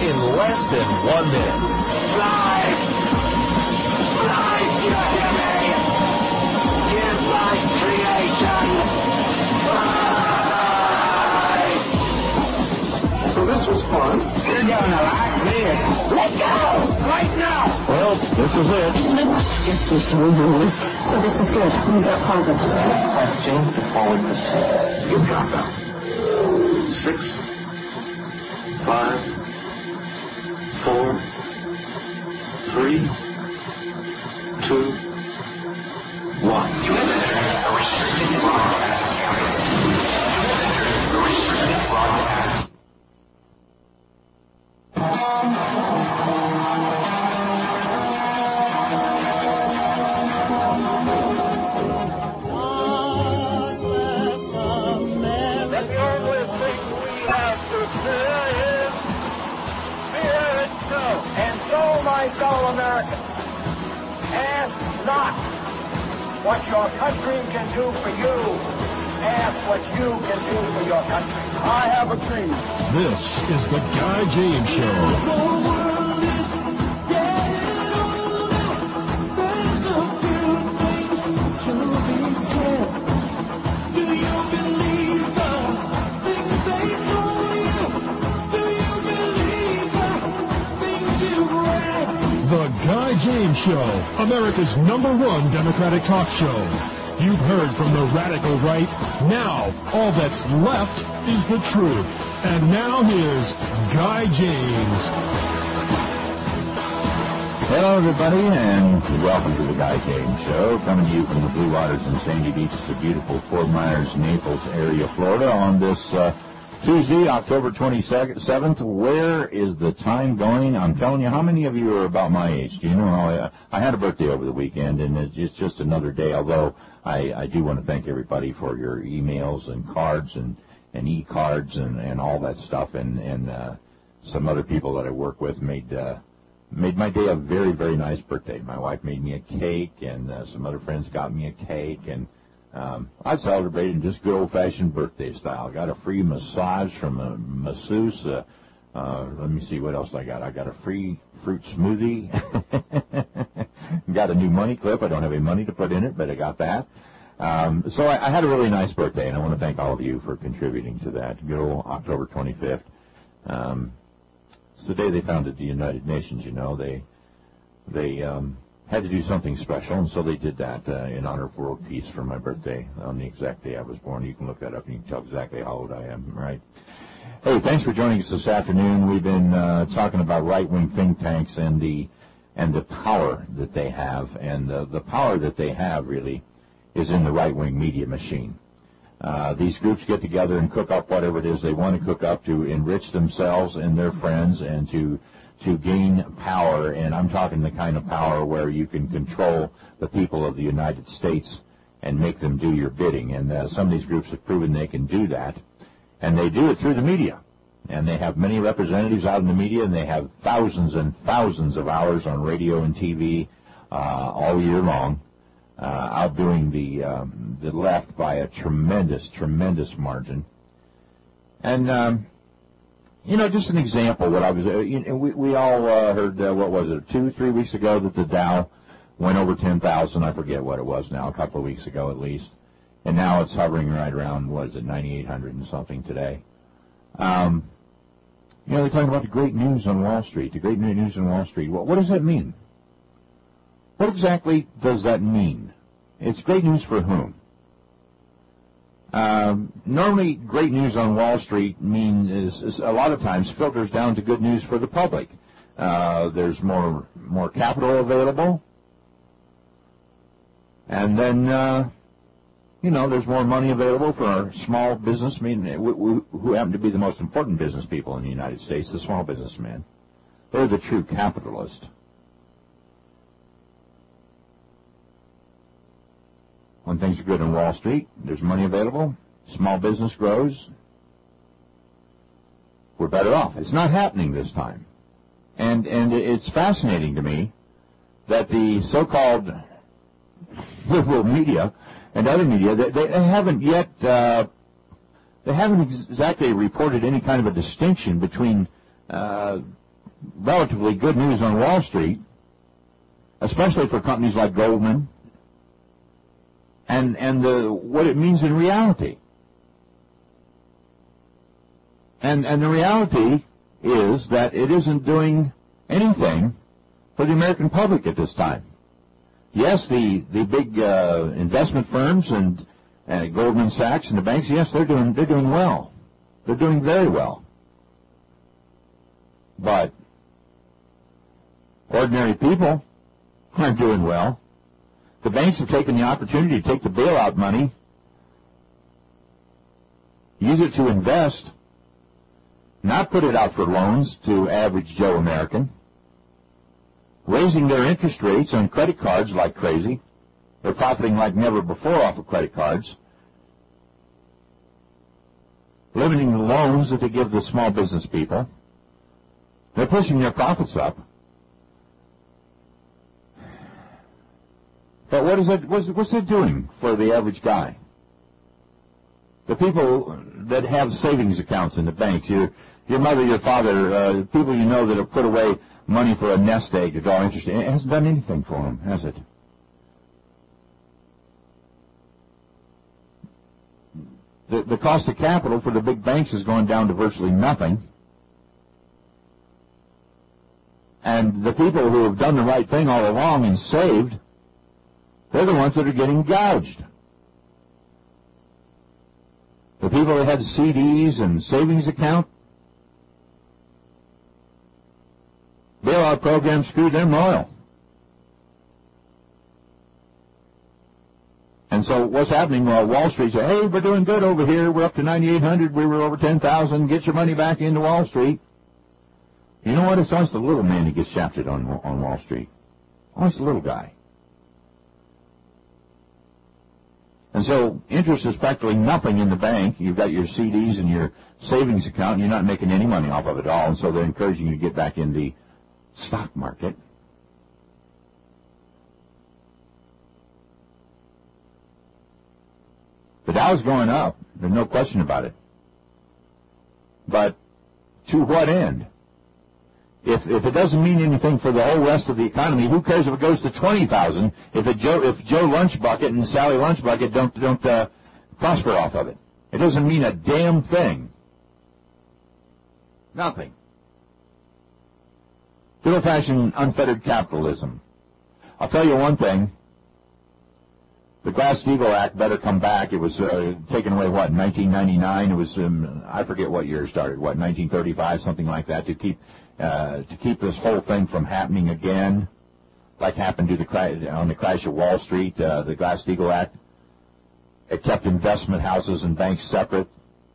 in less than 1 minute. Life! Life, you hear me? Give life creation! Life! So this was fun. You're gonna like this. Let's go! Right now! Well, this is it. Let's get this over with. So this is good. We got progress. Questions before we proceed. You count them. 6, 5, 4, 3, 2, 1. Restricted broadcast. Restricted broadcast. Fellow Americans, ask not what your country can do for you. Ask what you can do for your country. I have a dream. This is the Guy James Show. The Guy James Show, America's #1 Democratic talk show. You've heard from the radical right. Now, all that's left is the truth. And now here's Guy James. Hello, everybody, and welcome to the Guy James Show, coming to you from the Blue Waters and Sandy Beach, the beautiful Fort Myers, Naples area, Florida, on this Tuesday, October 27th. Where is the time going? I'm telling you, how many of you are about my age? Do you know? I had a birthday over the weekend, and it's just another day, although I do want to thank everybody for your emails and cards and e-cards and all that stuff, and some other people that I work with made my day a very, very nice birthday. My wife made me a cake, and some other friends got me a cake, and I celebrated in just good old-fashioned birthday style. Got a free massage from a masseuse. Let me see what else I got. I got a free fruit smoothie. Got a new money clip. I don't have any money to put in it, but I got that. So I had a really nice birthday, and I want to thank all of you for contributing to that. Good old October 25th. It's the day they founded the United Nations, you know. They had to do something special, and so they did that in honor of world peace for my birthday on the exact day I was born. You can look that up, and you can tell exactly how old I am, right? Hey, thanks for joining us this afternoon. We've been talking about right-wing think tanks and the power that they have, and the power that they have really is in the right-wing media machine. These groups get together and cook up whatever it is they want to cook up to enrich themselves and their friends and to gain power, and I'm talking the kind of power where you can control the people of the United States and make them do your bidding. And some of these groups have proven they can do that, and they do it through the media. And they have many representatives out in the media, and they have thousands and thousands of hours on radio and TV all year long, outdoing the left by a tremendous, tremendous margin. And just an example. What I was, we all heard. What was it? 2-3 weeks ago that the Dow went over 10,000. I forget what it was now. A couple of weeks ago at least, and now it's hovering right around 9,800 and something today. They're talking about the great news on Wall Street. The great news on Wall Street. What does that mean? What exactly does that mean? It's great news for whom? Normally, great news on Wall Street is a lot of times filters down to good news for the public. There's more capital available, and then there's more money available for our small businessmen who happen to be the most important business people in the United States. The small businessmen, they're the true capitalists. When things are good on Wall Street, there's money available, small business grows, we're better off. It's not happening this time. And it's fascinating to me that the so-called liberal media and other media, they haven't yet, they haven't exactly reported any kind of a distinction between relatively good news on Wall Street, especially for companies like Goldman, and what it means in reality. And the reality is that it isn't doing anything for the American public at this time. Yes, the big investment firms and Goldman Sachs and the banks, yes, they're doing well. They're doing very well. But ordinary people aren't doing well. The banks have taken the opportunity to take the bailout money, use it to invest, not put it out for loans to average Joe American, raising their interest rates on credit cards like crazy. They're profiting like never before off of credit cards, limiting the loans that they give the small business people. They're pushing their profits up. But what's it doing for the average guy? The people that have savings accounts in the banks, your mother, your father, people you know that have put away money for a nest egg to draw interest in, it hasn't done anything for them, has it? The cost of capital for the big banks has gone down to virtually nothing. And the people who have done the right thing all along and saved, they're the ones that are getting gouged. The people that had CDs and savings account, bailout program screwed them royal. And so what's happening? Well, Wall Street said, hey, we're doing good over here. We're up to 9,800. We were over 10,000. Get your money back into Wall Street. You know what? It's always the little man who gets shafted on Wall Street. Always the little guy. And so interest is practically nothing in the bank. You've got your CDs and your savings account, and you're not making any money off of it at all. And so they're encouraging you to get back in the stock market. The Dow's going up. There's no question about it. But to what end? If it doesn't mean anything for the whole rest of the economy, who cares if it goes to 20,000? If Joe Lunchbucket and Sally Lunchbucket don't prosper off of it, it doesn't mean a damn thing. Nothing. Good old-fashioned unfettered capitalism. I'll tell you one thing. The Glass-Steagall Act better come back. It was taken away, in 1999? It was, I forget what year it started, 1935, something like that, to keep this whole thing from happening again, like happened on the crash of Wall Street, the Glass-Steagall Act. It kept investment houses and banks separate.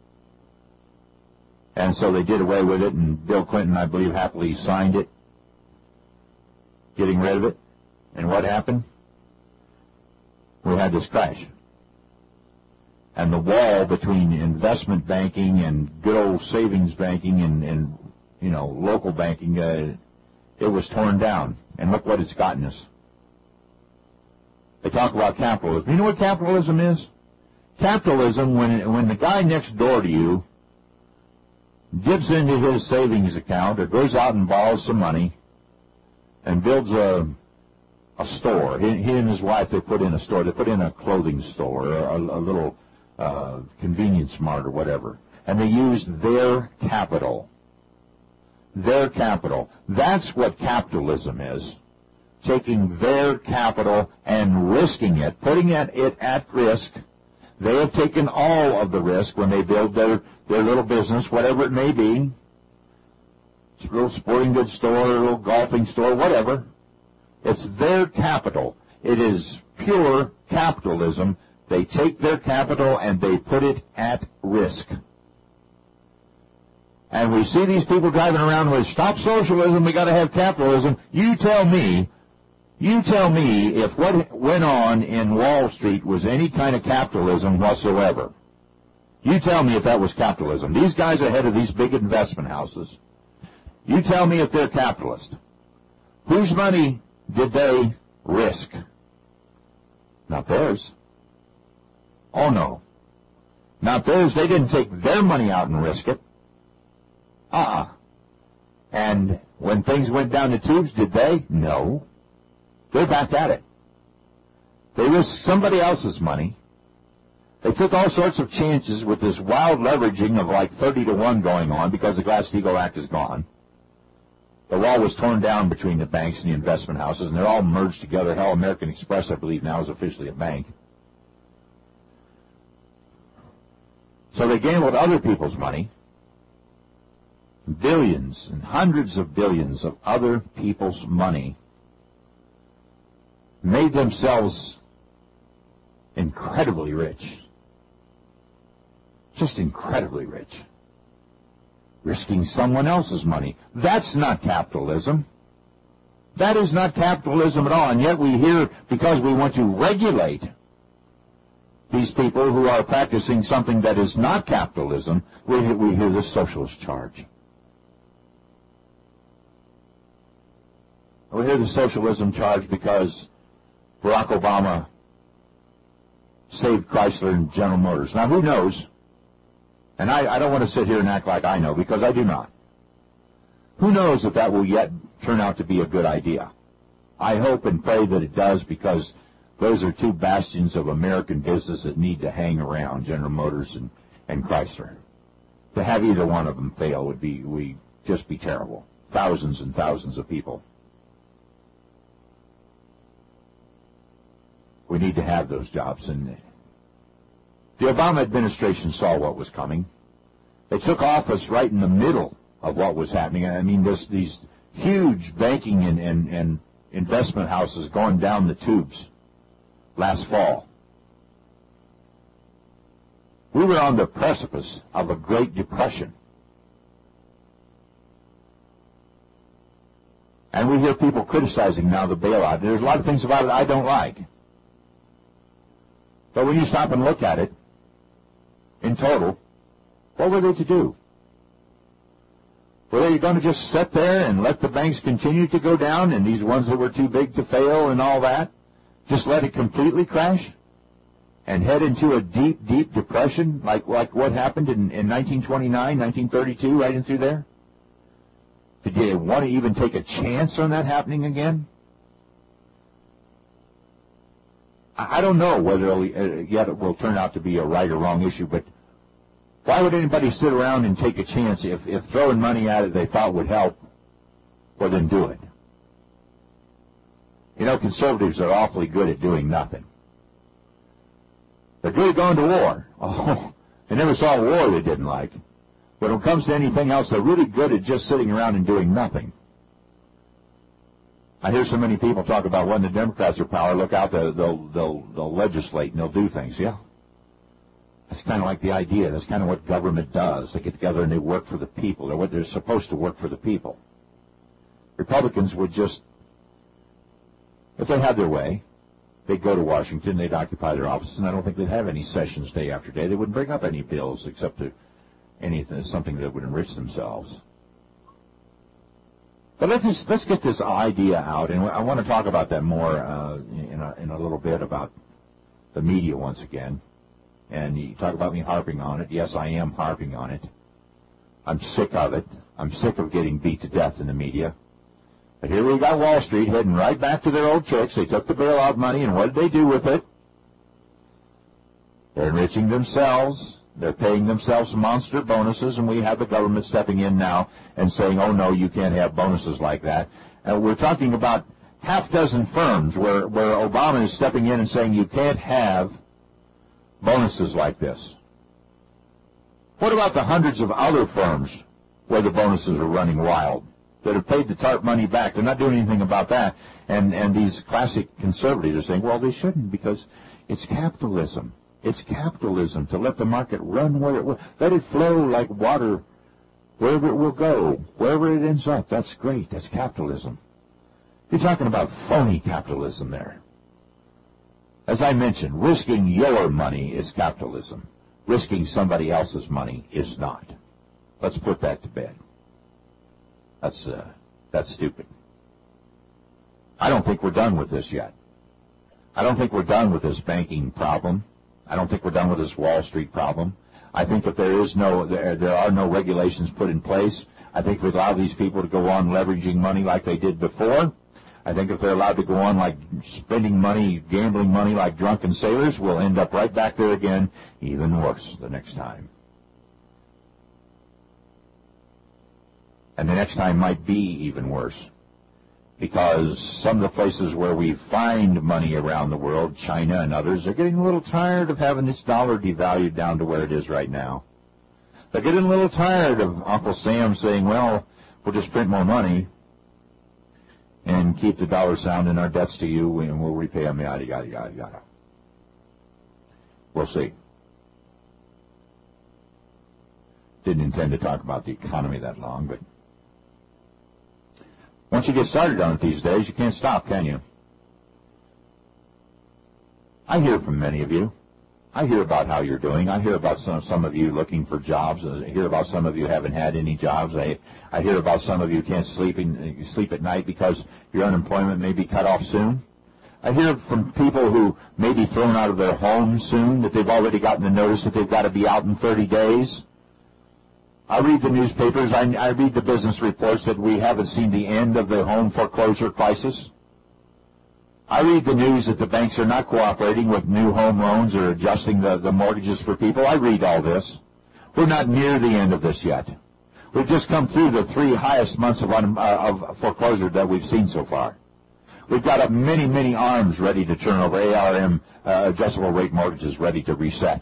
And so they did away with it, and Bill Clinton, I believe, happily signed it, getting rid of it. And what happened? We had this crash. And the wall between investment banking and good old savings banking and local banking, it was torn down. And look what it's gotten us. They talk about capitalism. You know what capitalism is? Capitalism, when the guy next door to you dips into his savings account or goes out and borrows some money and builds a store. He and his wife, they put in a store. They put in a clothing store or a little convenience mart or whatever. And they used their capital. Their capital. That's what capitalism is. Taking their capital and risking it, putting it at risk. They have taken all of the risk when they build their little business, whatever it may be. It's a little sporting goods store, a little golfing store, whatever. It's their capital. It is pure capitalism. They take their capital and they put it at risk. And we see these people driving around with, stop socialism, we got to have capitalism. You tell me if what went on in Wall Street was any kind of capitalism whatsoever. You tell me if that was capitalism. These guys are head of these big investment houses. You tell me if they're capitalist. Whose money did they risk? Not theirs. Oh, no. Not theirs. They didn't take their money out and risk it. And When things went down the tubes, did they? No. They're back at it. They risked somebody else's money. They took all sorts of chances with this wild leveraging of like 30-1 going on because the Glass-Steagall Act is gone. The wall was torn down between the banks and the investment houses, and they're all merged together. Hell, American Express, I believe, now is officially a bank. So they gambled other people's money, billions and hundreds of billions of other people's money, made themselves incredibly rich. Just incredibly rich. Risking someone else's money. That's not capitalism. That is not capitalism at all. And yet we hear, because we want to regulate these people who are practicing something that is not capitalism, we hear the socialist charge. We hear the socialism charge because Barack Obama saved Chrysler and General Motors. Now, who knows? And I don't want to sit here and act like I know, because I do not. Who knows if that will yet turn out to be a good idea? I hope and pray that it does, because those are two bastions of American business that need to hang around, General Motors and Chrysler. To have either one of them fail would just be terrible. Thousands and thousands of people. We need to have those jobs. And the Obama administration saw what was coming. They took office right in the middle of what was happening. I mean, these huge banking and investment houses going down the tubes last fall. We were on the precipice of a Great Depression. And we hear people criticizing now the bailout. There's a lot of things about it I don't like. But when you stop and look at it, in total, what were they to do? Were they going to just sit there and let the banks continue to go down, and these ones that were too big to fail and all that, just let it completely crash and head into a deep, deep depression like what happened in 1929, 1932, right in through there? Did they want to even take a chance on that happening again? I don't know whether yet it will turn out to be a right or wrong issue, but why would anybody sit around and take a chance if throwing money at it they thought would help, well, then do it. You know, conservatives are awfully good at doing nothing. They're good at going to war. Oh, they never saw a war they didn't like. But when it comes to anything else, they're really good at just sitting around and doing nothing. I hear so many people talk about when the Democrats are power, look out, they'll legislate and they'll do things. Yeah. That's kind of like the idea. That's kind of what government does. They get together and they work for the people. They're supposed to work for the people. Republicans would just, if they had their way, they'd go to Washington, they'd occupy their offices, and I don't think they'd have any sessions day after day. They wouldn't bring up any bills except to anything, something that would enrich themselves. But let's get this idea out, and I want to talk about that more in a little bit, about the media once again. And you talk about me harping on it. Yes, I am harping on it. I'm sick of it. I'm sick of getting beat to death in the media. But here we got Wall Street heading right back to their old tricks. They took the bailout money, and what did they do with it? They're enriching themselves. They're paying themselves monster bonuses, and we have the government stepping in now and saying, oh, no, you can't have bonuses like that. And we're talking about half dozen firms where Obama is stepping in and saying you can't have bonuses like this. What about the hundreds of other firms where the bonuses are running wild, that have paid the TARP money back? They're not doing anything about that. And these classic conservatives are saying, well, they shouldn't, because it's capitalism. It's capitalism to let the market run where it will. Let it flow like water wherever it will go, wherever it ends up. That's great. That's capitalism. You're talking about phony capitalism there. As I mentioned, risking your money is capitalism. Risking somebody else's money is not. Let's put that to bed. That's stupid. I don't think we're done with this yet. I don't think we're done with this banking problem. I don't think we're done with this Wall Street problem. I think if there are no regulations put in place, I think if we allow these people to go on leveraging money like they did before, I think if they're allowed to go on like spending money, gambling money like drunken sailors, we'll end up right back there again, even worse the next time. And the next time might be even worse, because some of the places where we find money around the world, China and others, are getting a little tired of having this dollar devalued down to where it is right now. They're getting a little tired of Uncle Sam saying, well, we'll just print more money and keep the dollar sound in our debts to you, and we'll repay them, yada, yada, yada, yada. We'll see. Didn't intend to talk about the economy that long, but once you get started on it these days, you can't stop, can you? I hear from many of you. I hear about how you're doing. I hear about some of you looking for jobs. I hear about some of you haven't had any jobs. I hear about some of you can't sleep at night because your unemployment may be cut off soon. I hear from people who may be thrown out of their homes soon, that they've already gotten the notice that they've got to be out in 30 days. I read the newspapers. I read the business reports that we haven't seen the end of the home foreclosure crisis. I read the news that the banks are not cooperating with new home loans or adjusting the mortgages for people. I read all this. We're not near the end of this yet. We've just come through the 3 highest months of foreclosure that we've seen so far. We've got many, many arms ready to turn over, ARM, adjustable rate mortgages ready to reset.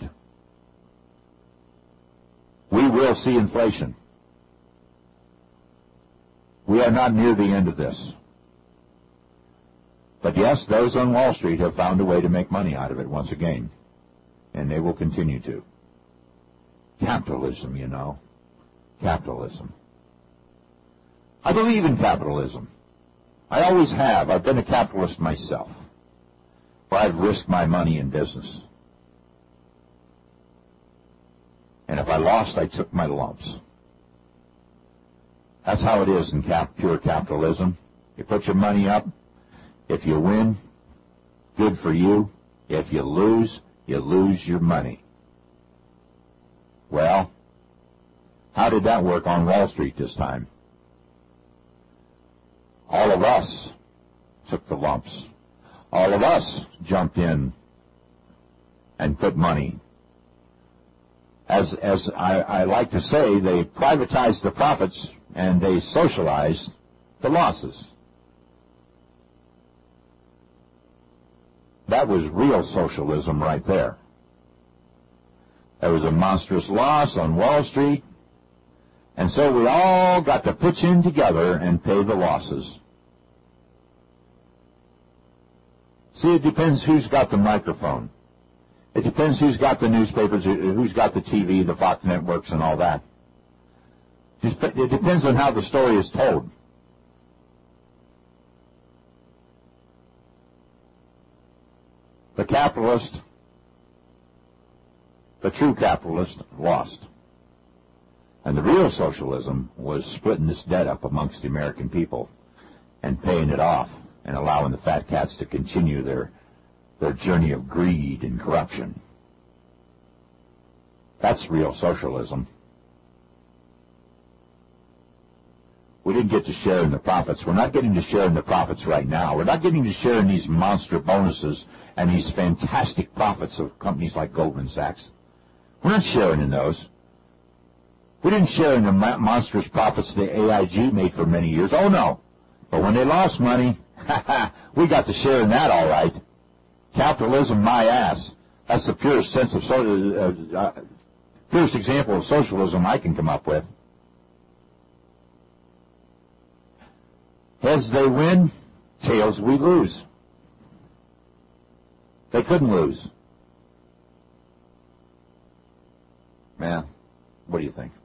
We will see inflation. We are not near the end of this. But yes, those on Wall Street have found a way to make money out of it once again. And they will continue to. Capitalism, you know. Capitalism. I believe in capitalism. I always have. I've been a capitalist myself. Where I've risked my money in business. And if I lost, I took my lumps. That's how it is in pure capitalism. You put your money up. If you win, good for you. If you lose your money. Well, how did that work on Wall Street this time? All of us took the lumps. All of us jumped in and put money. As I like to say, they privatized the profits and they socialized the losses. That was real socialism right there. There was a monstrous loss on Wall Street, and so we all got to pitch in together and pay the losses. See, it depends who's got the microphone. It depends who's got the newspapers, who's got the TV, the Fox networks, and all that. It depends on how the story is told. The capitalist, the true capitalist, lost. And the real socialism was splitting this debt up amongst the American people and paying it off and allowing the fat cats to continue their journey of greed and corruption. That's real socialism. We didn't get to share in the profits. We're not getting to share in the profits right now. We're not getting to share in these monster bonuses and these fantastic profits of companies like Goldman Sachs. We're not sharing in those. We didn't share in the monstrous profits the AIG made for many years. Oh, no. But when they lost money, we got to share in that all right. Capitalism, my ass. That's the purest sense of purest example of socialism I can come up with. Heads they win, tails we lose. They couldn't lose. Man, what do you think?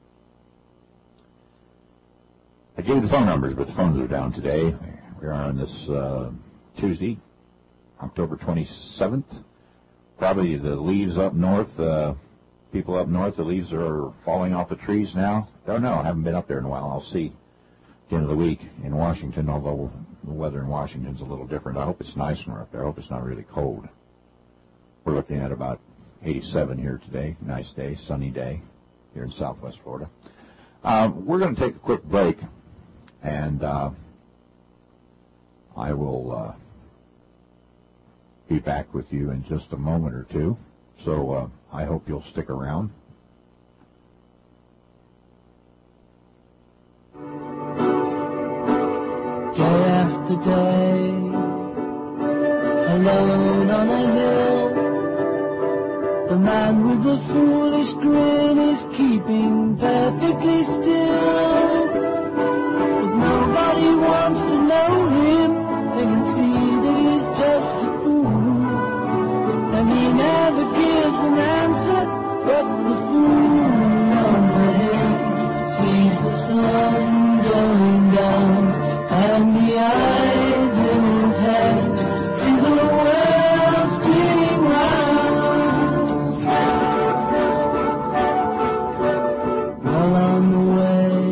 I gave you the phone numbers, but the phones are down today. We are on this Tuesday, October 27th. Probably the leaves up north, people up north, the leaves are falling off the trees now. Don't know. I haven't been up there in a while. I'll see at the end of the week in Washington, although the weather in Washington's a little different. I hope it's nicer up there. I hope it's not really cold. We're looking at about 87 here today. Nice day, sunny day here in southwest Florida. We're going to take a quick break, and I will be back with you in just a moment or two. So I hope you'll stick around. Day after day, alone on a hill, the man with the foolish grin is keeping perfectly still. But nobody wants to know him, they can see that he's just a fool. And he never gives an answer, but the fool on the hill sees the sun going down. And the eyes in his head see the world spinning round. Well on the way,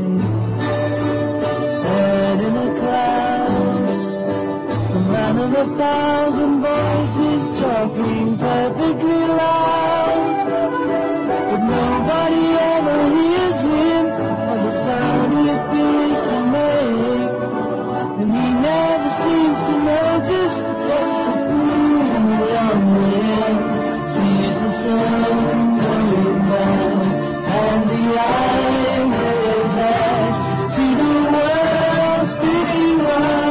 heard in a cloud, the man of 1,000 voices talking perfectly loud. But nobody ever hears him, or the sound he appears to make. And he never seems to notice that the fool on the hill sees the sun going down, and the eyes in his head see the world spinning round.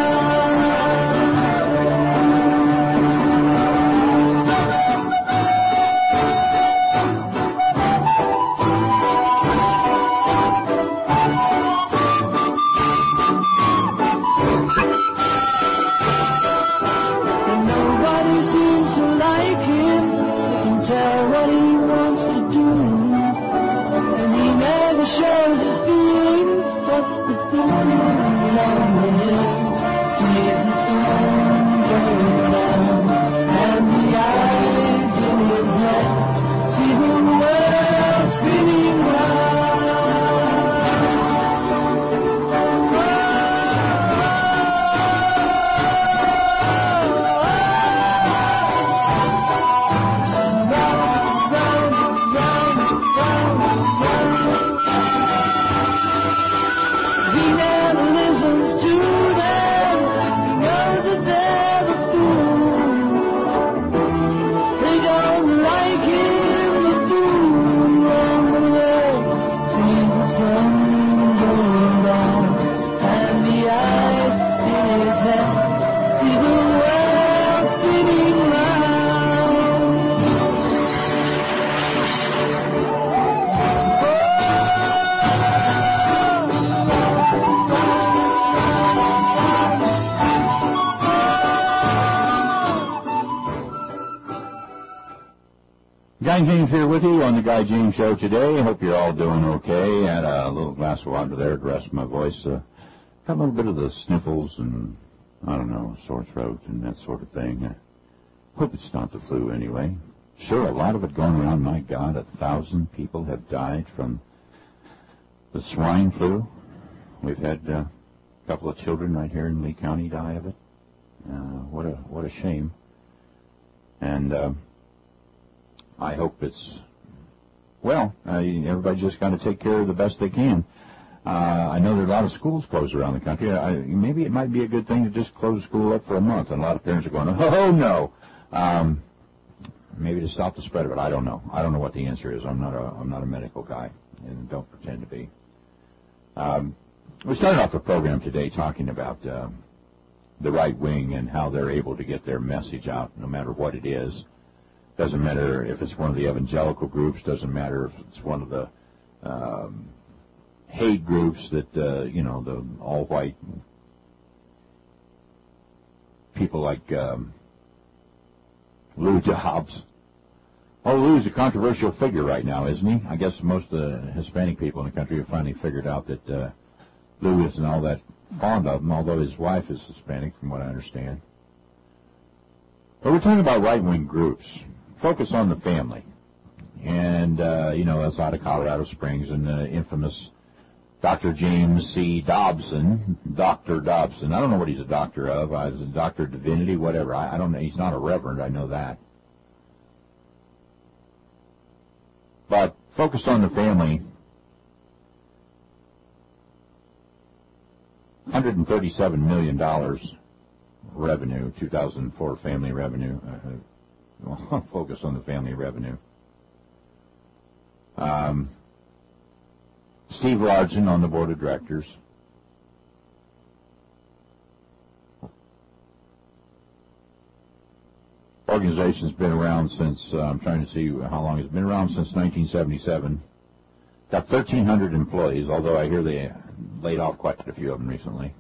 Shows his feelings, but the fool on the hill sees the sun going down, and the eyes in his head see the world spinning Guy James here with you on the Guy James Show today. I hope you're all doing okay. Had a little glass of water there to rest my voice. Got a little bit of the sniffles and, I don't know, sore throat and that sort of thing. Hope it's not the flu anyway. Sure, a lot of it going around. My God, 1,000 people have died from the swine flu. We've had a couple of children right here in Lee County die of it. What a shame. And I hope it's, well, everybody just got to take care of the best they can. I know there are a lot of schools closed around the country. Maybe it might be a good thing to just close school up for a month. And a lot of parents are going, oh, no. Maybe to stop the spread of it. I don't know. I don't know what the answer is. I'm not a medical guy, and don't pretend to be. We started off the program today talking about the right wing and how they're able to get their message out no matter what it is. Doesn't matter if it's one of the evangelical groups. Doesn't matter if it's one of the hate groups that, the all-white people like Lou Dobbs. Oh, Lou's a controversial figure right now, isn't he? I guess most of the Hispanic people in the country have finally figured out that Lou isn't all that fond of him, although his wife is Hispanic, from what I understand. But we're talking about right-wing groups. Focus on the family. And, that's out of Colorado Springs, and the infamous Dr. James C. Dobson, Dr. Dobson. I don't know what he's a doctor of. He's a doctor of divinity, whatever. I don't know. He's not a reverend. I know that. But focus on the family $137 million revenue, 2004 family revenue. We'll focus on the family revenue. Steve Largent on the board of directors. Organization's been around since, I'm trying to see how long it's been around, since 1977. Got 1,300 employees, although I hear they laid off quite a few of them recently.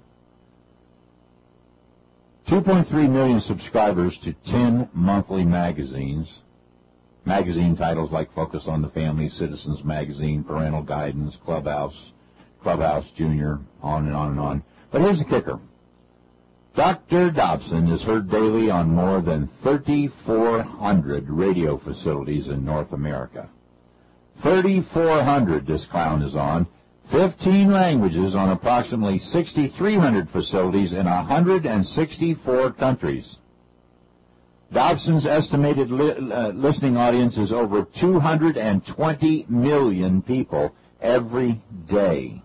2.3 million subscribers to 10 monthly magazines. Magazine titles like Focus on the Family, Citizens Magazine, Parental Guidance, Clubhouse Junior, on and on and on. But here's the kicker. Dr. Dobson is heard daily on more than 3,400 radio facilities in North America. 3,400 this clown is on. 15 languages on approximately 6,300 facilities in 164 countries. Dobson's estimated listening audience is over 220 million people every day,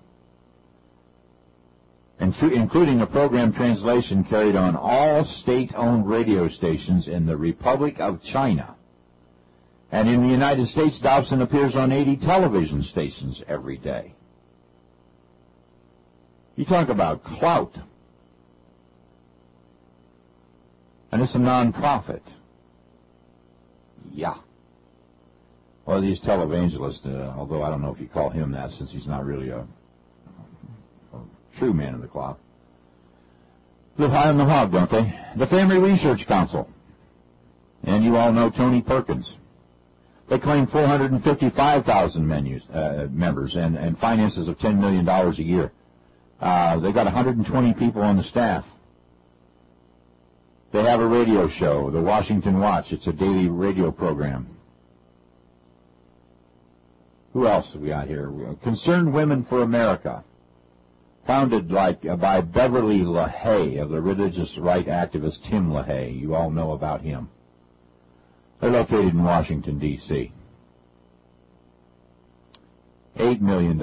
including a program translation carried on all state-owned radio stations in the Republic of China. And in the United States, Dobson appears on 80 television stations every day. You talk about clout. And it's a non-profit. Yeah. Well, these televangelists, although I don't know if you call him that since he's not really a true man of the cloth, live high on the hog, don't they? The Family Research Council. And you all know Tony Perkins. They claim 455,000 members and finances of $10 million a year. They got 120 people on the staff. They have a radio show, the Washington Watch. It's a daily radio program. Who else have we got here? Concerned Women for America, founded by Beverly LaHaye of the religious right activist Tim LaHaye. You all know about him. They're located in Washington, D.C. $8 million.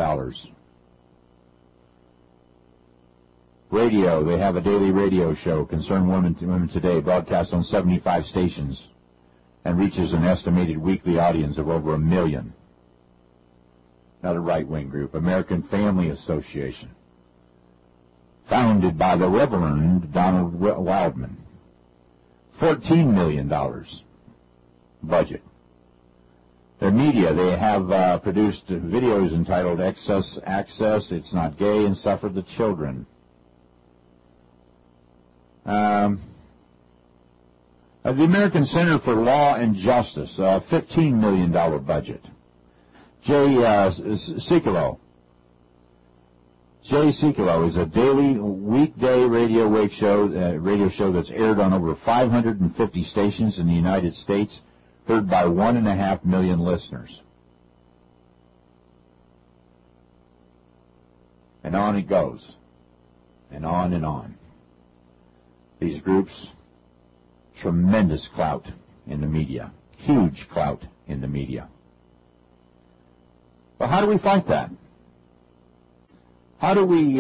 Radio, they have a daily radio show, Concerned Women Today, broadcast on 75 stations and reaches an estimated weekly audience of over 1 million. Not a right-wing group. American Family Association, founded by the Reverend Donald Wildman. $14 million budget. Their media, they have produced videos entitled Access, It's Not Gay, and Suffer the Children. The American Center for Law and Justice, $15 million budget. Jay Sekulow is a daily weekday radio show that's aired on over 550 stations in the United States, heard by 1.5 million listeners. And on it goes, and on and on. These groups, tremendous clout in the media, huge clout in the media. But how do we fight that? How do we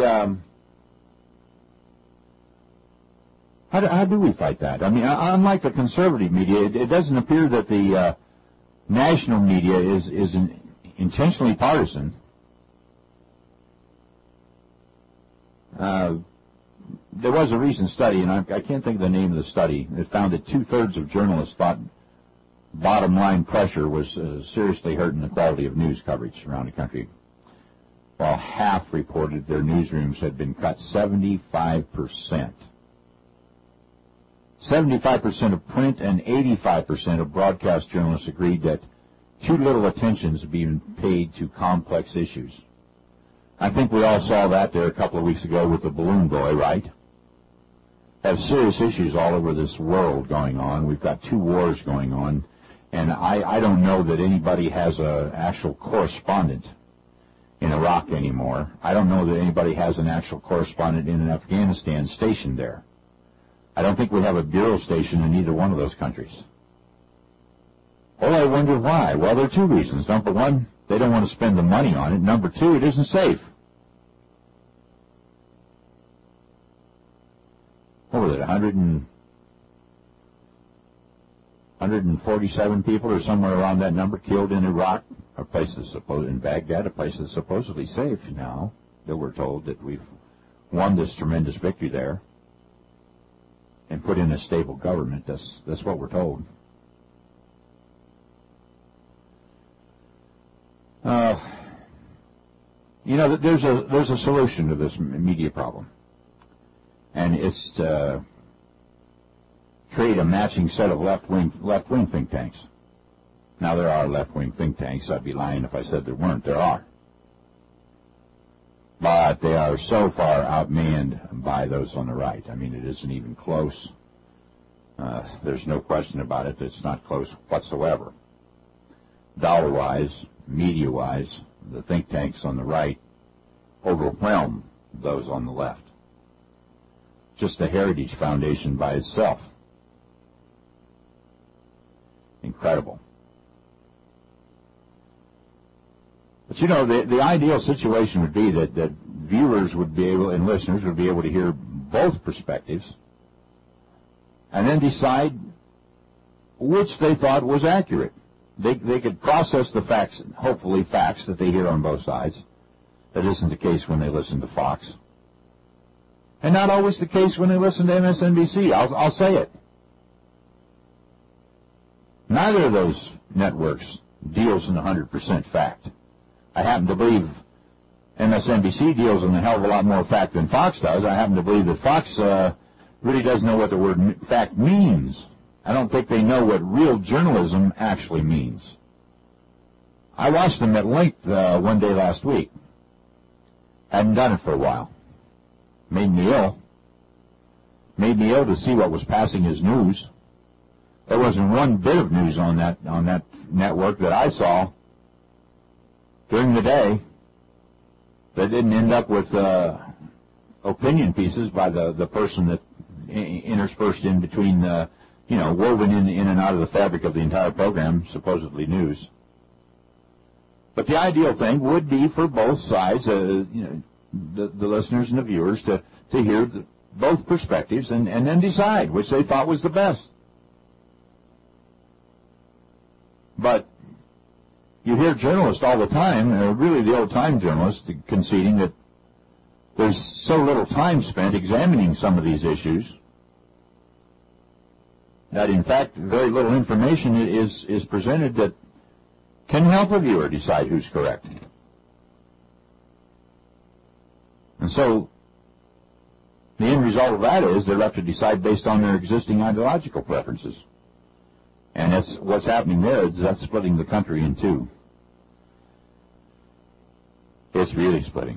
how do we fight that? I mean, unlike the conservative media, it doesn't appear that the national media is intentionally partisan. There was a recent study, and I can't think of the name of the study, that found that 2/3 of journalists thought bottom line pressure was seriously hurting the quality of news coverage around the country, while half reported their newsrooms had been cut 75%. 75% of print and 85% of broadcast journalists agreed that too little attention is being paid to complex issues. I think we all saw that there a couple of weeks ago with the balloon boy, right? Have serious issues all over this world going on. We've got 2 wars going on, and I don't know that anybody has an actual correspondent in Iraq anymore. I don't know that anybody has an actual correspondent in Afghanistan stationed there. I don't think we have a bureau station in either one of those countries. Well, I wonder why. Well, there are 2 reasons. Number 1, they don't want to spend the money on it. Number 2, it isn't safe. what was it, 147 people or somewhere around that number killed in Iraq, a place that's in Baghdad, a place that's supposedly safe now, that we're told that we've won this tremendous victory there and put in a stable government. That's what we're told. There's a solution to this media problem, and it's to create a matching set of left-wing think tanks. Now, there are left-wing think tanks. I'd be lying if I said there weren't. There are. But they are so far outmanned by those on the right. I mean, it isn't even close. There's no question about it. It's not close whatsoever. Dollar-wise, media-wise, the think tanks on the right overwhelm those on the left. Just the Heritage Foundation by itself. Incredible. But the ideal situation would be that viewers would be able, and listeners would be able to hear both perspectives and then decide which they thought was accurate. They could process the facts, hopefully facts that they hear on both sides. That isn't the case when they listen to Fox. And not always the case when they listen to MSNBC. I'll say it. Neither of those networks deals in 100% fact. I happen to believe MSNBC deals in a hell of a lot more fact than Fox does. I happen to believe that Fox really doesn't know what the word fact means. I don't think they know what real journalism actually means. I watched them at length one day last week. Hadn't done it for a while. Made me ill. Made me ill to see what was passing as news. There wasn't one bit of news on that network that I saw during the day that didn't end up with opinion pieces by the person that interspersed in between, woven in and out of the fabric of the entire program, supposedly news. But the ideal thing would be for both sides, the listeners and the viewers, to hear both perspectives and then decide which they thought was the best. But you hear journalists all the time, really the old-time journalists, conceding that there's so little time spent examining some of these issues that, in fact, very little information is presented that can help a viewer decide who's correct. And so the end result of that is they're left to decide based on their existing ideological preferences. And that's what's happening there. That's splitting the country in two. It's really splitting.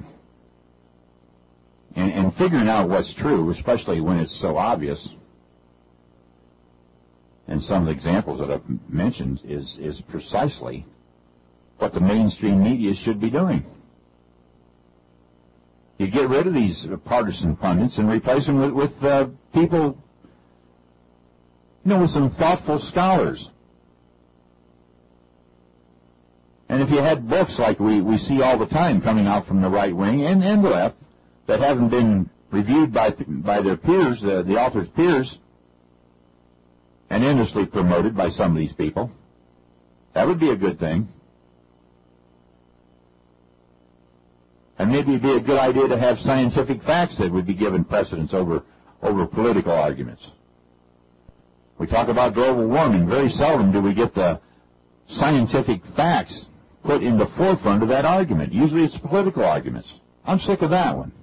And figuring out what's true, especially when it's so obvious, and some of the examples that I've mentioned, is precisely what the mainstream media should be doing. You get rid of these partisan pundits and replace them with people, with some thoughtful scholars. And if you had books like we see all the time coming out from the right wing and the left that haven't been reviewed by their peers, the author's peers, and endlessly promoted by some of these people, that would be a good thing. And maybe it'd be a good idea to have scientific facts that would be given precedence over political arguments. We talk about global warming. Very seldom do we get the scientific facts put in the forefront of that argument. Usually it's political arguments. I'm sick of that one.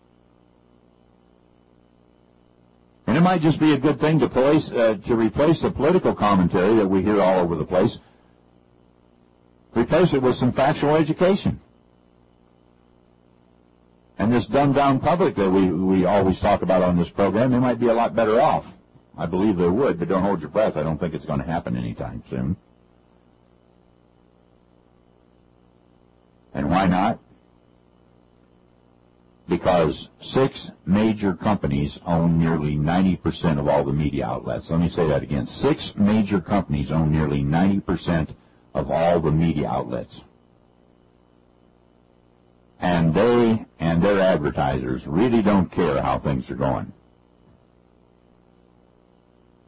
And it might just be a good thing to replace the political commentary that we hear all over the place. Replace it with some factual education. And this dumbed-down public that we always talk about on this program, they might be a lot better off. I believe they would, but don't hold your breath. I don't think it's going to happen anytime soon. And why not? Because 6 major companies own nearly 90% of all the media outlets. Let me say that again. 6 major companies own nearly 90% of all the media outlets. And they and their advertisers really don't care how things are going.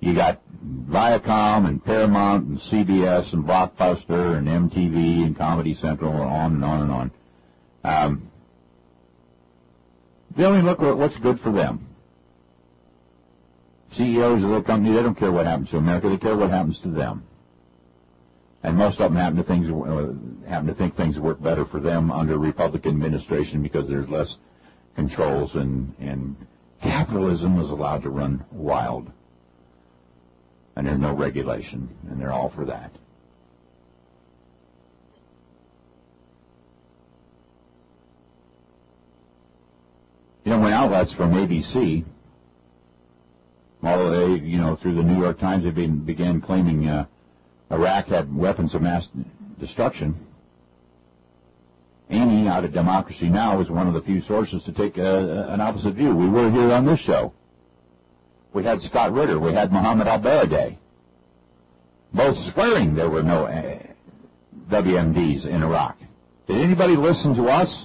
You got Viacom and Paramount and CBS and Blockbuster and MTV and Comedy Central and on and on and on. They only look at what's good for them. CEOs of the company, they don't care what happens to America. They care what happens to them. And most of them happen to think things work better for them under Republican administration because there's less controls and capitalism is allowed to run wild. And there's no regulation, and they're all for that. You know, when outlets from ABC, although they, through the New York Times, they began claiming Iraq had weapons of mass destruction, Amy, out of Democracy Now!, was one of the few sources to take an opposite view. We were here on this show. We had Scott Ritter. We had Mohammed al-Baradei, both swearing there were no WMDs in Iraq. Did anybody listen to us?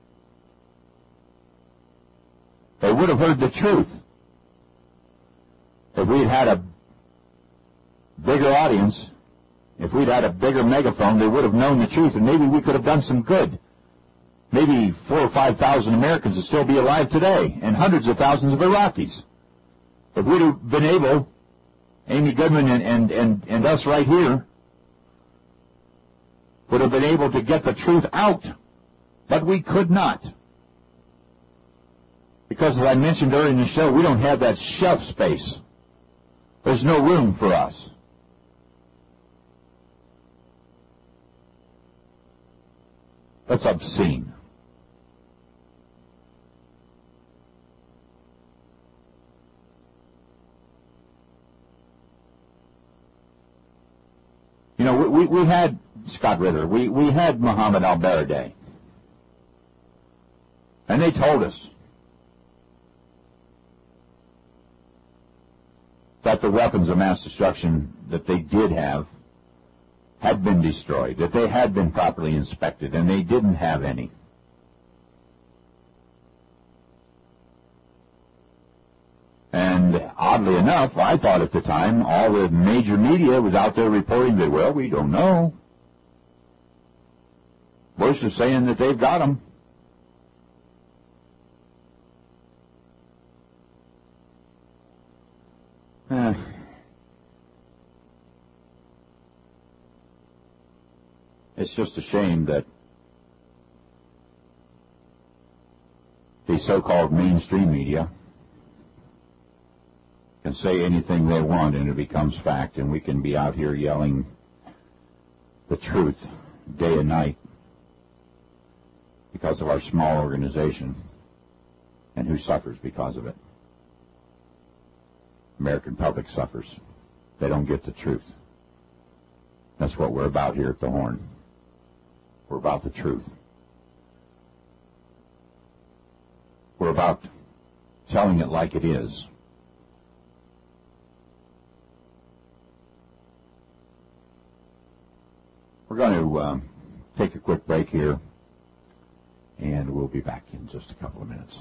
They would have heard the truth. If we'd had a bigger audience, if we'd had a bigger megaphone, they would have known the truth, and maybe we could have done some good. Maybe 4,000 or 5,000 Americans would still be alive today, and hundreds of thousands of Iraqis. If we'd have been able, Amy Goodman and us right here, would have been able to get the truth out, but we could not. Because, as I mentioned earlier in the show, we don't have that shelf space. There's no room for us. That's obscene. You know, we had Scott Ritter. We had Mohammed al-Baradei. And they told us that the weapons of mass destruction that they did have had been destroyed, that they had been properly inspected, and they didn't have any. And oddly enough, I thought at the time all the major media was out there reporting that, well, we don't know. Bush is saying that they've got them. It's just a shame that the so-called mainstream media can say anything they want and it becomes fact, and we can be out here yelling the truth day and night because of our small organization, and who suffers because of it? American public suffers. They don't get the truth. That's what we're about here at the Horn. We're about the truth. We're about telling it like it is. We're going to take a quick break here, and we'll be back in just a couple of minutes.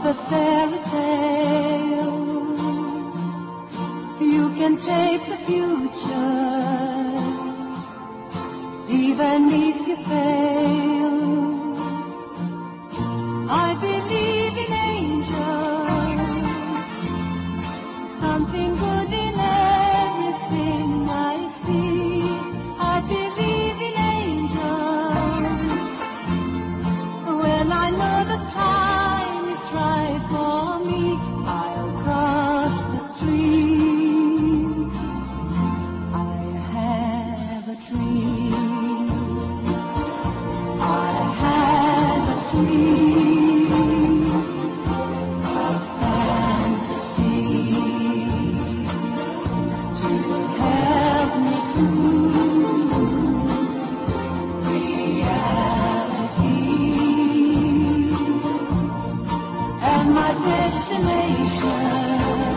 of a fairy tale. You can take the future, even if you fail. I believe in angels, something good in everything I see. I believe in angels. When I know the time is right for me, I'll cross the street. I have a dream. I have a dream, a fantasy to help me through reality. And my destination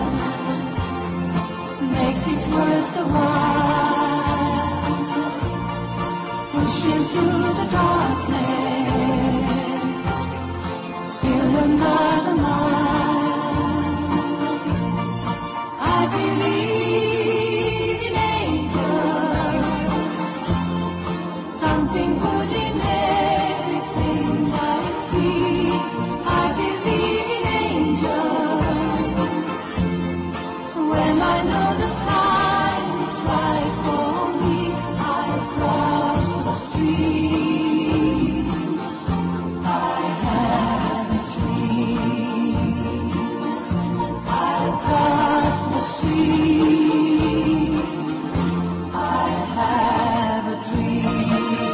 makes it worth the while, pushing through the darkness, still another mile. I believe in angels, something good in everything I see. I believe in angels. When I know the time is right for me, I'll cross the street. I have a dream. I'll cross the street. I have a dream.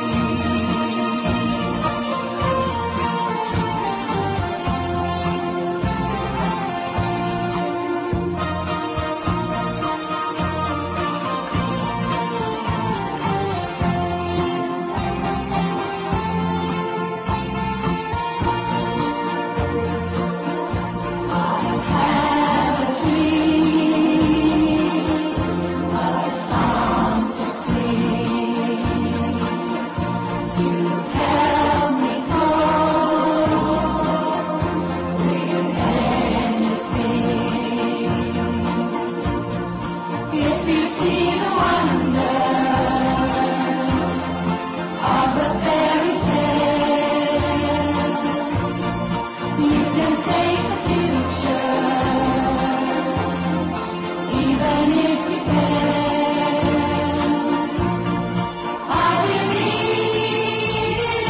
I have a dream, a song to sing, to help me cope with anything. If you see the wonder of a fairy tale, you can take the future, even if you fail. I believe in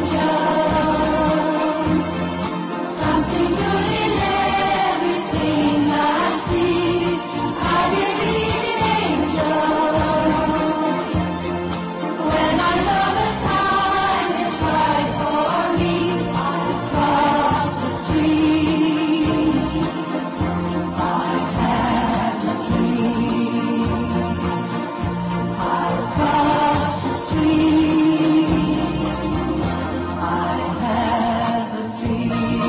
angels, something good in everything I see. I believe in angels. When I know the time is right for me, I'll cross the street. I have a dream. I'll cross the street. I have a dream.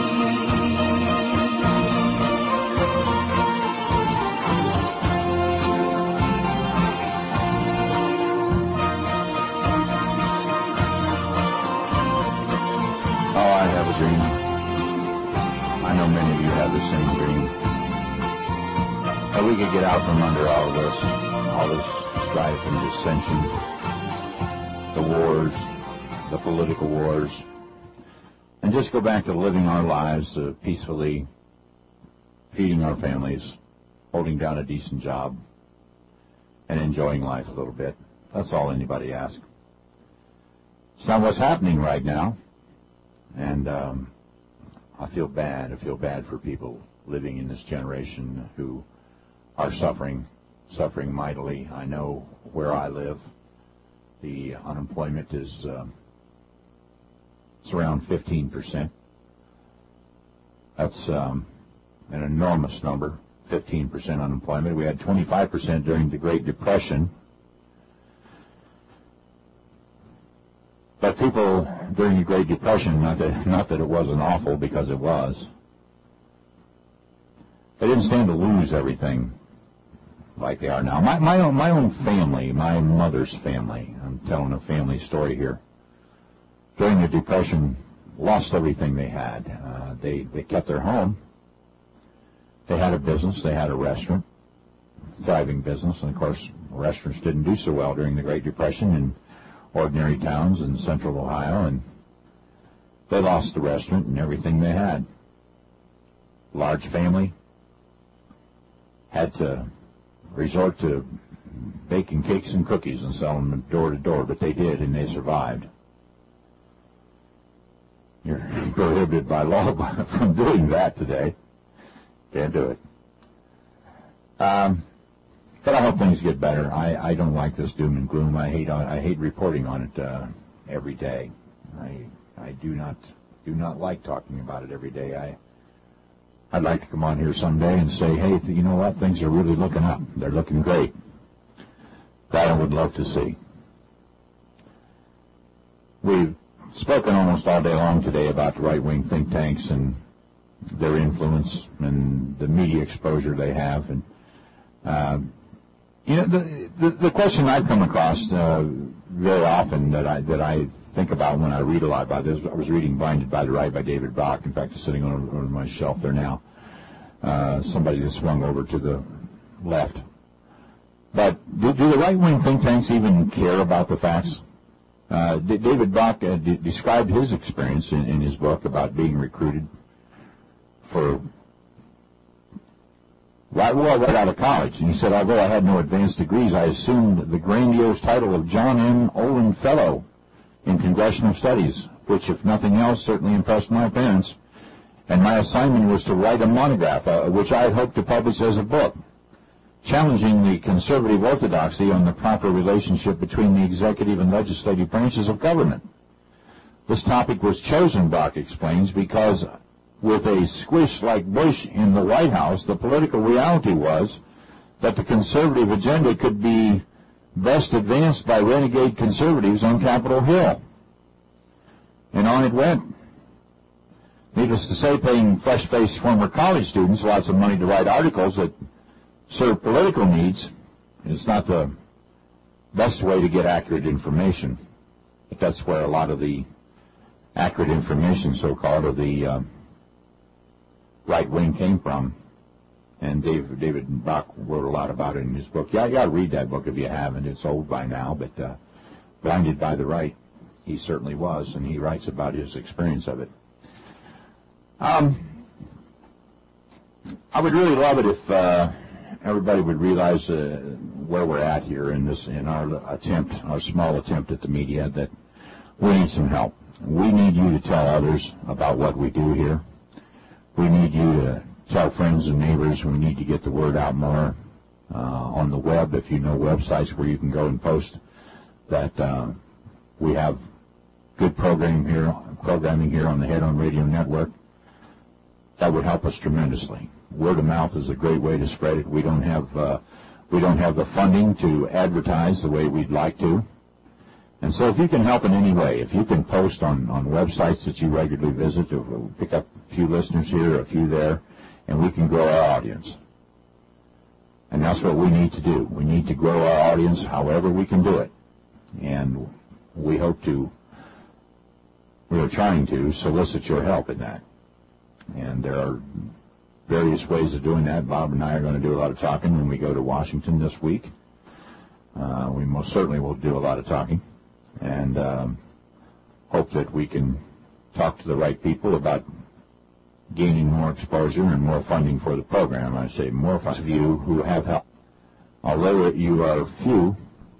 Oh, I have a dream. I know many of you have the same dream. That we could get out from under all this strife and dissension, the wars, the political wars, and just go back to living our lives peacefully, feeding our families, holding down a decent job, and enjoying life a little bit. That's all anybody asks. It's not what's happening right now. And I feel bad. I feel bad for people living in this generation who are suffering mightily. I know where I live, the unemployment is it's around 15%. That's an enormous number, 15% unemployment. We had 25% during the Great Depression. But people during the Great Depression, not that it wasn't awful, because it was, they didn't stand to lose everything like they are now. My own family, my mother's family, I'm telling a family story here. During the Depression, lost everything they had. They kept their home. They had a business. They had a restaurant, thriving business. And, of course, restaurants didn't do so well during the Great Depression in ordinary towns in central Ohio. And they lost the restaurant and everything they had. Large family. Had to resort to baking cakes and cookies and selling them door to door, but they did, and they survived. You're prohibited by law from doing that today. Can't do it. But I hope things get better. I don't like this doom and gloom. I hate reporting on it every day. I do not like talking about it every day. I'd like to come on here someday and say, hey, you know what? Things are really looking up. They're looking great. That I would love to see. We've spoken almost all day long today about the right-wing think tanks and their influence and the media exposure they have. And the question I've come across very often that I think about when I read a lot about this. I was reading Blinded by the Right by David Bach. In fact, it's sitting on my shelf there now. Somebody just swung over to the left. But do the right-wing think tanks even care about the facts? David Bach described his experience in his book about being recruited for right out of college. And he said, although I had no advanced degrees, I assumed the grandiose title of John M. Olin Fellow in Congressional Studies, which, if nothing else, certainly impressed my parents. And my assignment was to write a monograph, which I hoped to publish as a book, challenging the conservative orthodoxy on the proper relationship between the executive and legislative branches of government. This topic was chosen, Bach explains, because with a squish like Bush in the White House, the political reality was that the conservative agenda could be best advanced by renegade conservatives on Capitol Hill. And on it went. Needless to say, paying fresh-faced former college students lots of money to write articles that serve political needs is not the best way to get accurate information. But that's where a lot of the accurate information, so-called, of the right wing came from. And David Bach wrote a lot about it in his book. Yeah, you got to read that book if you haven't. It's old by now, but Blinded by the Right, he certainly was, and he writes about his experience of it. I would really love it if everybody would realize where we're at here in our small attempt at the media, that we need some help. We need you to tell others about what we do here. We need you to tell friends and neighbors. We need to get the word out more on the web. If you know websites where you can go and post that we have good programming here on the Head On Radio Network, that would help us tremendously. Word of mouth is a great way to spread it. We don't have the funding to advertise the way we'd like to. And so if you can help in any way, if you can post on websites that you regularly visit, or pick up a few listeners here, a few there, and we can grow our audience. And that's what we need to do. We need to grow our audience however we can do it. And we are trying to solicit your help in that. And there are various ways of doing that. Bob and I are going to do a lot of talking when we go to Washington this week. We most certainly will do a lot of talking. And hope that we can talk to the right people about gaining more exposure and more funding for the program. I say more of you who have help. Although you are few,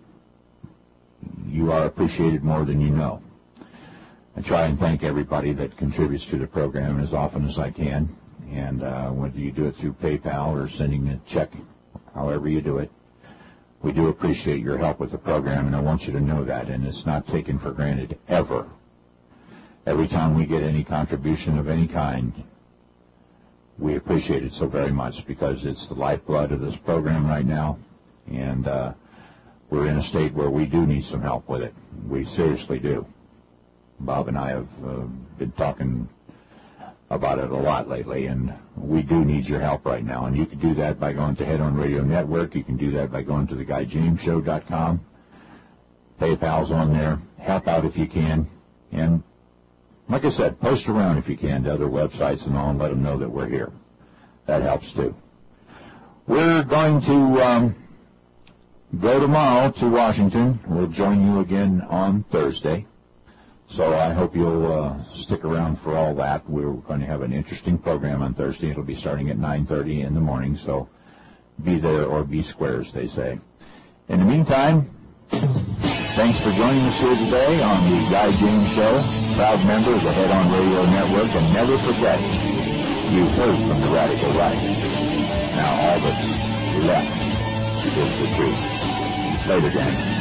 you are appreciated more than you know. I try and thank everybody that contributes to the program as often as I can. And whether you do it through PayPal or sending a check, however you do it, we do appreciate your help with the program, and I want you to know that, and it's not taken for granted ever. Every time we get any contribution of any kind, we appreciate it so very much, because it's the lifeblood of this program right now, and we're in a state where we do need some help with it. We seriously do. Bob and I have been talking about it a lot lately, and we do need your help right now. And you can do that by going to Head On Radio Network. You can do that by going to theguyjamesshow.com. PayPal's on there. Help out if you can. And like I said, post around if you can to other websites and all and let them know that we're here. That helps too. We're going to go tomorrow to Washington. We'll join you again on Thursday. So I hope you'll stick around for all that. We're going to have an interesting program on Thursday. It'll be starting at 9:30 in the morning, so be there or be square, as they say. In the meantime, thanks for joining us here today on the Guy James Show, proud member of the Head On Radio Network, and never forget, you've heard from the radical right. Now all that's left is the truth. Later, gang.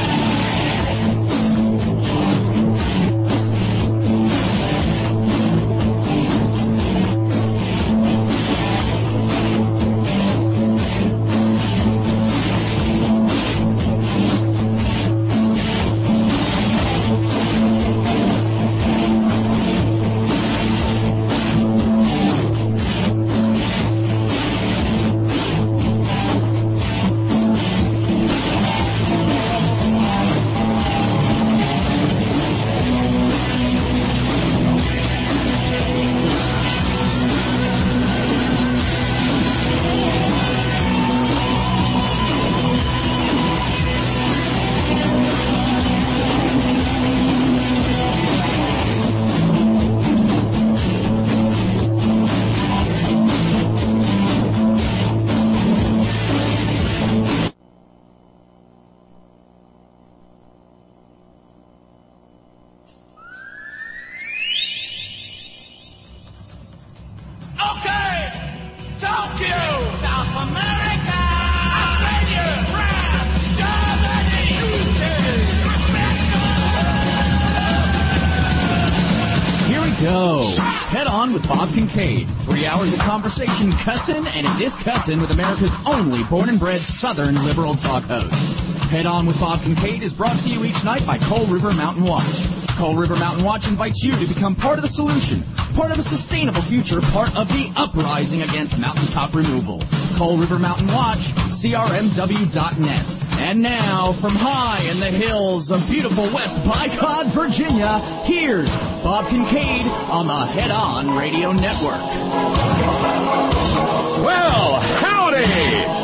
Conversation cussin' and discussin' with America's only born and bred Southern liberal talk host. Head On with Bob Kincaid is brought to you each night by Coal River Mountain Watch. Coal River Mountain Watch invites you to become part of the solution, part of a sustainable future, part of the uprising against mountaintop removal. Coal River Mountain Watch, crmw.net. And now, from high in the hills of beautiful West Bicod, Virginia, here's Bob Kincaid on the Head On Radio Network. Well, howdy!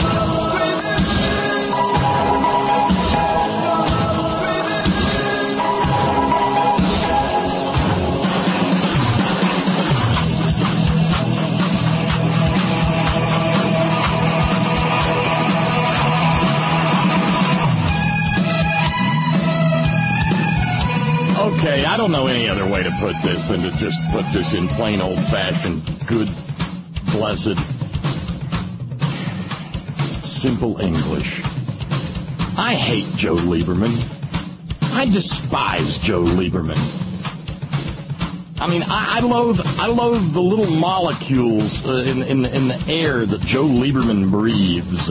Okay, I don't know any other way to put this than to just put this in plain old-fashioned, good, blessed, simple English. I hate Joe Lieberman. I despise Joe Lieberman. I mean, I loathe the little molecules in the air that Joe Lieberman breathes.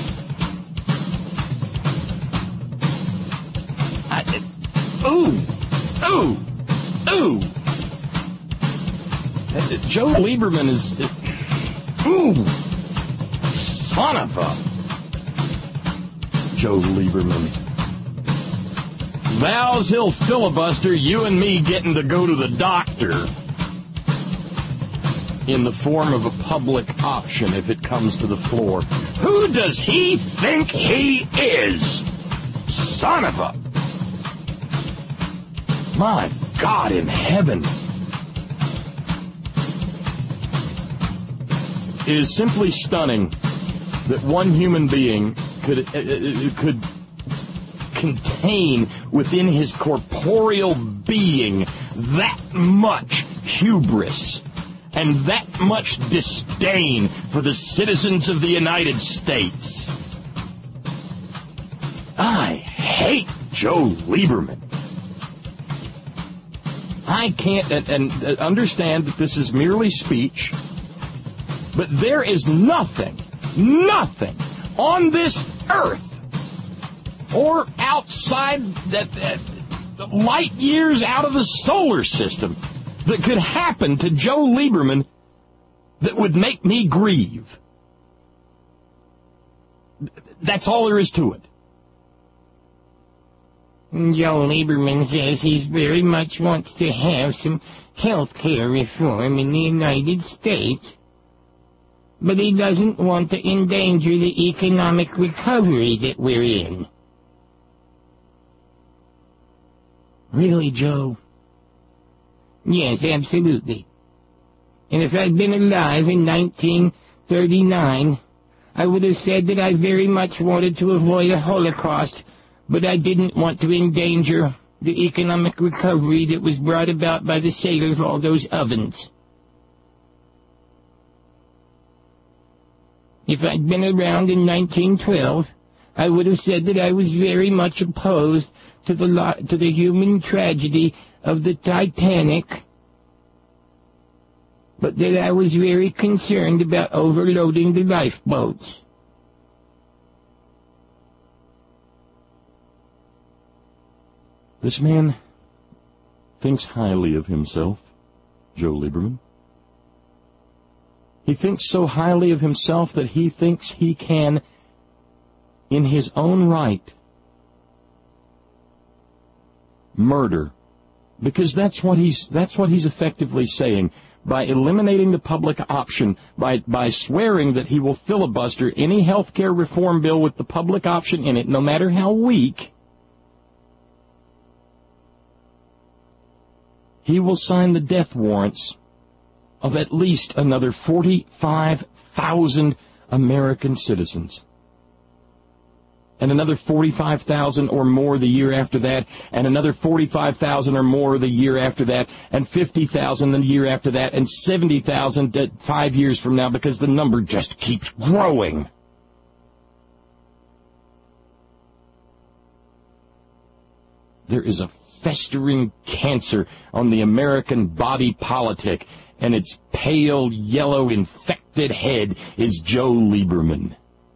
Ooh. Joe Lieberman is... son of a... Joe Lieberman. Vows he'll filibuster you and me getting to go to the doctor in the form of a public option if it comes to the floor. Who does he think he is? Son of a... My God in heaven. It is simply stunning that one human being could contain within his corporeal being that much hubris and that much disdain for the citizens of the United States. I hate Joe Lieberman. I can't and understand that this is merely speech, but there is nothing on this earth or outside that light years out of the solar system that could happen to Joe Lieberman that would make me grieve. That's all there is to it. Joe Lieberman says he very much wants to have some health care reform in the United States, but he doesn't want to endanger the economic recovery that we're in. Really, Joe? Yes, absolutely. And if I'd been alive in 1939, I would have said that I very much wanted to avoid a Holocaust, but I didn't want to endanger the economic recovery that was brought about by the sale of all those ovens. If I'd been around in 1912, I would have said that I was very much opposed to the human tragedy of the Titanic, but that I was very concerned about overloading the lifeboats. This man thinks highly of himself, Joe Lieberman. He thinks so highly of himself that he thinks he can, in his own right, murder. Because that's what he's effectively saying. By eliminating the public option, by swearing that he will filibuster any health care reform bill with the public option in it, no matter how weak, he will sign the death warrants of at least another 45,000 American citizens. And another 45,000 or more the year after that, and another 45,000 or more the year after that, and 50,000 the year after that, and 70,000 5 years from now, because the number just keeps growing. There is a festering cancer on the American body politic, and its pale, yellow, infected head is Joe Lieberman.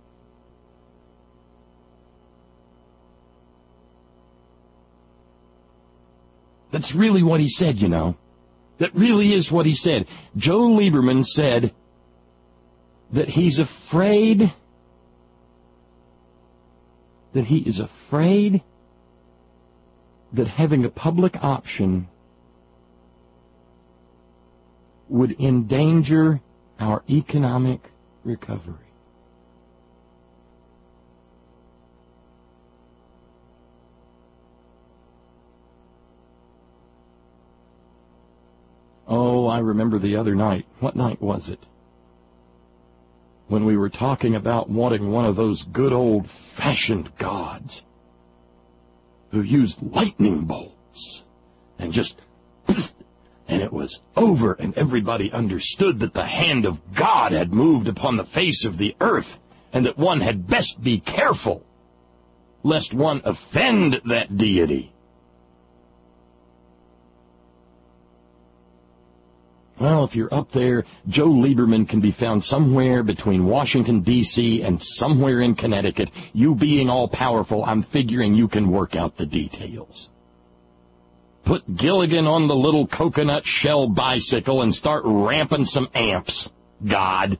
That's really what he said, you know. That really is what he said. Joe Lieberman said that he's afraid, that he is afraid that having a public option would endanger our economic recovery. Oh, I remember the other night. What night was it? When we were talking about wanting one of those good old-fashioned gods who used lightning bolts and just, and it was over, and everybody understood that the hand of God had moved upon the face of the earth, and that one had best be careful lest one offend that deity. Well, if you're up there, Joe Lieberman can be found somewhere between Washington, D.C. and somewhere in Connecticut. You being all-powerful, I'm figuring you can work out the details. Put Gilligan on the little coconut shell bicycle and start ramping some amps, God.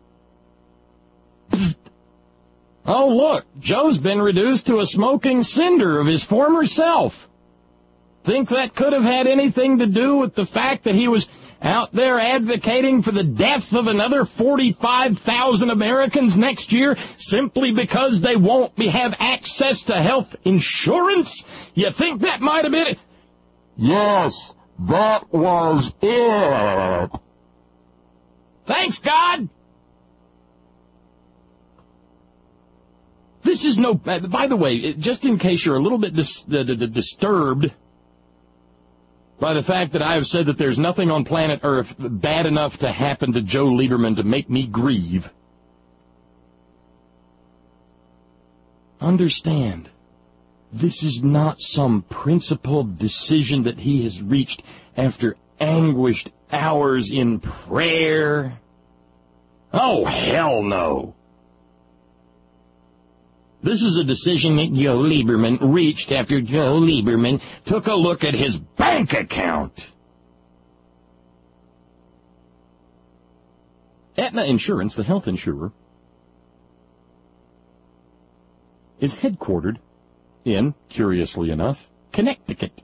Oh, look, Joe's been reduced to a smoking cinder of his former self. Think that could have had anything to do with the fact that he was out there advocating for the death of another 45,000 Americans next year simply because they won't have access to health insurance? You think that might have been it? Yes, that was it. Thanks, God. This is no... By the way, just in case you're a little bit disturbed by the fact that I have said that there's nothing on planet Earth bad enough to happen to Joe Lieberman to make me grieve, understand, this is not some principled decision that he has reached after anguished hours in prayer. Oh, hell no. This is a decision that Joe Lieberman reached after Joe Lieberman took a look at his bank account. Aetna Insurance, the health insurer, is headquartered in, curiously enough, Connecticut,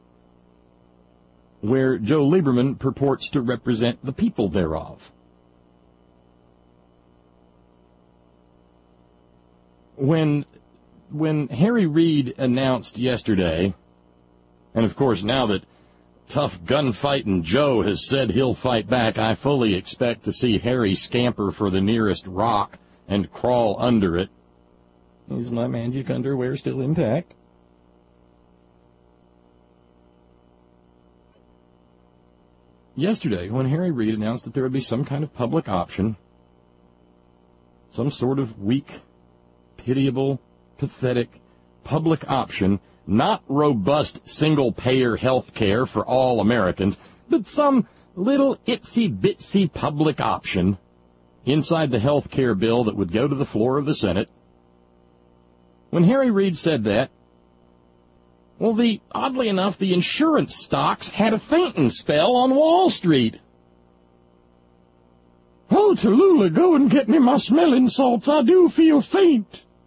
where Joe Lieberman purports to represent the people thereof. When Harry Reid announced yesterday, and of course now that tough gunfighting Joe has said he'll fight back, I fully expect to see Harry scamper for the nearest rock and crawl under it. Is my magic underwear still intact? Yesterday, when Harry Reid announced that there would be some kind of public option, some sort of weak, pitiable, pathetic public option, not robust single-payer health care for all Americans, but some little itsy-bitsy public option inside the health care bill that would go to the floor of the Senate. When Harry Reid said that, well, oddly enough, the insurance stocks had a fainting spell on Wall Street. Oh, Tallulah, go and get me my smelling salts. I do feel faint.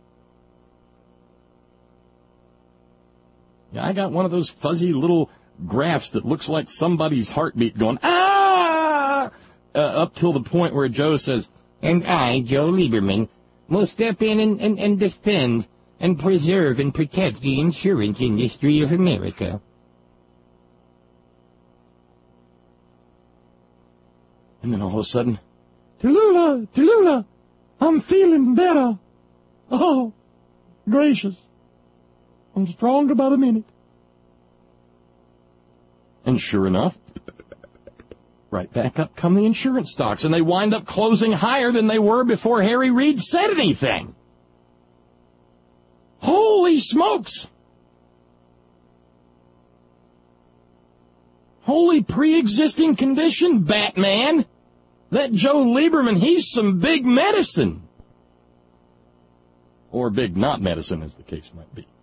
Yeah, I got one of those fuzzy little graphs that looks like somebody's heartbeat going, ah! Up till the point where Joe says, and I, Joe Lieberman, will step in and defend and preserve and protect the insurance industry of America. And then all of a sudden, Tallulah, I'm feeling better. Oh, gracious. I'm strong about a minute. And sure enough, right back up come the insurance stocks, and they wind up closing higher than they were before Harry Reid said anything. Holy smokes! Holy pre-existing condition, Batman! That Joe Lieberman, he's some big medicine. Or big not medicine, as the case might be.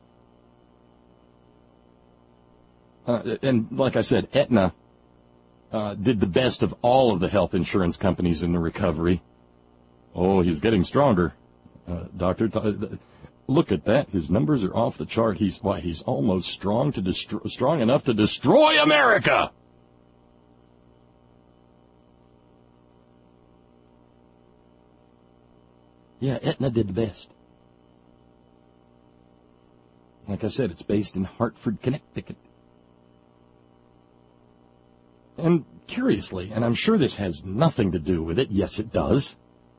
And like I said, Aetna did the best of all of the health insurance companies in the recovery. Oh, he's getting stronger. Doctor, look at that. His numbers are off the chart. He's almost strong enough to destroy America. Yeah, Aetna did the best. Like I said, it's based in Hartford, Connecticut. And curiously, and I'm sure this has nothing to do with it, yes it does,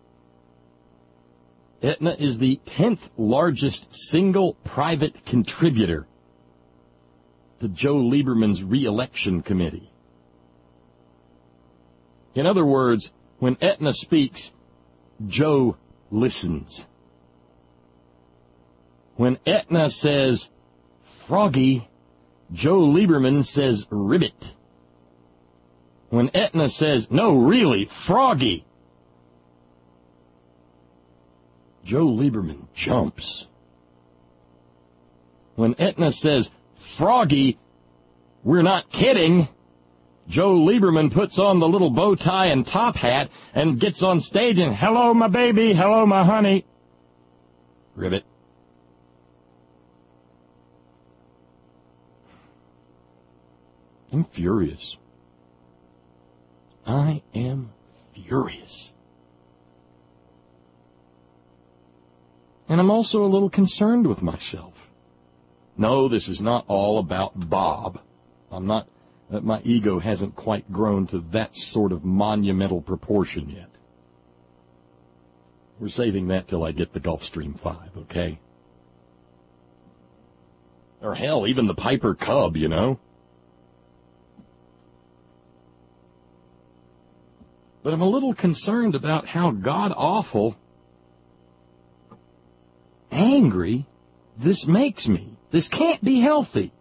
Aetna is the 10th largest single private contributor to Joe Lieberman's re-election committee. In other words, when Aetna speaks, Joe listens. When Aetna says froggy, Joe Lieberman says ribbit. When Aetna says, no, really, froggy, Joe Lieberman jumps. When Aetna says, froggy, we're not kidding, Joe Lieberman puts on the little bow tie and top hat and gets on stage and, hello, my baby, hello, my honey. Ribbit. I'm furious. I am furious. And I'm also a little concerned with myself. No, this is not all about Bob. My ego hasn't quite grown to that sort of monumental proportion yet. We're saving that till I get the Gulfstream 5, okay? Or hell, even the Piper Cub, you know? But I'm a little concerned about how god-awful angry this makes me. This can't be healthy.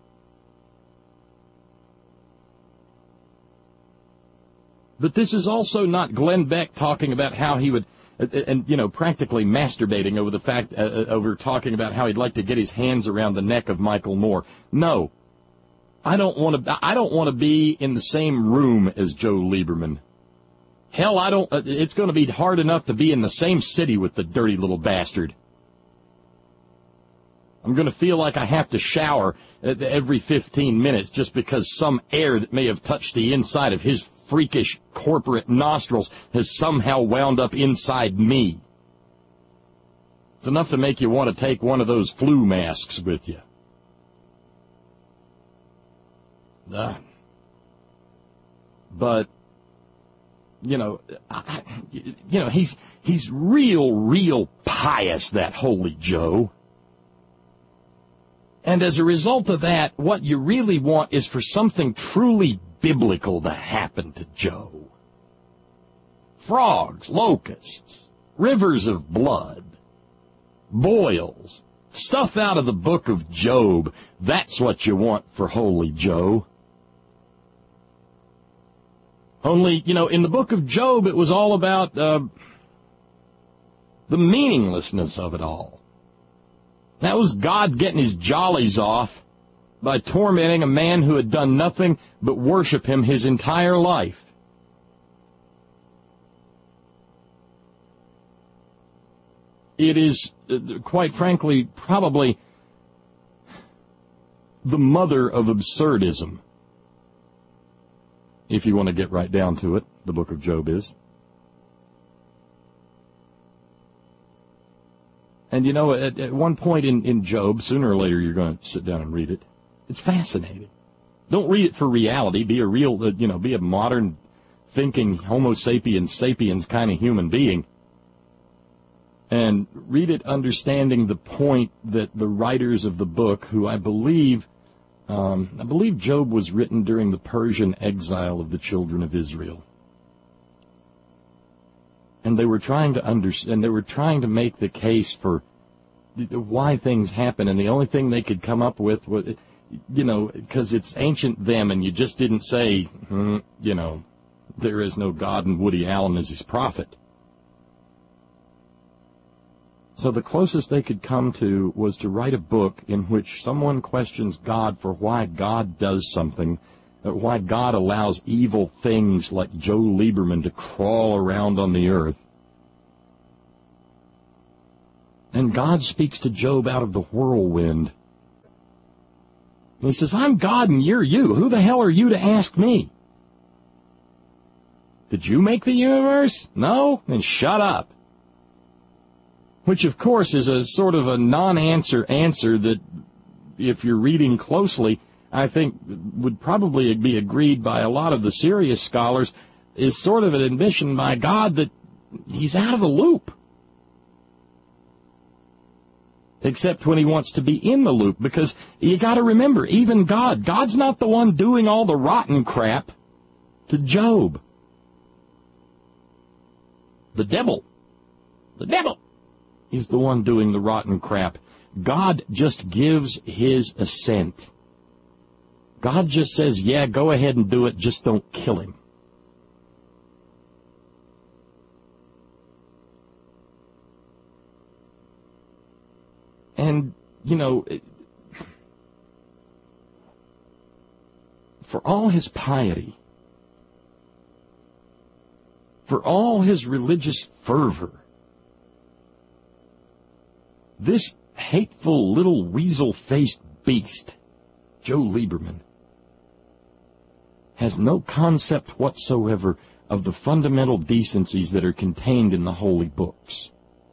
But this is also not Glenn Beck talking about how he would, and practically masturbating over the fact, over talking about how he'd like to get his hands around the neck of Michael Moore. No, I don't want to be in the same room as Joe Lieberman. Hell, it's going to be hard enough to be in the same city with the dirty little bastard. I'm going to feel like I have to shower every 15 minutes just because some air that may have touched the inside of his freakish corporate nostrils has somehow wound up inside me. It's enough to make you want to take one of those flu masks with you. But, he's real pious, that Holy Joe. And as a result of that, what you really want is for something truly biblical to happen to Joe. Frogs, locusts, rivers of blood, boils, stuff out of the book of Job. That's what you want for Holy Joe. Only, in the book of Job, it was all about the meaninglessness of it all. That was God getting his jollies off by tormenting a man who had done nothing but worship him his entire life. It is, quite frankly, probably the mother of absurdism. If you want to get right down to it, the book of Job is. And at one point in Job, sooner or later you're going to sit down and read it. It's fascinating. Don't read it for reality. Be a real, be a modern thinking Homo sapiens kind of human being. And read it understanding the point that the writers of the book, who I believe Job was written during the Persian exile of the children of Israel. And they were trying to make the case for why things happen, and the only thing they could come up with was, because it's ancient them, and you just didn't say, there is no God and Woody Allen is his prophet. So the closest they could come to was to write a book in which someone questions God for why God does something, why God allows evil things like Joe Lieberman to crawl around on the earth. And God speaks to Job out of the whirlwind. And he says, I'm God and you're you. Who the hell are you to ask me? Did you make the universe? No? Then shut up. Which, of course, is a sort of a non-answer answer that, if you're reading closely, I think would probably be agreed by a lot of the serious scholars, is sort of an admission by God that he's out of the loop. Except when he wants to be in the loop, because you got to remember, even God's not the one doing all the rotten crap to Job. The devil is the one doing the rotten crap. God just gives his assent. God just says, yeah, go ahead and do it, just don't kill him. And, for all his piety, for all his religious fervor, this hateful little weasel-faced beast, Joe Lieberman, has no concept whatsoever of the fundamental decencies that are contained in the holy books.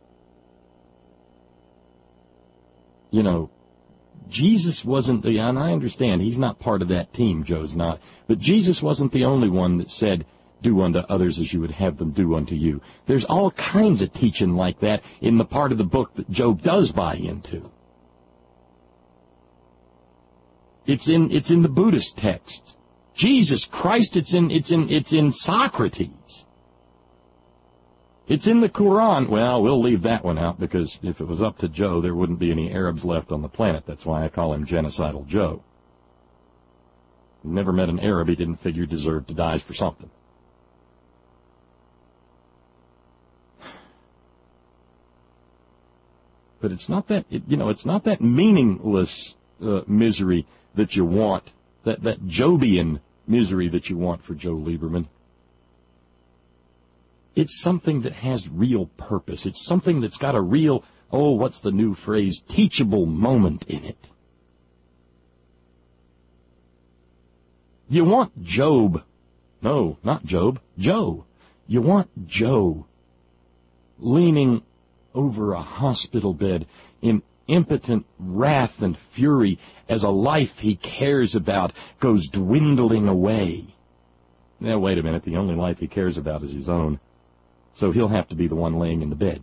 Jesus wasn't and I understand he's not part of that team, Joe's not, but Jesus wasn't the only one that said, do unto others as you would have them do unto you. There's all kinds of teaching like that in the part of the book that Job does buy into. It's in the Buddhist texts. Jesus Christ, it's in Socrates. It's in the Quran. Well, we'll leave that one out, because if it was up to Joe, there wouldn't be any Arabs left on the planet. That's why I call him Genocidal Joe. Never met an Arab he didn't figure deserved to die for something. But it's not that, it's not that meaningless misery that you want, that Jobian misery that you want for Joe Lieberman. It's something that has real purpose. It's something that's got a real oh, what's the new phrase, teachable moment in it. You want Job. No, not Job. Joe. You want Joe leaning over a hospital bed in impotent wrath and fury as a life he cares about goes dwindling away. Now, wait a minute. The only life he cares about is his own. So he'll have to be the one laying in the bed.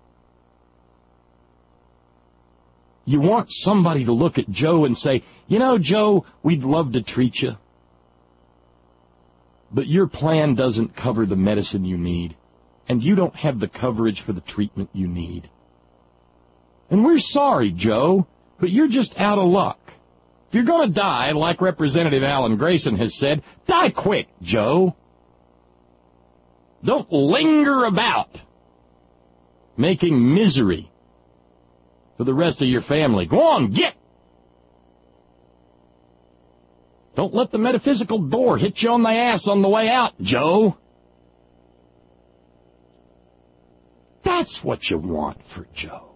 You want somebody to look at Joe and say, you know, Joe, we'd love to treat you, but your plan doesn't cover the medicine you need, and you don't have the coverage for the treatment you need. And we're sorry, Joe, but you're just out of luck. If you're going to die, like Representative Alan Grayson has said, die quick, Joe. Don't linger about making misery for the rest of your family. Go on, get! Don't let the metaphysical door hit you on the ass on the way out, Joe. That's what you want for Joe.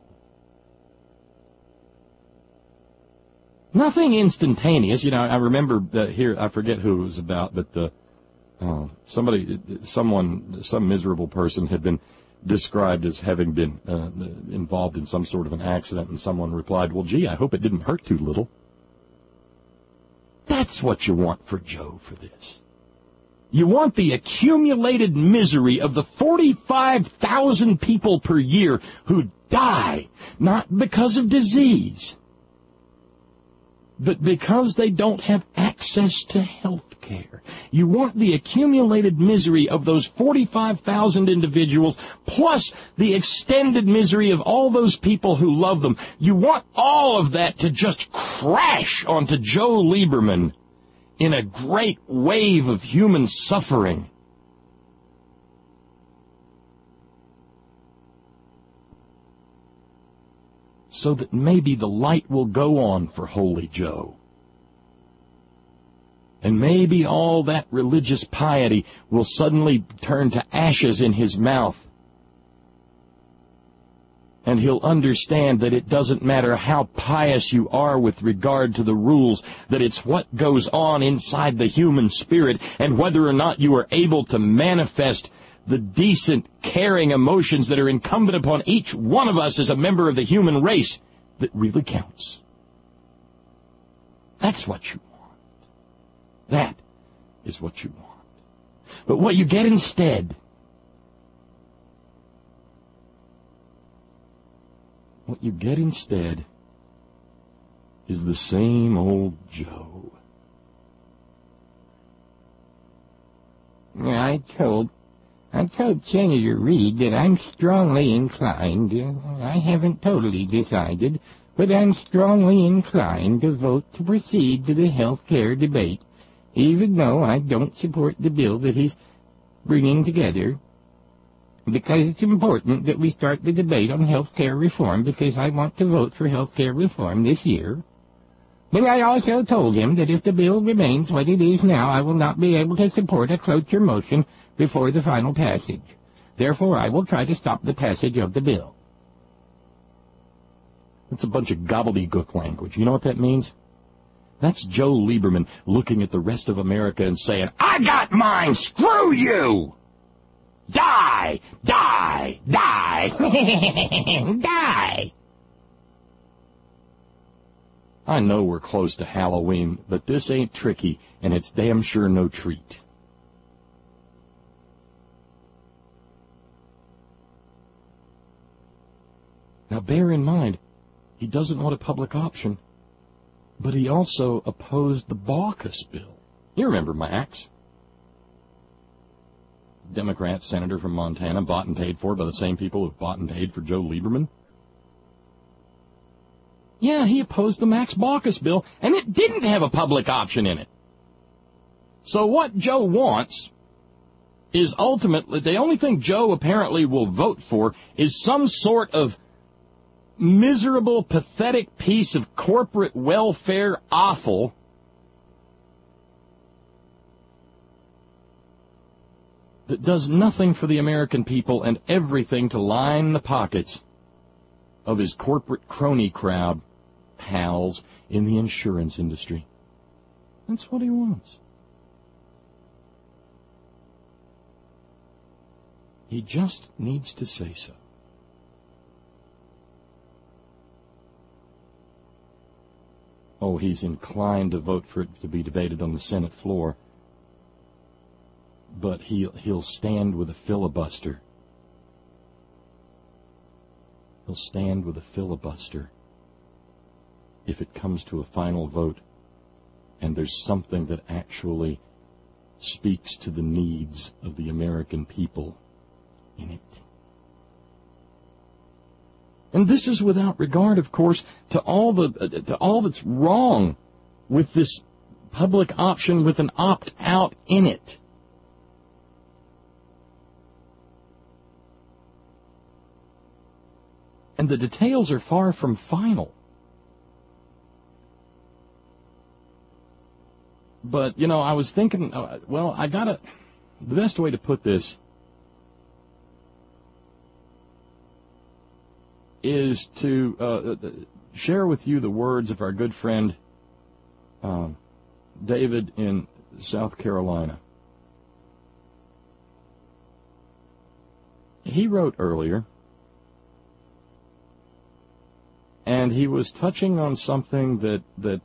Nothing instantaneous. You know, I remember here, I forget who it was about, but some miserable person had been described as having been involved in some sort of an accident, and someone replied, well, gee, I hope it didn't hurt too little. That's what you want for Joe for this. You want the accumulated misery of the 45,000 people per year who die, not because of disease, but because they don't have access to health care. You want the accumulated misery of those 45,000 individuals, plus the extended misery of all those people who love them. You want all of that to just crash onto Joe Lieberman in a great wave of human suffering. So that maybe the light will go on for Holy Joe. And maybe all that religious piety will suddenly turn to ashes in his mouth. And he'll understand that it doesn't matter how pious you are with regard to the rules, that it's what goes on inside the human spirit, and whether or not you are able to manifest the decent, caring emotions that are incumbent upon each one of us as a member of the human race that really counts. That's what you want. That is what you want. But what you get instead, is the same old Joe. I told Senator Reid that I'm strongly inclined, I haven't totally decided, but I'm strongly inclined to vote to proceed to the health care debate, even though I don't support the bill that he's bringing together, because it's important that we start the debate on health care reform, because I want to vote for health care reform this year. But I also told him that if the bill remains what it is now, I will not be able to support a cloture motion before the final passage. Therefore, I will try to stop the passage of the bill. That's a bunch of gobbledygook language. You know what that means? That's Joe Lieberman looking at the rest of America and saying, I got mine! Screw you! Die! Die! Die! Die! I know we're close to Halloween, but this ain't tricky, and it's damn sure no treat. Now bear in mind, he doesn't want a public option, but he also opposed the Baucus bill. You remember Max? Democrat senator from Montana, bought and paid for by the same people who've bought and paid for Joe Lieberman. Yeah, he opposed the Max Baucus bill, and it didn't have a public option in it. So what Joe wants is ultimately, the only thing Joe apparently will vote for is some sort of miserable, pathetic piece of corporate welfare offal that does nothing for the American people and everything to line the pockets of his corporate crony crowd pals in the insurance industry. That's what he wants. He just needs to say so. Oh, he's inclined to vote for it to be debated on the Senate floor, but he'll stand with a filibuster. He'll stand with a filibuster if it comes to a final vote and there's something that actually speaks to the needs of the American people in it. And this is without regard, of course, to all that's wrong with this public option with an opt-out in it. And the details are far from final. But, I was thinking, the best way to put this is to share with you the words of our good friend David in South Carolina. He wrote earlier, and he was touching on something that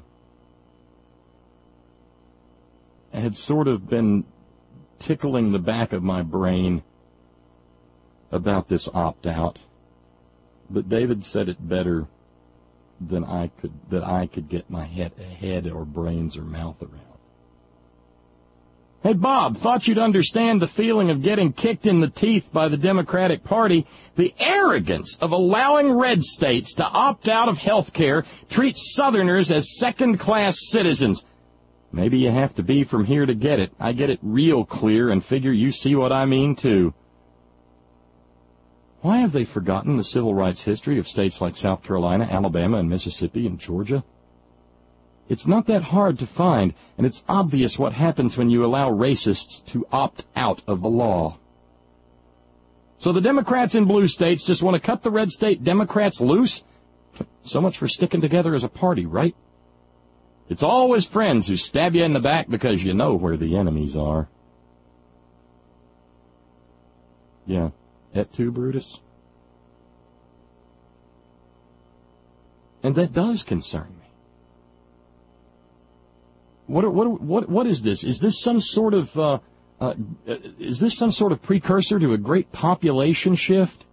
had sort of been tickling the back of my brain about this opt-out. But David said it better than I could get my head or brains or mouth around. Hey, Bob, thought you'd understand the feeling of getting kicked in the teeth by the Democratic Party. The arrogance of allowing red states to opt out of health care treats Southerners as second-class citizens. Maybe you have to be from here to get it. I get it real clear and figure you see what I mean, too. Why have they forgotten the civil rights history of states like South Carolina, Alabama, and Mississippi, and Georgia? It's not that hard to find, and it's obvious what happens when you allow racists to opt out of the law. So the Democrats in blue states just want to cut the red state Democrats loose? So much for sticking together as a party, right? It's always friends who stab you in the back because you know where the enemies are. Yeah. Et tu, Brutus? And that does concern me. What is this? Is this some sort of precursor to a great population shift?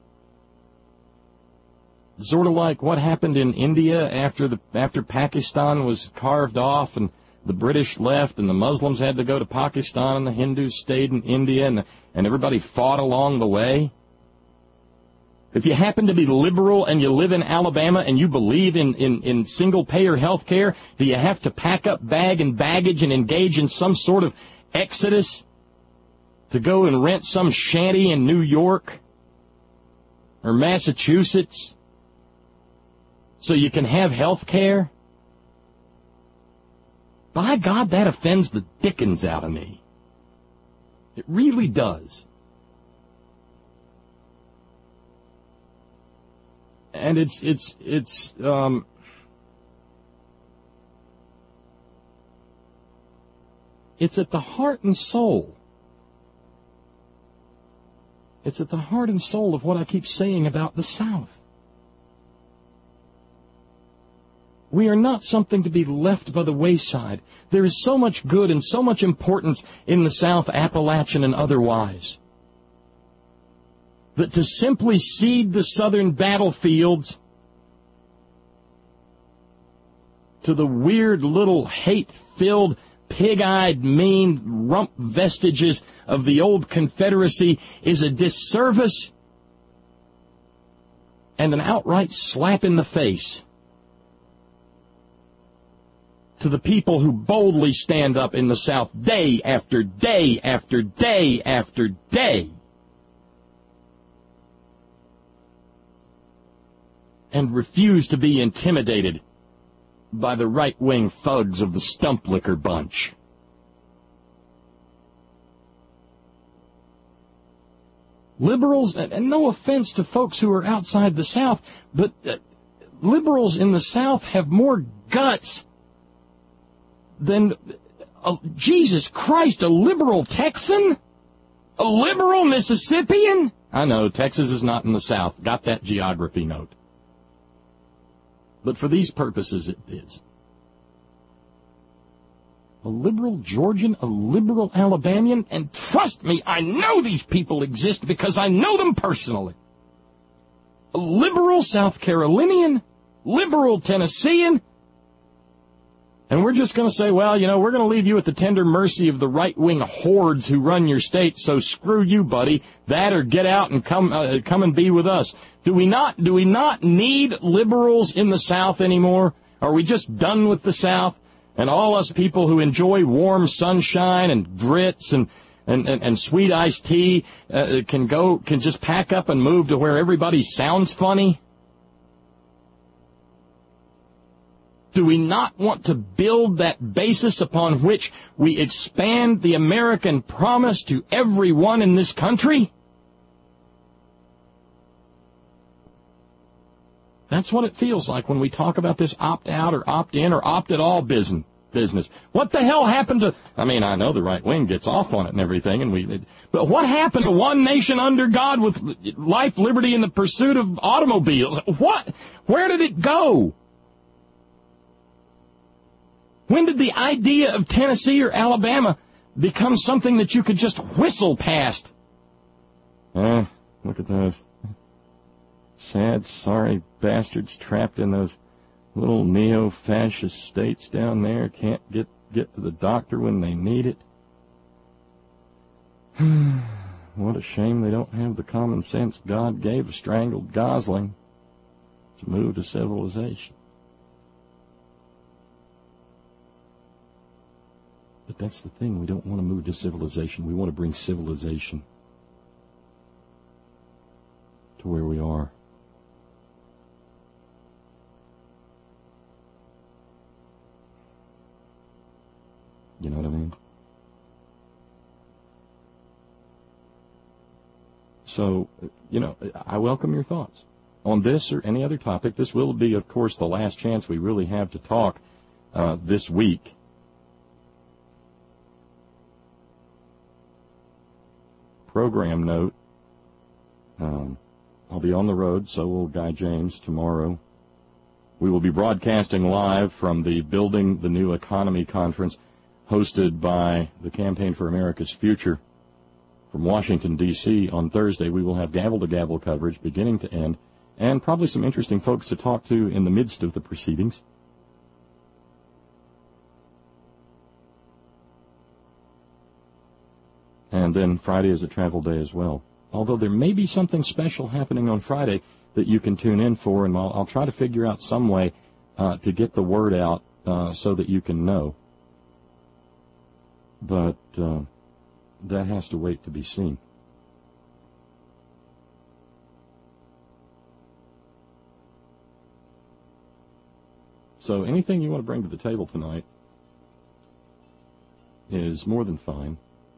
Sort of like what happened in India after Pakistan was carved off and the British left and the Muslims had to go to Pakistan and the Hindus stayed in India and everybody fought along the way. If you happen to be liberal and you live in Alabama and you believe in single-payer health care, do you have to pack up bag and baggage and engage in some sort of exodus to go and rent some shanty in New York or Massachusetts so you can have health care? By God, that offends the dickens out of me. It really does. And it's at the heart and soul. It's at the heart and soul of what I keep saying about the South. We are not something to be left by the wayside. There is so much good and so much importance in the South, Appalachian and otherwise, that to simply cede the southern battlefields to the weird little hate-filled, pig-eyed, mean rump vestiges of the old Confederacy is a disservice and an outright slap in the face to the people who boldly stand up in the South day after day after day after day and refuse to be intimidated by the right-wing thugs of the stump liquor bunch. Liberals, and no offense to folks who are outside the South, but liberals in the South have more guts than, Jesus Christ, a liberal Texan? A liberal Mississippian? I know, Texas is not in the South. Got that geography note. But for these purposes, it is. A liberal Georgian, a liberal Alabamian, and trust me, I know these people exist because I know them personally. A liberal South Carolinian, liberal Tennessean, and we're just going to say, well, we're going to leave you at the tender mercy of the right-wing hordes who run your state, so screw you, buddy. That or get out and come and be with us. Do we not need liberals in the South anymore? Are we just done with the South? And all us people who enjoy warm sunshine and grits and sweet iced tea can just pack up and move to where everybody sounds funny? Do we not want to build that basis upon which we expand the American promise to everyone in this country? That's what it feels like when we talk about this opt-out or opt-in or opt-at-all business. What the hell happened to... I mean, I know the right wing gets off on it and everything, but what happened to one nation under God with life, liberty, and the pursuit of automobiles? What? Where did it go? When did the idea of Tennessee or Alabama become something that you could just whistle past? Look at those sad, sorry bastards trapped in those little neo-fascist states down there. Can't get to the doctor when they need it. What a shame they don't have the common sense God gave a strangled gosling to move to civilization. But that's the thing. We don't want to move to civilization. We want to bring civilization to where we are. You know what I mean? So, I welcome your thoughts on this or any other topic. This will be, of course, the last chance we really have to talk this week. Program note, I'll be on the road, so will Guy James tomorrow. We will be broadcasting live from the Building the New Economy conference hosted by the Campaign for America's Future from Washington, D.C. on Thursday. We will have gavel-to-gavel coverage beginning to end and probably some interesting folks to talk to in the midst of the proceedings. And then Friday is a travel day as well. Although there may be something special happening on Friday that you can tune in for, and I'll try to figure out some way to get the word out so that you can know. But that has to wait to be seen. So anything you want to bring to the table tonight is more than fine.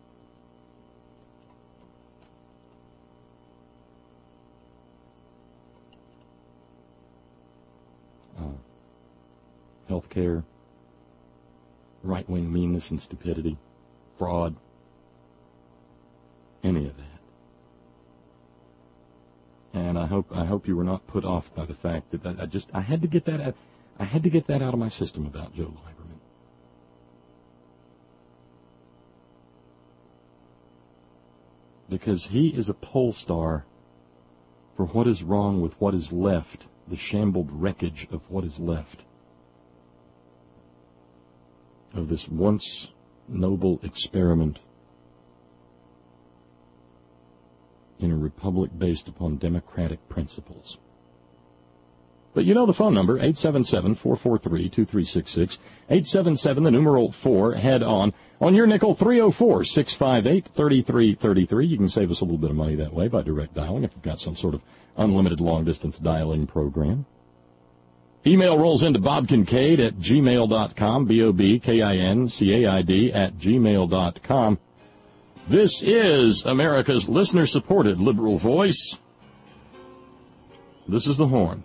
Healthcare, right-wing meanness and stupidity, fraud, any of that. And I hope you were not put off by the fact that I had to get that out. I had to get that out of my system about Joe Lieberman. Because he is a pole star for what is wrong with what is left, the shambled wreckage of what is left of this once noble experiment in a republic based upon democratic principles. But you know the phone number, 877-443-2366, 877, the numeral 4, head on your nickel, 304-658-3333. You can save us a little bit of money that way by direct dialing if you've got some sort of unlimited long-distance dialing program. Email rolls into bobkincaid at gmail.com, BOBKINCAID at gmail.com. This is America's listener-supported liberal voice. This is The Horn.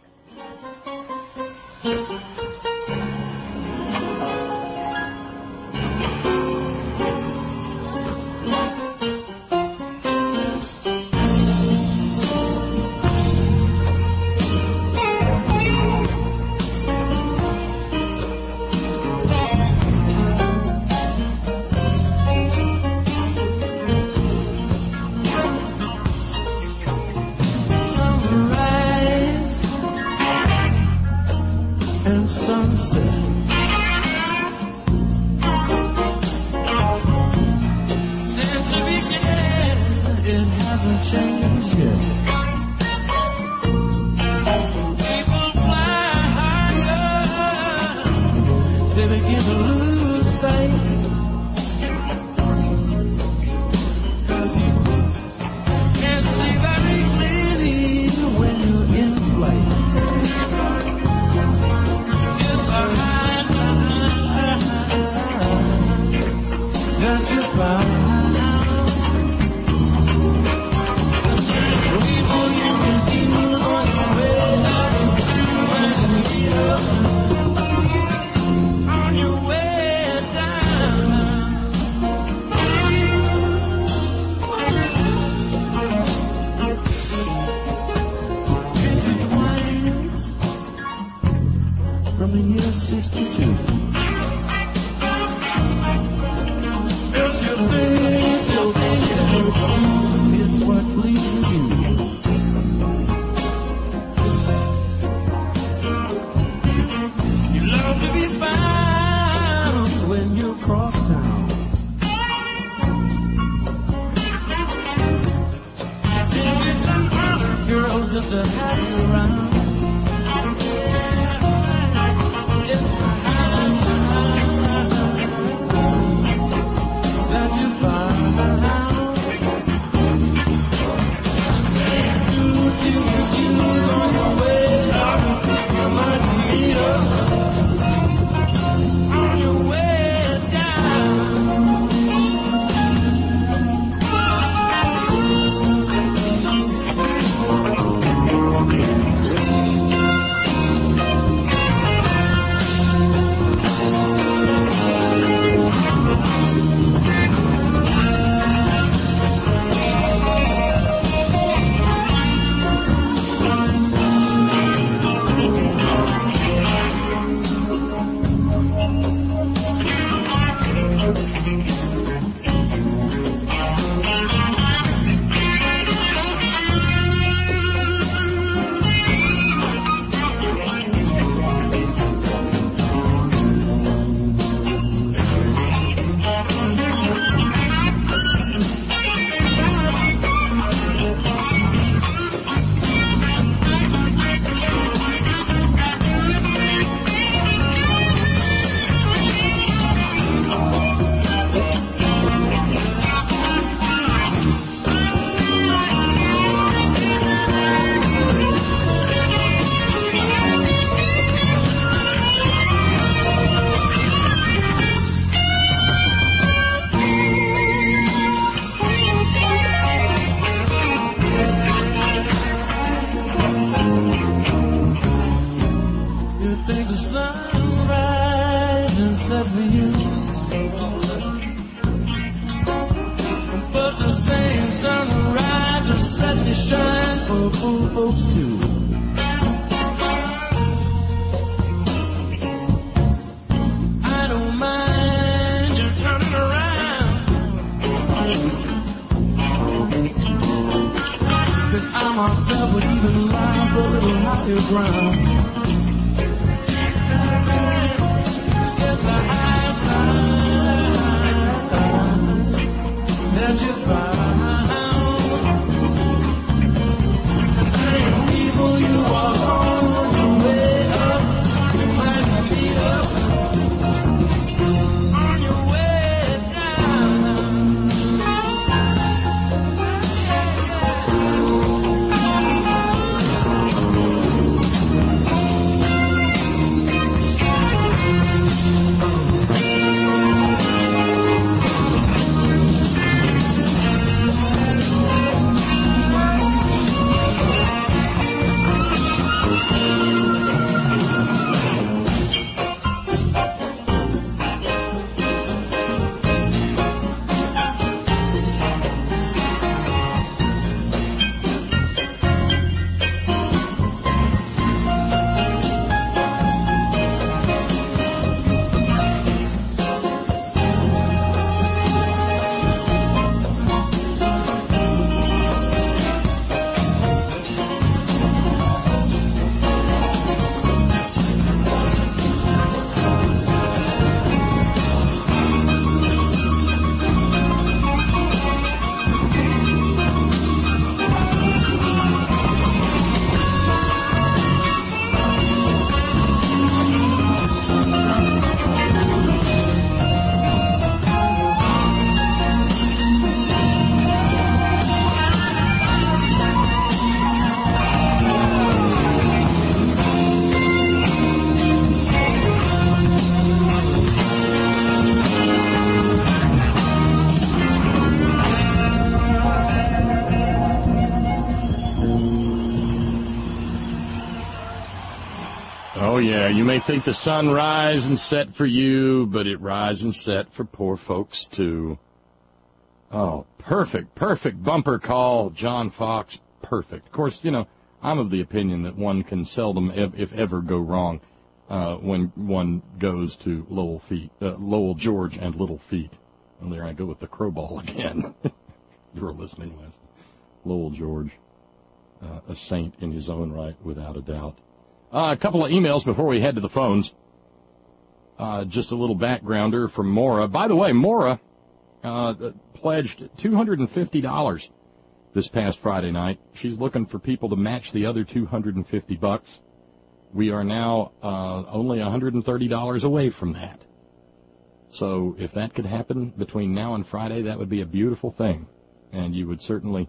Oh, yeah, you may think the sun rise and set for you, but it rise and set for poor folks, too. Oh, perfect bumper call, John Fox, perfect. Of course, you know, I'm of the opinion that one can seldom, if ever, go wrong when one goes to Lowell George and Little Feet. And there I go with the crowball again. You were listening last. Lowell George, a saint in his own right, without a doubt. A couple of emails before we head to the phones. Just a little backgrounder from Maura. By the way, Maura pledged $250 this past Friday night. She's looking for people to match the other $250. We are now only $130 away from that. So if that could happen between now and Friday, that would be a beautiful thing, and you would certainly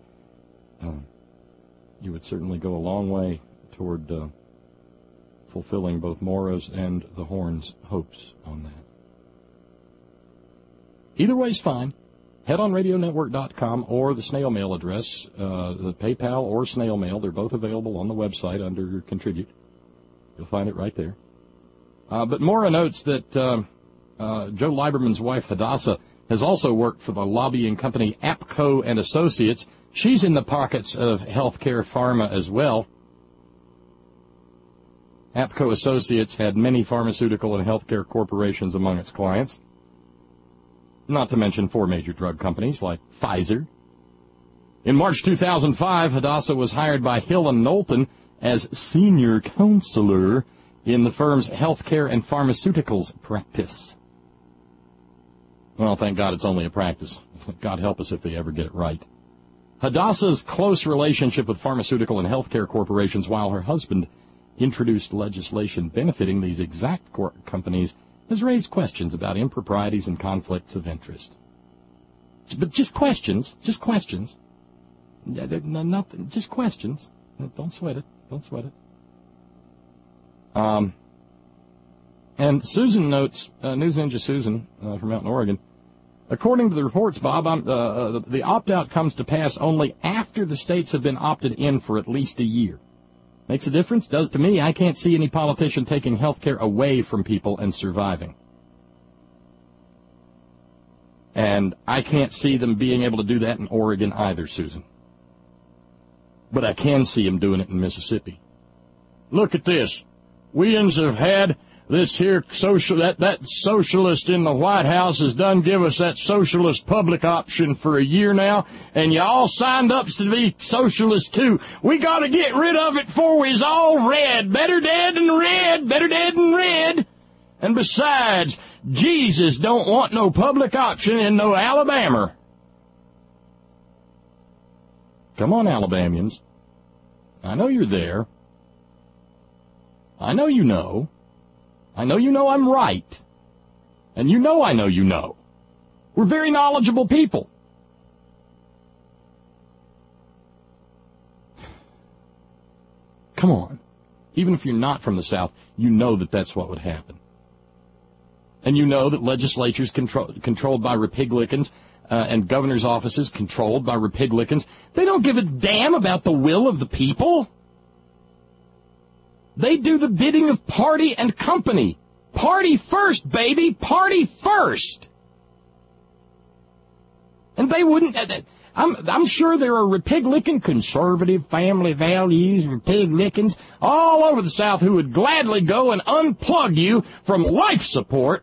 go a long way toward fulfilling both Maura's and the Horn's hopes on that. Either way's fine. Head on RadioNetwork.com or the snail mail address, the PayPal or snail mail. They're both available on the website under Contribute. You'll find it right there. But Maura notes that Joe Lieberman's wife, Hadassah, has also worked for the lobbying company APCO and Associates. She's in the pockets of healthcare pharma as well. APCO Associates had many pharmaceutical and healthcare corporations among its clients, not to mention 4 major drug companies like Pfizer. In March 2005, Hadassah was hired by Hill & Knowlton as senior counselor in the firm's healthcare and pharmaceuticals practice. Well, thank God it's only a practice. God help us if they ever get it right. Hadassah's close relationship with pharmaceutical and healthcare corporations, while her husband introduced legislation benefiting these exact companies, has raised questions about improprieties and conflicts of interest. But just questions. Nothing, just questions. Don't sweat it. And Susan notes, News Ninja Susan from out in Oregon, according to the reports, Bob, the opt-out comes to pass only after the states have been opted in for at least a year. Makes a difference? Does to me. I can't see any politician taking health care away from people and surviving. And I can't see them being able to do that in Oregon either, Susan. But I can see them doing it in Mississippi. Look at this. We'ns have had this here that socialist in the White House has done give us that socialist public option for a year now, and you all signed up to be socialist too. We got to get rid of it before we's all red. Better dead than red. And besides, Jesus don't want no public option in no Alabama. Come on, Alabamians. I know you're there. I know you know. I know you know I'm right. And you know I know you know. We're very knowledgeable people. Come on. Even if you're not from the South, you know that that's what would happen. And you know that legislatures controlled by Republicans and governor's offices controlled by Republicans, they don't give a damn about the will of the people. They do the bidding of party and company. Party first, baby. Party first. And they wouldn't... I'm sure there are Republican, conservative, family values, Republicans all over the South who would gladly go and unplug you from life support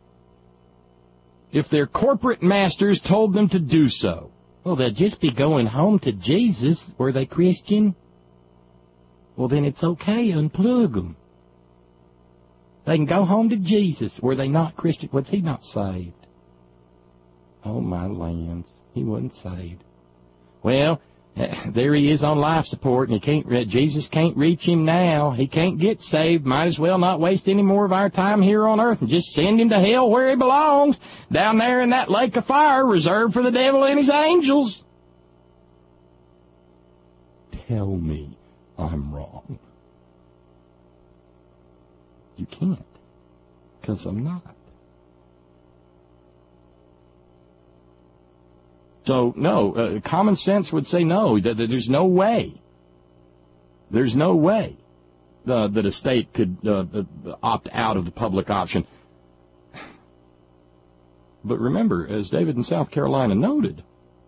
if their corporate masters told them to do so. Well, they'll just be going home to Jesus. Were they Christian? Well, then it's okay. Unplug them. They can go home to Jesus. Were they not Christian? Was he not saved? Oh, my lands. He wasn't saved. Well, there he is on life support, and Jesus can't reach him now. He can't get saved. Might as well not waste any more of our time here on earth and just send him to hell where he belongs, down there in that lake of fire reserved for the devil and his angels. Tell me I'm wrong. You can't, because I'm not. So, no, common sense would say no, that there's no way. There's no way. that a state could opt out of the public option. But remember, as David in South Carolina noted,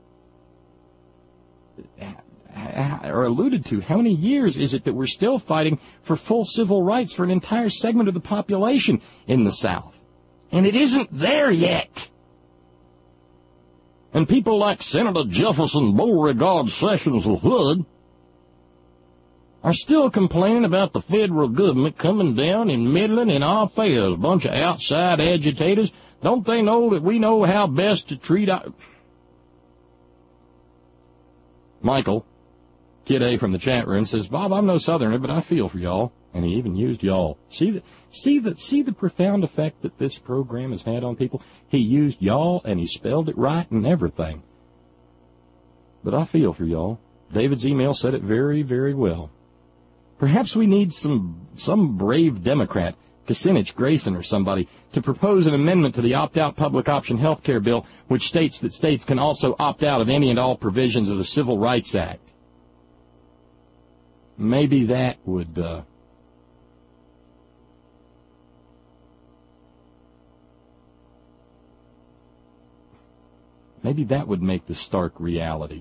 or alluded to, how many years is it that we're still fighting for full civil rights for an entire segment of the population in the South? And it isn't there yet. And people like Senator Jefferson Beauregard Sessions of Hood are still complaining about the federal government coming down and meddling in our affairs. A bunch of outside agitators. Don't they know that we know how best to treat our... Michael, Kid A from the chat room, says, Bob, I'm no Southerner, but I feel for y'all. And he even used y'all. See the profound effect that this program has had on people? He used y'all, and he spelled it right and everything. But I feel for y'all. David's email said it very, very well. Perhaps we need some brave Democrat, Kucinich, Grayson, or somebody, to propose an amendment to the opt-out public option health care bill, which states that states can also opt out of any and all provisions of the Civil Rights Act. Maybe that would... Maybe that would make the stark reality.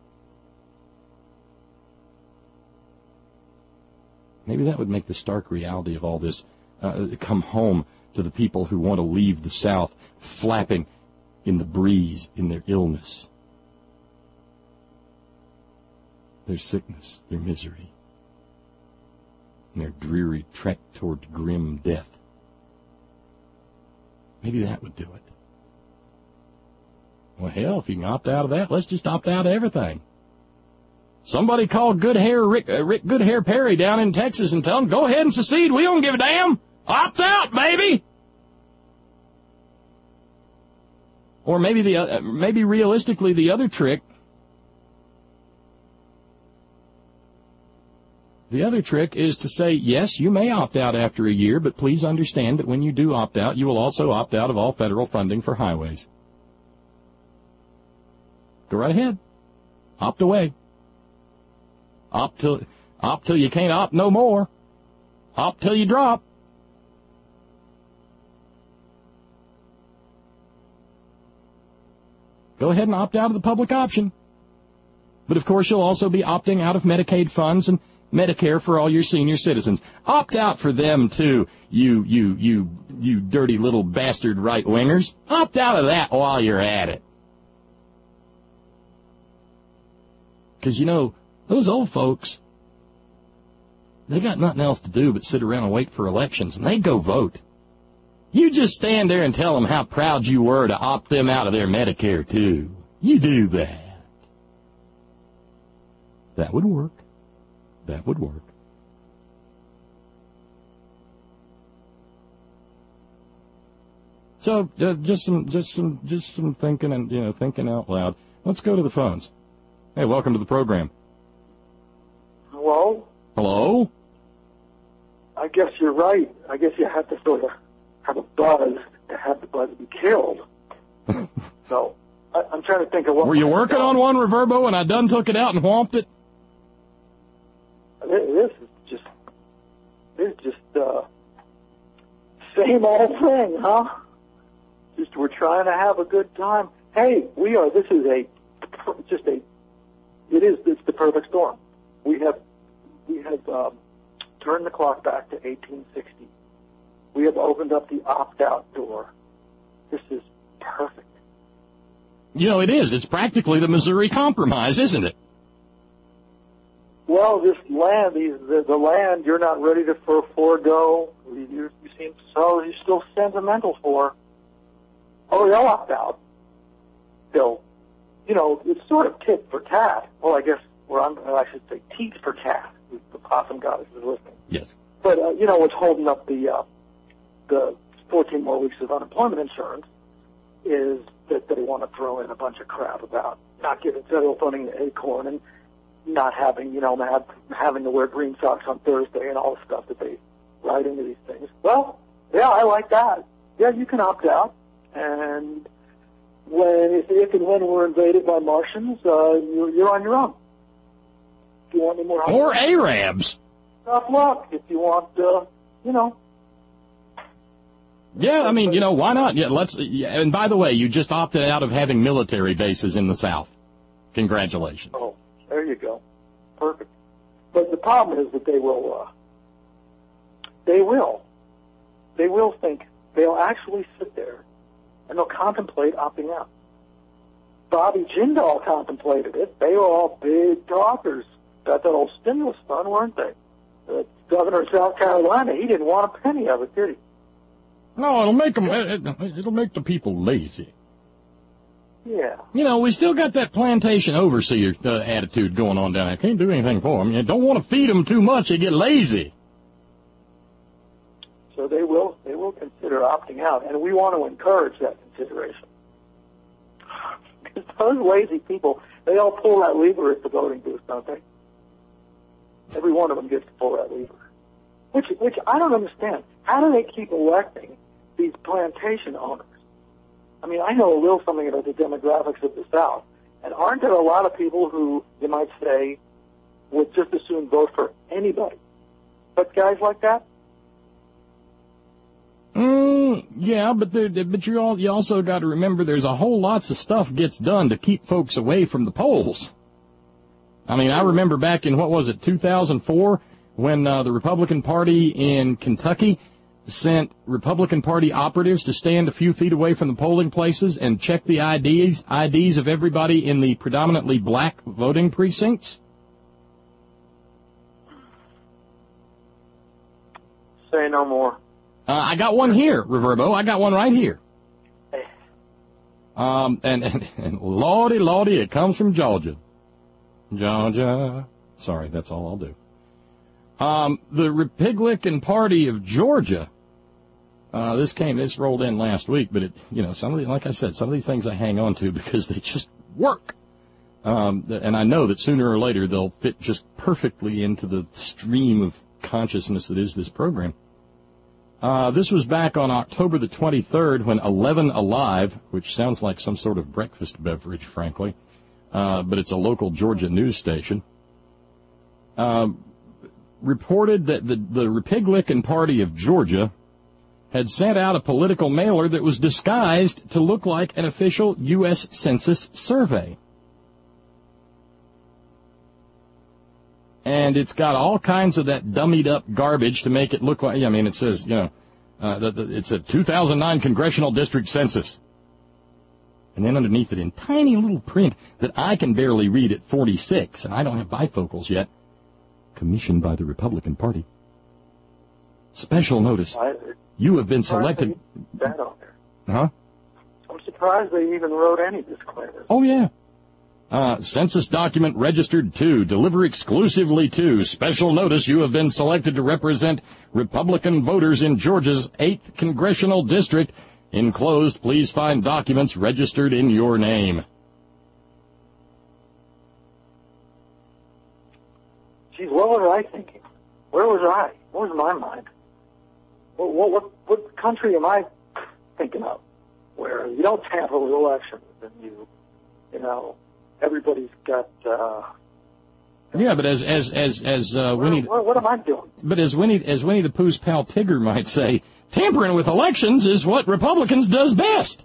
Maybe that would make the stark reality of all this come home to the people who want to leave the South flapping in the breeze in their illness, their sickness, their misery, and their dreary trek toward grim death. Maybe that would do it. Well, hell, if you can opt out of that, let's just opt out of everything. Somebody call Rick Goodhair Perry down in Texas and tell him, go ahead and secede. We don't give a damn. Opt out, baby. Or maybe realistically the other trick. The other trick is to say, yes, you may opt out after a year, but please understand that when you do opt out, you will also opt out of all federal funding for highways. Go right ahead. Opt away. Opt till you can't opt no more. Opt till you drop. Go ahead and opt out of the public option. But of course you'll also be opting out of Medicaid funds and Medicare for all your senior citizens. Opt out for them too, you dirty little bastard right-wingers. Opt out of that while you're at it. Because, you know, those old folks, they got nothing else to do but sit around and wait for elections, and they go vote. You just stand there and tell them how proud you were to opt them out of their Medicare, too. You do that. That would work. That would work. So, just some thinking and, thinking out loud. Let's go to the phones. Hey, welcome to the program. Hello? Hello? I guess you're right. I guess you have to sort of have a buzz to have the buzz be killed. So, I'm trying to think of what... Were you working on one, Reverbo, and I done took it out and whomped it? This is just same old thing, huh? Just we're trying to have a good time. Hey, it's the perfect storm. We have turned the clock back to 1860. We have opened up the opt-out door. This is perfect. You know, it is. It's practically the Missouri Compromise, isn't it? Well, this land, the land you're not ready to forego, you seem so, you're still sentimental for. Oh, they'll opt out. It's sort of tit for tat. Well, I guess, I should say teat for tat. The possum goddess is listening. Yes. But, what's holding up the 14 more weeks of unemployment insurance is that they want to throw in a bunch of crap about not giving federal funding to Acorn and not having, having to wear green socks on Thursday and all the stuff that they write into these things. Well, yeah, I like that. Yeah, you can opt out. And if and when we're invaded by Martians, you're on your own. Do you want any more? Or Arabs. tough luck if you want, you know. Yeah, I mean, you know, why not? Yeah, and by the way, you just opted out of having military bases in the South. Congratulations. Oh, there you go. Perfect. But the problem is that they will think, they'll actually sit there and they'll contemplate opting out. Bobby Jindal contemplated it. They were all big talkers about that old stimulus fund, weren't they? The governor of South Carolina, he didn't want a penny of it, did he? No, it'll make the people lazy. Yeah. You know, we still got that plantation overseer attitude going on down there. Can't do anything for them. You don't want to feed them too much, they get lazy. So they will consider opting out, and we want to encourage that consideration. Because those lazy people, they all pull that lever at the voting booth, don't they? Every one of them gets to pull that lever. Which I don't understand. How do they keep electing these plantation owners? I mean, I know a little something about the demographics of the South, and aren't there a lot of people who, you might say, would just as soon vote for anybody but guys like that? Yeah, but you also got to remember there's a whole lots of stuff gets done to keep folks away from the polls. I mean, I remember back in, 2004, when the Republican Party in Kentucky sent Republican Party operatives to stand a few feet away from the polling places and check the IDs of everybody in the predominantly black voting precincts. Say no more. I got one here, Reverbo. I got one right here. And lordy, it comes from Georgia. Georgia. Sorry, that's all I'll do. The Republican Party of Georgia. This rolled in last week, but like I said, some of these things I hang on to because they just work. And I know that sooner or later they'll fit just perfectly into the stream of consciousness that is this program. This was back on October the 23rd when 11 Alive, which sounds like some sort of breakfast beverage, frankly, but it's a local Georgia news station, reported that the Republican Party of Georgia had sent out a political mailer that was disguised to look like an official U.S. Census survey. And it's got all kinds of that dummied-up garbage to make it look like, it says, it's a 2009 congressional district census. And then underneath it in tiny little print that I can barely read at 46, and I don't have bifocals yet, commissioned by the Republican Party. Special notice. You have been selected. That on there. Huh? I'm surprised they even wrote any disclaimers. Oh, yeah. Census document registered to, deliver exclusively to, special notice you have been selected to represent Republican voters in Georgia's 8th Congressional District. Enclosed, please find documents registered in your name. Geez, what was I thinking? Where was I? What was my mind? What country am I thinking of? Where you don't tamper with elections and everybody's got. Yeah, but as Winnie. What am I doing? But as Winnie the Pooh's pal Tigger might say, tampering with elections is what Republicans does best.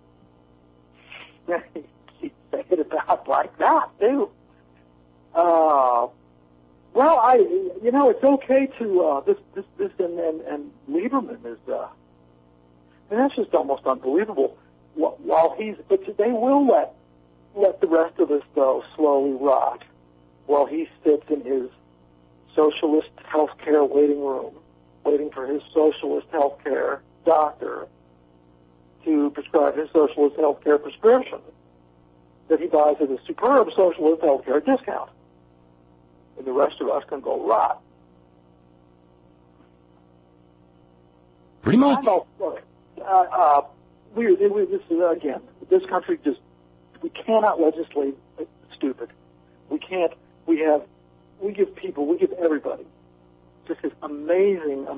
You say it about like that too. Well, it's okay to this and Lieberman is. That's just almost unbelievable. But they will let the rest of us, though, slowly rot while he sits in his socialist health care waiting room, waiting for his socialist health care doctor to prescribe his socialist health care prescription that he buys at a superb socialist health care discount. And the rest of us can go rot. Pretty much. This country we cannot legislate stupid. We give everybody just this amazing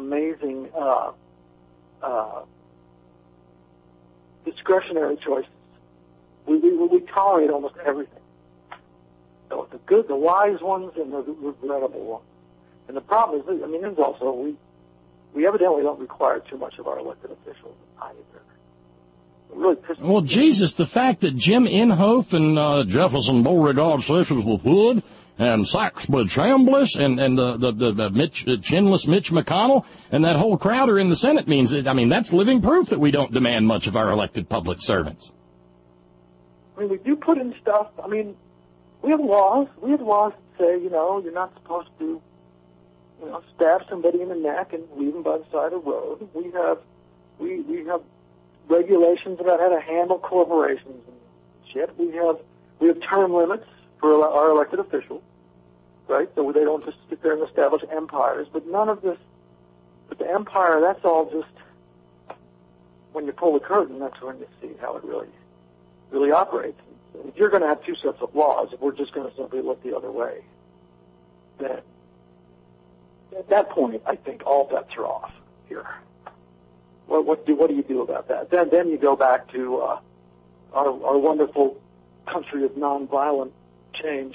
discretionary choices. We tolerate almost everything. The good, the wise ones, and the regrettable ones. And the problem is, I mean, there's also, we evidently don't require too much of our elected officials either. Really well, Jesus, the fact that Jim Inhofe and Jefferson Beauregard sessions with Hood and Sachs with Chambliss and the chinless Mitch McConnell and that whole crowd are in the Senate means that, I mean, that's living proof that we don't demand much of our elected public servants. I mean, we do put in stuff. I mean, we have laws. We have laws that say, you know, you're not supposed to, you know, stab somebody in the neck and leave them by the side of the road. We have regulations about how to handle corporations and shit. We have term limits for our elected officials, right? So they don't just sit there and establish empires. But none of this, but the empire, that's all just, when you pull the curtain, that's when you see how it really operates. And if you're going to have two sets of laws, if we're just going to simply look the other way, then at that point, I think all bets are off here. What do you do about that? Then you go back to our wonderful country of nonviolent change.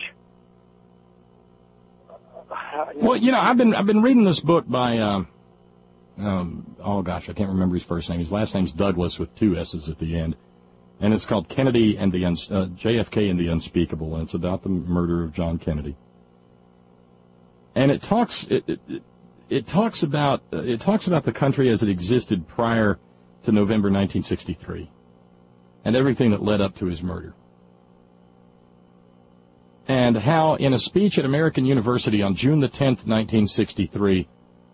Well, you know, I've been reading this book by oh gosh, I can't remember his first name. His last name's Douglas with two S's at the end, and it's called Kennedy and the JFK and the Unspeakable, and it's about the murder of John Kennedy. And it talks about the country as it existed prior to November 1963 and everything that led up to his murder. And how, in a speech at American University on June the 10th, 1963,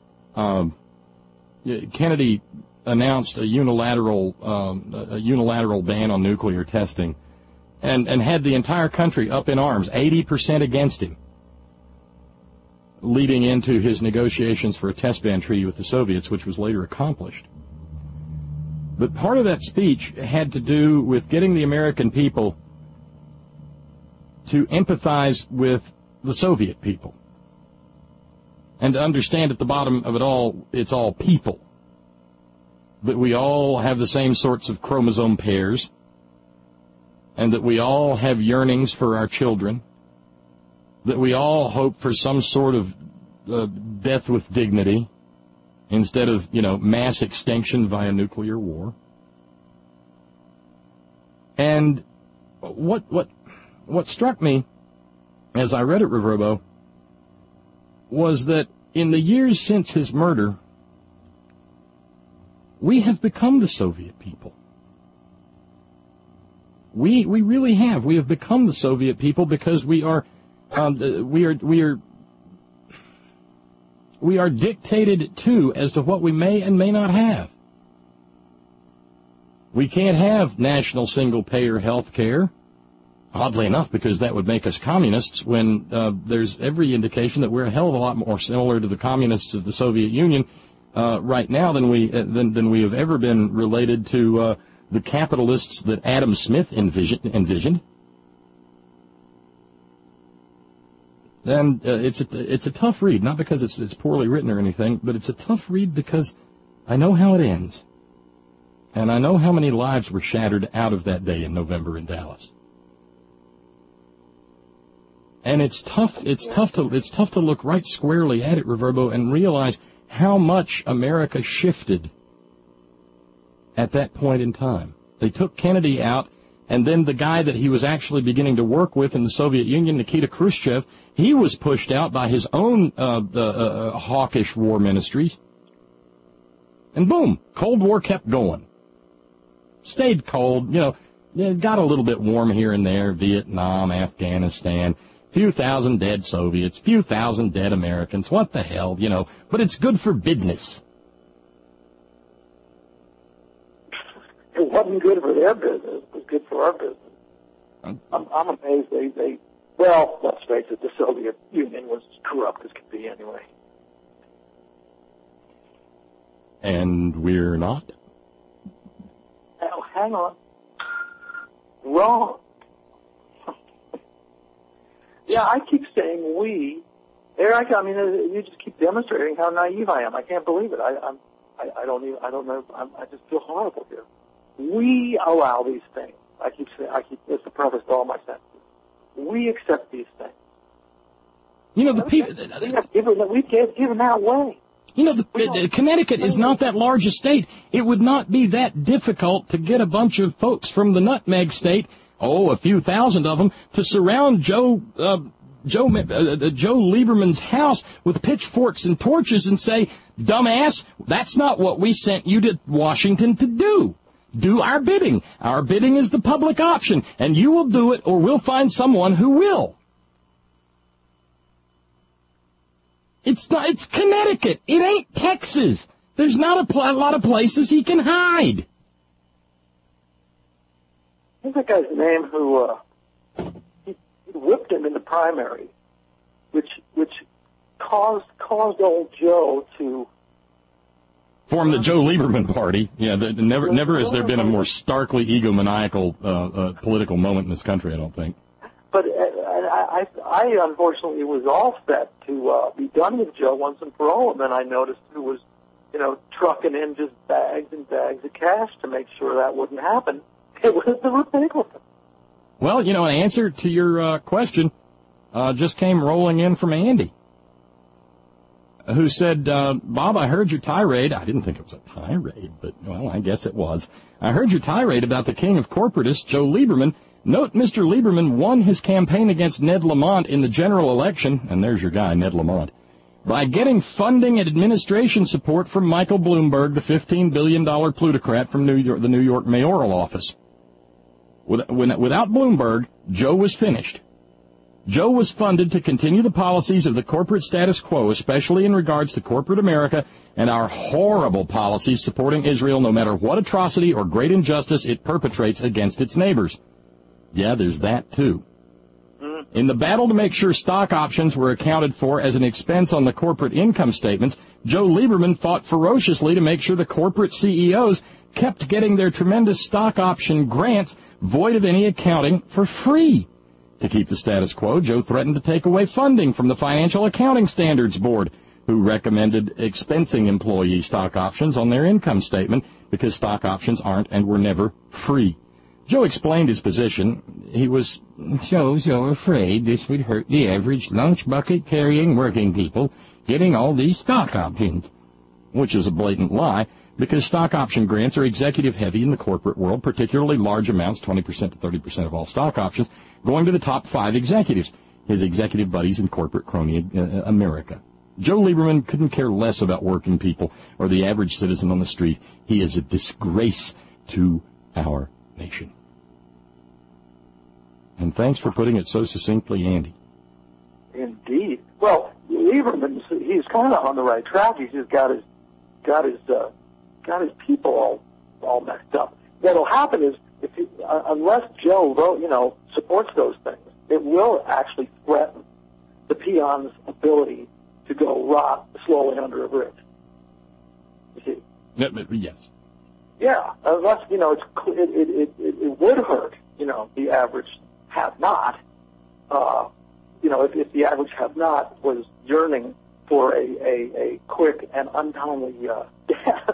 Kennedy announced a unilateral ban on nuclear testing and had the entire country up in arms, 80% against him, leading into his negotiations for a test ban treaty with the Soviets, which was later accomplished. But part of that speech had to do with getting the American people to empathize with the Soviet people and to understand at the bottom of it all, it's all people. That we all have the same sorts of chromosome pairs and that we all have yearnings for our children, that we all hope for some sort of death with dignity instead of, you know, mass extinction via nuclear war. And what struck me as I read it, Reverbo, was that in the years since his murder, we have become the Soviet people. We really have. We have become the Soviet people because we are dictated to as to what we may and may not have. We can't have national single-payer health care, oddly enough, because that would make us communists when there's every indication that we're a hell of a lot more similar to the communists of the Soviet Union right now than we have ever been related to the capitalists that Adam Smith envisioned. And it's a tough read, not because it's poorly written or anything, but it's a tough read because I know how it ends. And I know how many lives were shattered out of that day in November in Dallas. And it's tough to look right squarely at it, Reverbo, and realize how much America shifted at that point in time. They took Kennedy out, and then the guy that he was actually beginning to work with in the Soviet Union, Nikita Khrushchev, he was pushed out by his own hawkish war ministries. And boom, Cold War kept going. Stayed cold, you know, got a little bit warm here and there, Vietnam, Afghanistan, few thousand dead Soviets, few thousand dead Americans, what the hell, you know, but it's good for business. It wasn't good for their business, it was good for our business. I'm amazed well, let's face it, the Soviet Union was corrupt as could be anyway. And we're not? Oh, hang on. Wrong. Yeah, I keep saying we. Eric, I mean, you just keep demonstrating how naive I am. I can't believe it. I don't know. I just feel horrible here. We allow these things. It's the preface to all my sentences. We accept these things. You know, the people... We've given that away. You know, Connecticut is not that large a state. It would not be that difficult to get a bunch of folks from the nutmeg state, a few thousand of them, to surround Joe Lieberman's house with pitchforks and torches and say, dumbass, that's not what we sent you to Washington to do. Do our bidding. Our bidding is the public option, and you will do it or we'll find someone who will. It's Connecticut. It ain't Texas. There's not a lot of places he can hide. What's that guy's name who he whipped him in the primary, which caused old Joe to form the Joe Lieberman party. Yeah, never has there been a more starkly egomaniacal political moment in this country, I don't think. But I unfortunately was all set to be done with Joe once and for all, and then I noticed who was, trucking in just bags and bags of cash to make sure that wouldn't happen. It was the Republicans. Well, an answer to your question just came rolling in from Andy, who said, Bob, I heard your tirade. I didn't think it was a tirade, but, I guess it was. I heard your tirade about the king of corporatists, Joe Lieberman. Note Mr. Lieberman won his campaign against Ned Lamont in the general election, and there's your guy, Ned Lamont, by getting funding and administration support from Michael Bloomberg, the $15 billion plutocrat from the New York mayoral office. Without Bloomberg, Joe was finished. Joe was funded to continue the policies of the corporate status quo, especially in regards to corporate America and our horrible policies supporting Israel no matter what atrocity or great injustice it perpetrates against its neighbors. Yeah, there's that, too. In the battle to make sure stock options were accounted for as an expense on the corporate income statements, Joe Lieberman fought ferociously to make sure the corporate CEOs kept getting their tremendous stock option grants void of any accounting for free. To keep the status quo, Joe threatened to take away funding from the Financial Accounting Standards Board, who recommended expensing employee stock options on their income statement because stock options aren't and were never free. Joe explained his position. He was so afraid this would hurt the average lunch bucket carrying working people getting all these stock options, which is a blatant lie because stock option grants are executive heavy in the corporate world, particularly large amounts, 20% to 30% of all stock options, going to the top 5 executives, his executive buddies in corporate crony America. Joe Lieberman couldn't care less about working people or the average citizen on the street. He is a disgrace to our nation. And thanks for putting it so succinctly, Andy. Indeed. Well, Lieberman, he's kind of on the right track. He's just got his people all messed up. What'll happen is unless Joe supports those things, it will actually threaten the peon's ability to go rot slowly under a bridge. You see? Yes. Yeah, unless it would hurt the average have-not. If the average have-not was yearning for a quick and untimely death,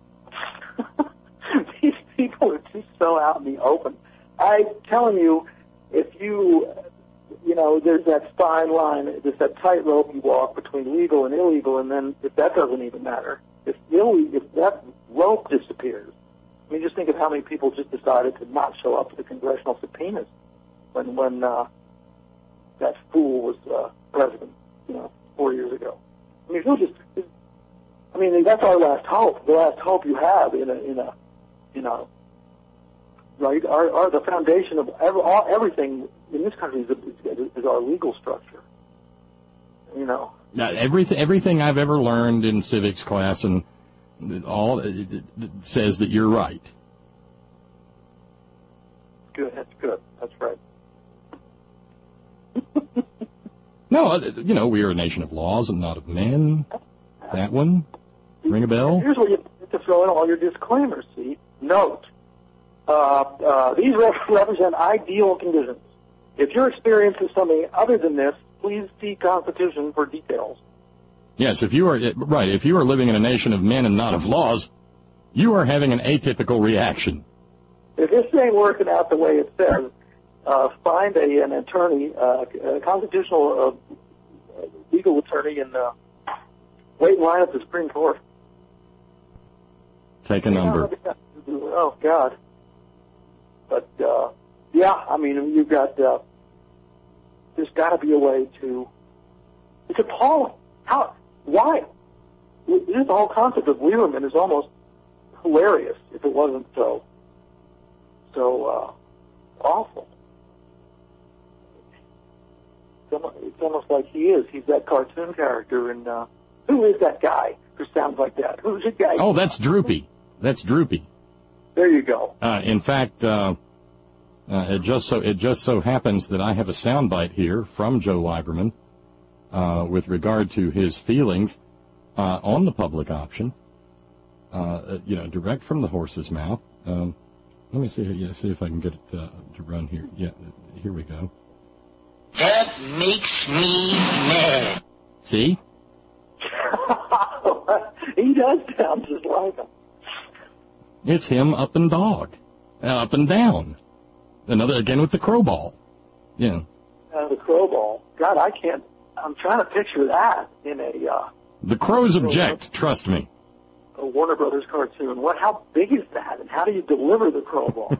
these people are just so out in the open. I'm telling you, if there's that fine line, there's that tightrope you walk between legal and illegal, and then if that doesn't even matter, if that rope disappears, I mean, just think of how many people just decided to not show up to the congressional subpoenas when that fool was president, 4 years ago. I mean, that's our last hope. The last hope you have right? The foundation of everything in this country is our legal structure. Now, everything I've ever learned in civics class and all it says that you're right. Good. That's good. That's right. No, we are a nation of laws and not of men. That one, ring a bell? Here's where you have to throw in all your disclaimers, see? Note, these represent ideal conditions. If your experience is something other than this, please see Constitution for details. Yes, if you are living in a nation of men and not of laws, you are having an atypical reaction. If this ain't working out the way it says, find an attorney, a constitutional legal attorney and wait in line at the Supreme Court. Take a number. Oh, God. But, yeah, I mean, you've got, there's got to be a way to, it's appalling. How, why? The whole concept of Lieberman is almost hilarious if it wasn't so awful. It's almost like he is. He's that cartoon character in, who is that guy who sounds like that? Who's the guy? Oh, that's Droopy. That's Droopy. There you go. In fact, it just so happens that I have a soundbite here from Joe Lieberman with regard to his feelings on the public option. Direct from the horse's mouth. Let me see if I can get it to run here. Yeah, here we go. That makes me mad. See? He does sound just like him. It's him up and dog, up and down. Another again with the crow ball. Yeah. The crow ball. God, I can't. I'm trying to picture that in a. The crows object. Trust me. A Warner Brothers cartoon. How big is that, and how do you deliver the crow ball?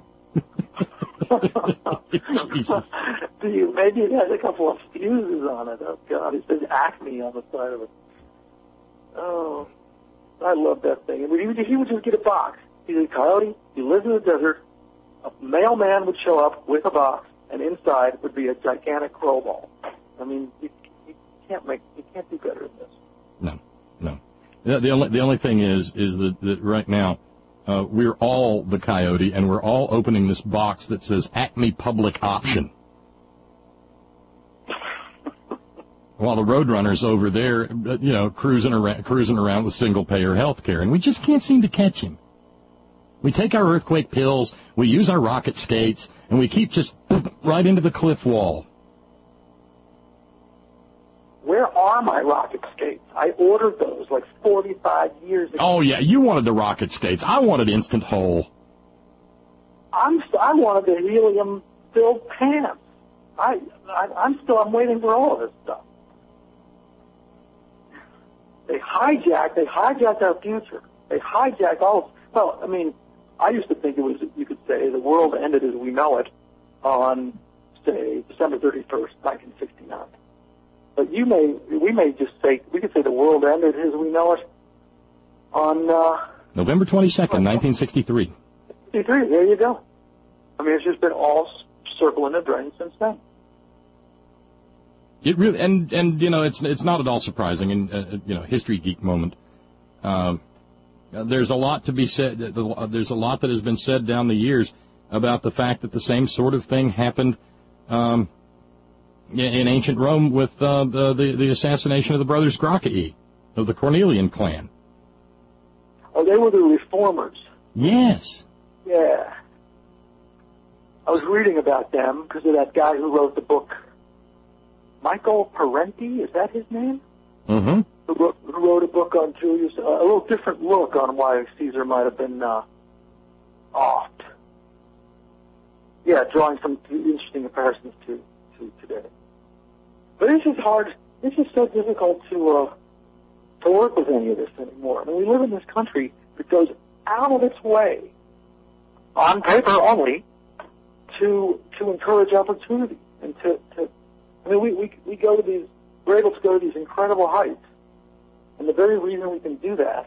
Maybe it has a couple of fuses on it. Oh, God, it says Acme on the side of it. Oh, I love that thing. He would just get a box. He's a coyote. He lives in the desert. A mailman would show up with a box, and inside would be a gigantic crow ball. I mean, you can't do better than this. No. The only thing is that right now we're all the coyote, and we're all opening this box that says Acme Public Option. While the Roadrunner's over there, cruising around with single-payer health care, and we just can't seem to catch him. We take our earthquake pills, we use our rocket skates, and we keep just right into the cliff wall. Where are my rocket skates? I ordered those like 45 years ago. Oh, yeah, you wanted the rocket skates. I wanted instant hole. I wanted the helium-filled pants. I'm waiting for all of this stuff. They hijacked our future. They hijacked all. Well, I mean, I used to think you could say the world ended as we know it on, say, December 31st, 1969. But we could say the world ended as we know it on November 22nd, 1963. 63, there you go. I mean, it's just been all circling the drain since then. It really, and it's not at all surprising, and history geek moment. There's a lot to be said. There's a lot that has been said down the years about the fact that the same sort of thing happened in ancient Rome with the assassination of the brothers Gracchi of the Cornelian clan. Oh, they were the reformers. Yes. Yeah. I was reading about them because of that guy who wrote the book. Michael Parenti, is that his name? Mm-hmm. Who wrote a book on Julius, a little different look on why Caesar might have been offed. Yeah, drawing some interesting comparisons to today. But it's just hard. It's just so difficult to work with any of this anymore. I mean, we live in this country that goes out of its way, on paper only, to encourage opportunity and to I mean, we're able to go to these incredible heights. And the very reason we can do that,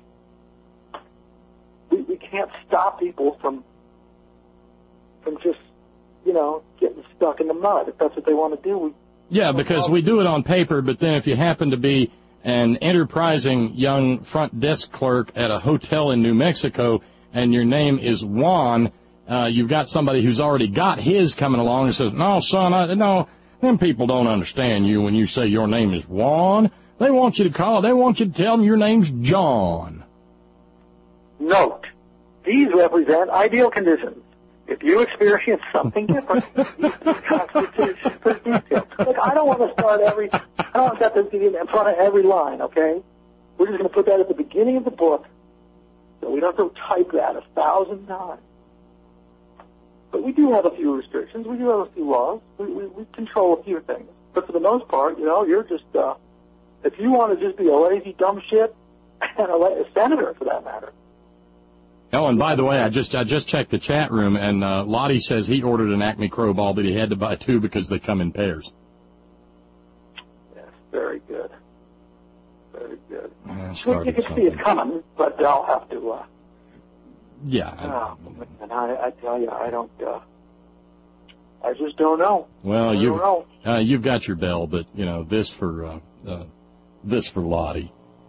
we can't stop people from just, getting stuck in the mud. If that's what they want to do, because we do it on paper, but then if you happen to be an enterprising young front desk clerk at a hotel in New Mexico and your name is Juan, you've got somebody who's already got his coming along and says, no, son, no, them people don't understand you when you say your name is Juan. They want you to tell them your name's John. Note, these represent ideal conditions. If you experience something different, these constitute for detail. Look, I don't want that to be in front of every line, okay? We're just going to put that at the beginning of the book, so we don't have to type that 1,000 times. But we do have a few restrictions. We do have a few laws. We control a few things. But for the most part, you're just If you want to just be a lazy dumb shit, and a senator for that matter. Oh, and by the way, I just checked the chat room, and Lottie says he ordered an Acme Crow ball, but he had to buy 2 because they come in pairs. Yes, very good. Very good. You can see it coming, but I'll have to. Yeah. And I tell you, I don't. I just don't know. Well, you've got your bell, but this for Lottie.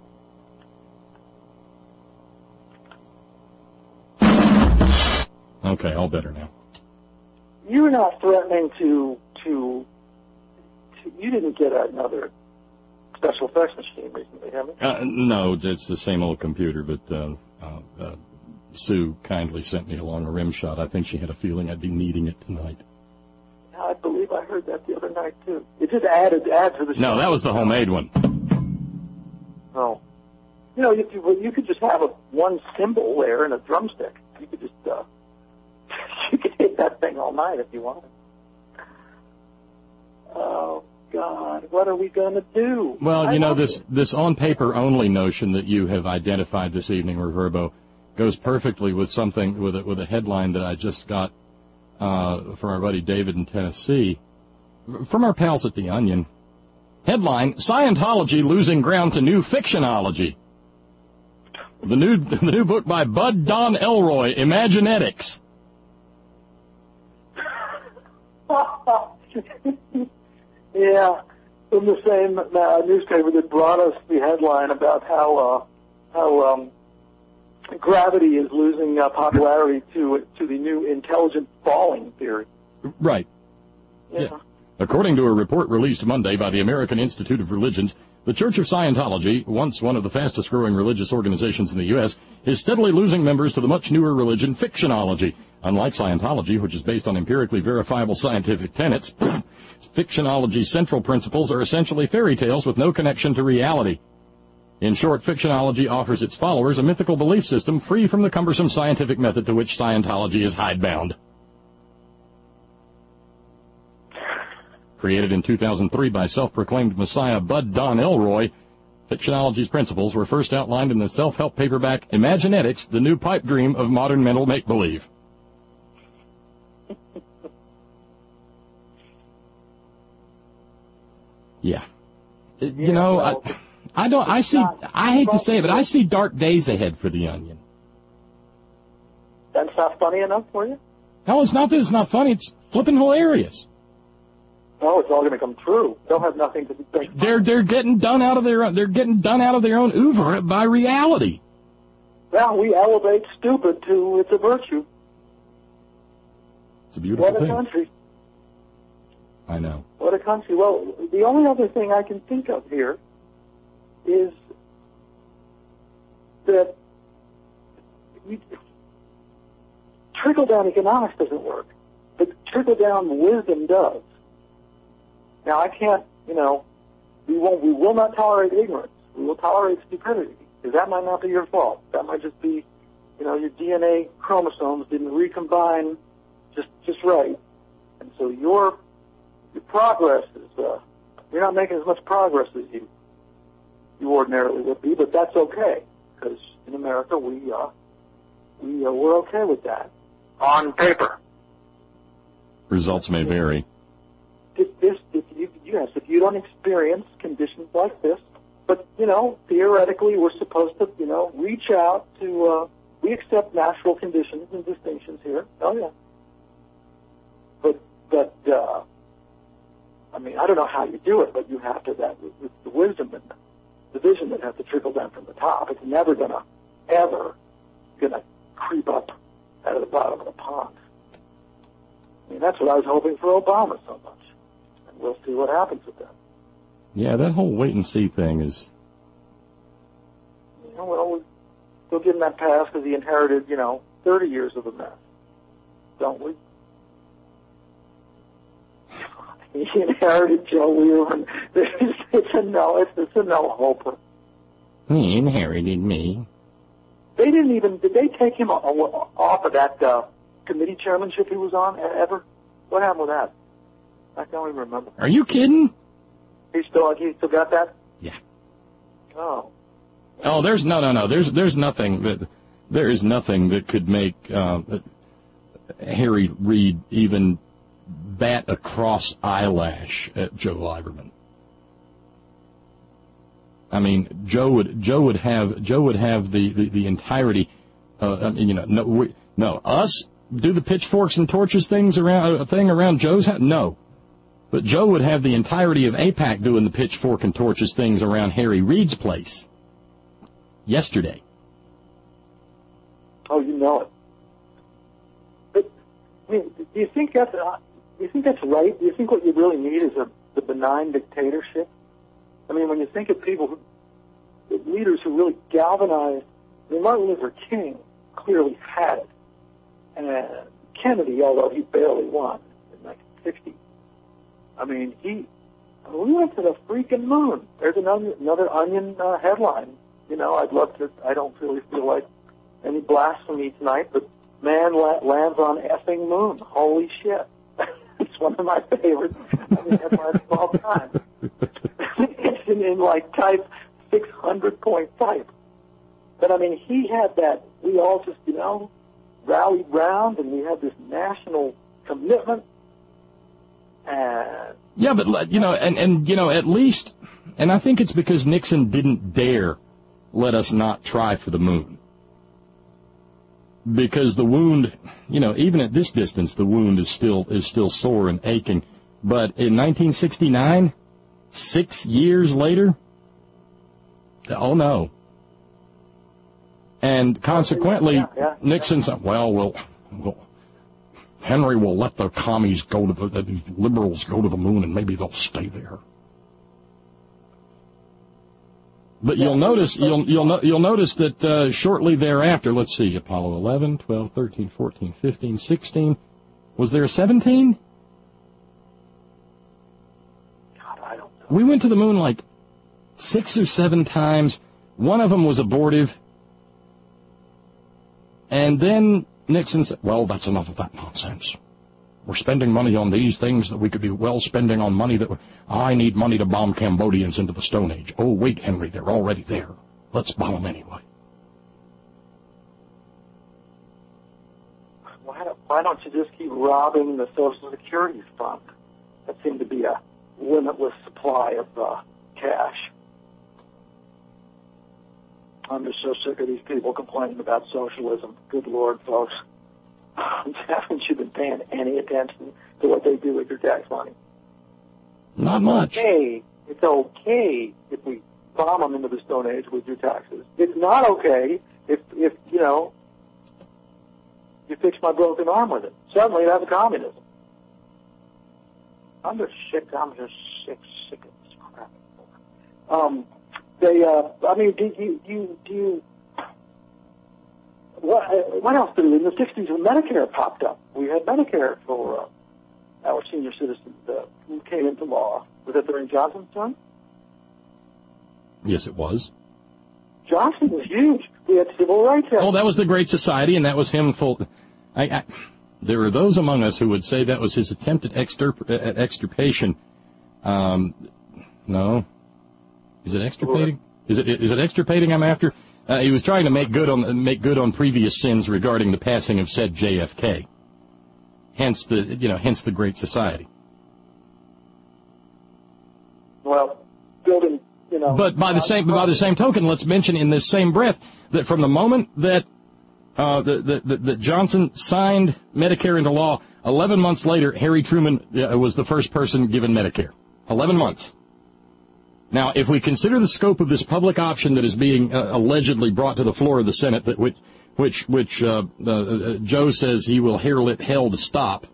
Okay, all better now. You're not threatening to you didn't get another special effects machine recently, have you? No, it's the same old computer, but Sue kindly sent me along a rim shot. I think she had a feeling I'd be needing it tonight. I believe I heard that the other night, too. It just adds to the show. No, that was the homemade one. Oh. You could just have one cymbal there and a drumstick. You could just, you could hit that thing all night if you wanted. Oh, God, what are we going to do? Well, this on-paper only notion that you have identified this evening, Reverbo, goes perfectly with something, with a headline that I just got from our buddy David in Tennessee, from our pals at The Onion. Headline, Scientology losing ground to new fictionology. The new book by Bud Don Elroy, Imaginetics. Yeah, from the same newspaper that brought us the headline about how gravity is losing popularity to the new intelligent falling theory. Right. Yeah. According to a report released Monday by the American Institute of Religions, the Church of Scientology, once one of the fastest-growing religious organizations in the U.S., is steadily losing members to the much newer religion fictionology. Unlike Scientology, which is based on empirically verifiable scientific tenets, fictionology's central principles are essentially fairy tales with no connection to reality. In short, fictionology offers its followers a mythical belief system free from the cumbersome scientific method to which Scientology is hidebound. Created in 2003 by self-proclaimed Messiah Bud Don Elroy, fictionology's principles were first outlined in the self-help paperback Imaginetics, the New Pipe Dream of Modern Mental Make-Believe. Yeah. I hate to say it, but I see dark days ahead for The Onion. That's not funny enough for you? No, it's not that it's not funny. It's flipping hilarious. Oh, it's all going to come true. They'll have nothing to do. They're getting done out of their own oeuvre by reality. Well, we elevate stupid to it's a virtue. It's a beautiful thing. What a country. I know. What a country. Well, the only other thing I can think of here is that trickle-down economics doesn't work, but trickle-down wisdom does. Now, I can't, we will not tolerate ignorance. We will tolerate stupidity, because that might not be your fault. That might just be, your DNA chromosomes didn't recombine just right. And so your progress is, you're not making as much progress as you ordinarily would be, but that's okay, because in America we're okay with that. On paper. Results may vary. If you don't experience conditions like this, but, theoretically we're supposed to, reach out to, we accept natural conditions and distinctions here. Oh, yeah. But I don't know how you do it, but you have to, with the wisdom and the vision that has to trickle down from the top. It's never ever gonna creep up out of the bottom of the pond. That's what I was hoping for Obama so much. And we'll see what happens with that. Yeah, that whole wait-and-see thing is... We'll give him that pass because he inherited, 30 years of a mess. Don't we? He inherited Joe Lieberman. It's a no-hoper. He inherited me. Did they take him off of that committee chairmanship he was on ever? What happened with that? I can't even remember. Are you kidding? He still got that? Yeah. Oh. Oh, there's no. There's nothing that there is nothing that could make Harry Reid even bat a cross eyelash at Joe Lieberman. I mean, Joe would have the entirety. Us do the pitchforks and torches thing around Joe's house. No, but Joe would have the entirety of AIPAC doing the pitchfork and torches things around Harry Reid's place. Yesterday. Oh, you know it. But I mean, do you think that's right? Do you think what you really need is the benign dictatorship? I mean, when you think of leaders who really galvanized, I mean, Martin Luther King clearly had it. And Kennedy, although he barely won in 1960, I mean, we went to the freaking moon. There's another Onion headline. You know, I don't really feel like any blasphemy tonight, but man lands on effing moon. Holy shit. It's one of my favorite headlines of all time. It's in like type 600-point type. But I mean, he had that, we all just, rallied round, and we had this national commitment. And yeah, but, at least, and I think it's because Nixon didn't dare let us not try for the moon. Because the wound, even at this distance, the wound is still sore and aching. But in 1969, 6 years later, oh no. And consequently, Nixon said, well, Henry will let the commies go to the liberals go to the moon, and maybe they'll stay there. But you'll notice that shortly thereafter, let's see, Apollo 11, 12, 13, 14, 15, 16. Was there a 17? God, I don't know. We went to the moon like 6 or 7 times. One of them was abortive. And then Nixon said, well, that's enough of that nonsense. We're spending money on these things that we could be well spending on money that I need money to bomb Cambodians into the Stone Age. Oh, wait, Henry, they're already there. Let's bomb them anyway. Why don't you just keep robbing the Social Security fund? That seemed to be a limitless supply of cash. I'm just so sick of these people complaining about socialism. Good Lord, folks. Haven't you been paying any attention to what they do with your tax money? Not much. It's okay if we bomb them into the Stone Age with your taxes. It's not okay if you fix my broken arm with it. Suddenly that's communism. I'm just sick of this crap. What else did we do? In the 60s when Medicare popped up? We had Medicare for our senior citizens who came into law. Was that during Johnson's time? Yes, it was. Johnson was huge. We had civil rights. Oh, that was the Great Society, and that was him full. There are those among us who would say that was his attempt at extirpation. No. Is it extirpating? Is it extirpating I'm after? He was trying to make good on previous sins regarding the passing of said JFK. Hence the Great Society. Well, building, But by the same token, let's mention in this same breath that from the moment that that Johnson signed Medicare into law, 11 months later, Harry Truman was the first person given Medicare. 11 months. Now, if we consider the scope of this public option that is being allegedly brought to the floor of the Senate, which Joe says he will hair-lip hell to stop,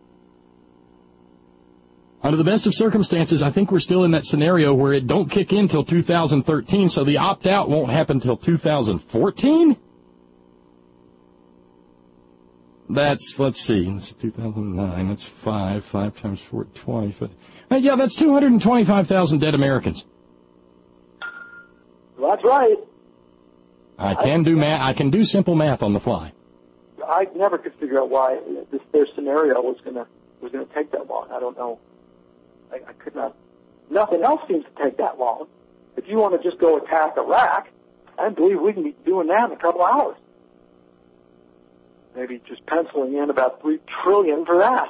under the best of circumstances, I think we're still in that scenario where it don't kick in till 2013, so the opt-out won't happen till 2014? Let's see, it's 2009, that's 5 times 4, 20. Yeah, that's 225,000 dead Americans. That's right. I can do simple math on the fly. I never could figure out why their scenario was gonna take that long. I don't know. I could not. Nothing else seems to take that long. if you want to just go attack Iraq, I believe we can be doing that in a couple hours. Maybe just penciling in about $3 trillion for that.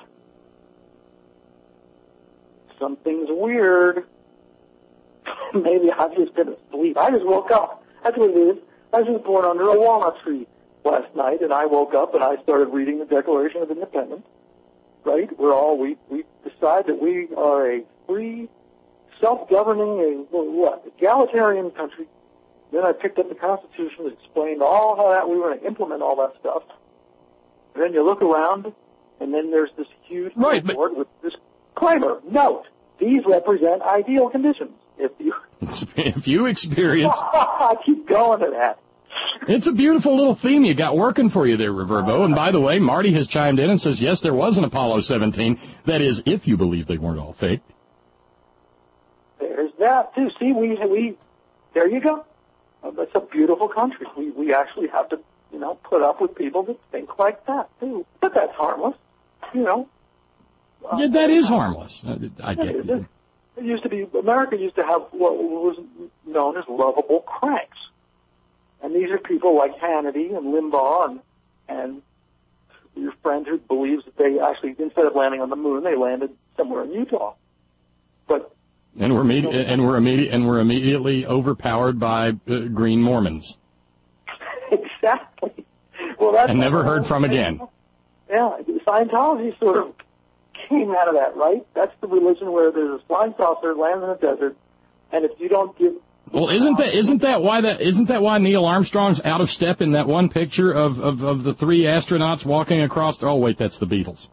Something's weird. Maybe I've just been asleep. I just woke up. That's what it is. I was just born under a walnut tree last night, and I woke up and I started reading the Declaration of Independence. Right? We decide that we are a free, self-governing, egalitarian country. Then I picked up the Constitution and explained all how that we were going to implement all that stuff. And then you look around, and then there's this huge board with this disclaimer. Note, these represent ideal conditions. If you experience... I keep going to that. It's a beautiful little theme you got working for you there, Reverbo. And by the way, Marty has chimed in and says, yes, there was an Apollo 17. That is, if you believe they weren't all faked. There's that, too. See, we there you go. That's a beautiful country. We actually have to, put up with people that think like that, too. But that's harmless, yeah, that is harmless. I get it. America used to have what was known as lovable cranks. And these are people like Hannity and Limbaugh and your friend who believes that they actually, instead of landing on the moon, they landed somewhere in Utah. And we're immediately overpowered by green Mormons. Exactly. Well, that's never heard from again. Yeah, Scientology sort of came out of that, right? That's the religion where there's a flying saucer lands in a desert, and if you don't give... Well, isn't that why Neil Armstrong's out of step in that one picture of the three astronauts walking across? Oh, wait, that's the Beatles.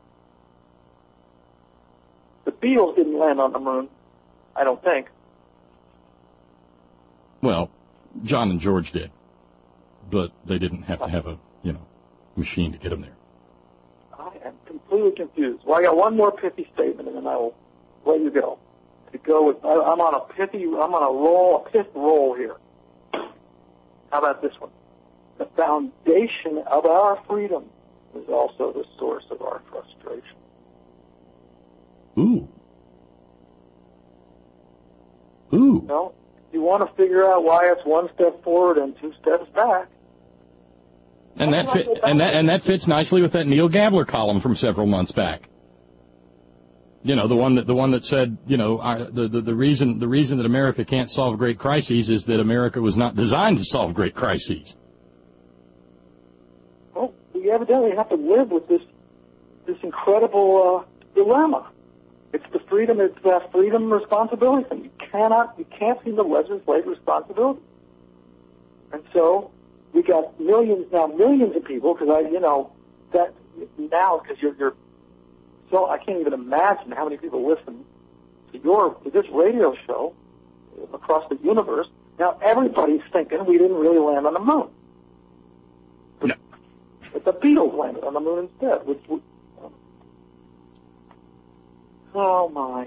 The Beatles didn't land on the moon, I don't think. Well, John and George did, but they didn't have to have a machine to get them there. I am completely confused. Well, I got one more pithy statement, and then I will let you go. I'm on a pith roll here. How about this one? The foundation of our freedom is also the source of our frustration. Ooh. You want to figure out why it's one step forward and two steps back. And that fits nicely with that Neil Gabler column from several months back. The one that said, the reason that America can't solve great crises is that America was not designed to solve great crises. Well, we evidently have to live with this incredible dilemma. It's that freedom responsibility thing. You can't seem to legislate responsibility. And so we got millions of people, because so I can't even imagine how many people listen to this radio show across the universe. Now everybody's thinking we didn't really land on the moon. No. But the Beatles landed on the moon instead. Oh my.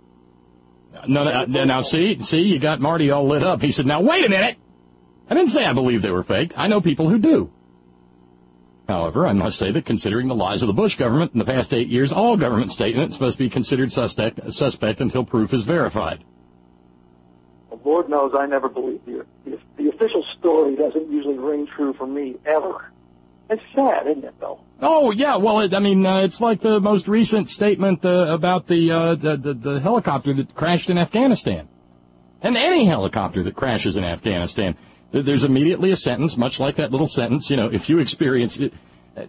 Now see, you got Marty all lit up. He said, now wait a minute. I didn't say I believe they were faked. I know people who do. However, I must say that considering the lies of the Bush government in the past 8 years, all government statements must be considered suspect until proof is verified. Well, Lord knows I never believe you. The official story doesn't usually ring true for me, ever. It's sad, isn't it, though? Oh, yeah. Well, it's like the most recent statement about the helicopter that crashed in Afghanistan. And any helicopter that crashes in Afghanistan, there's immediately a sentence, much like that little sentence, if you experience it.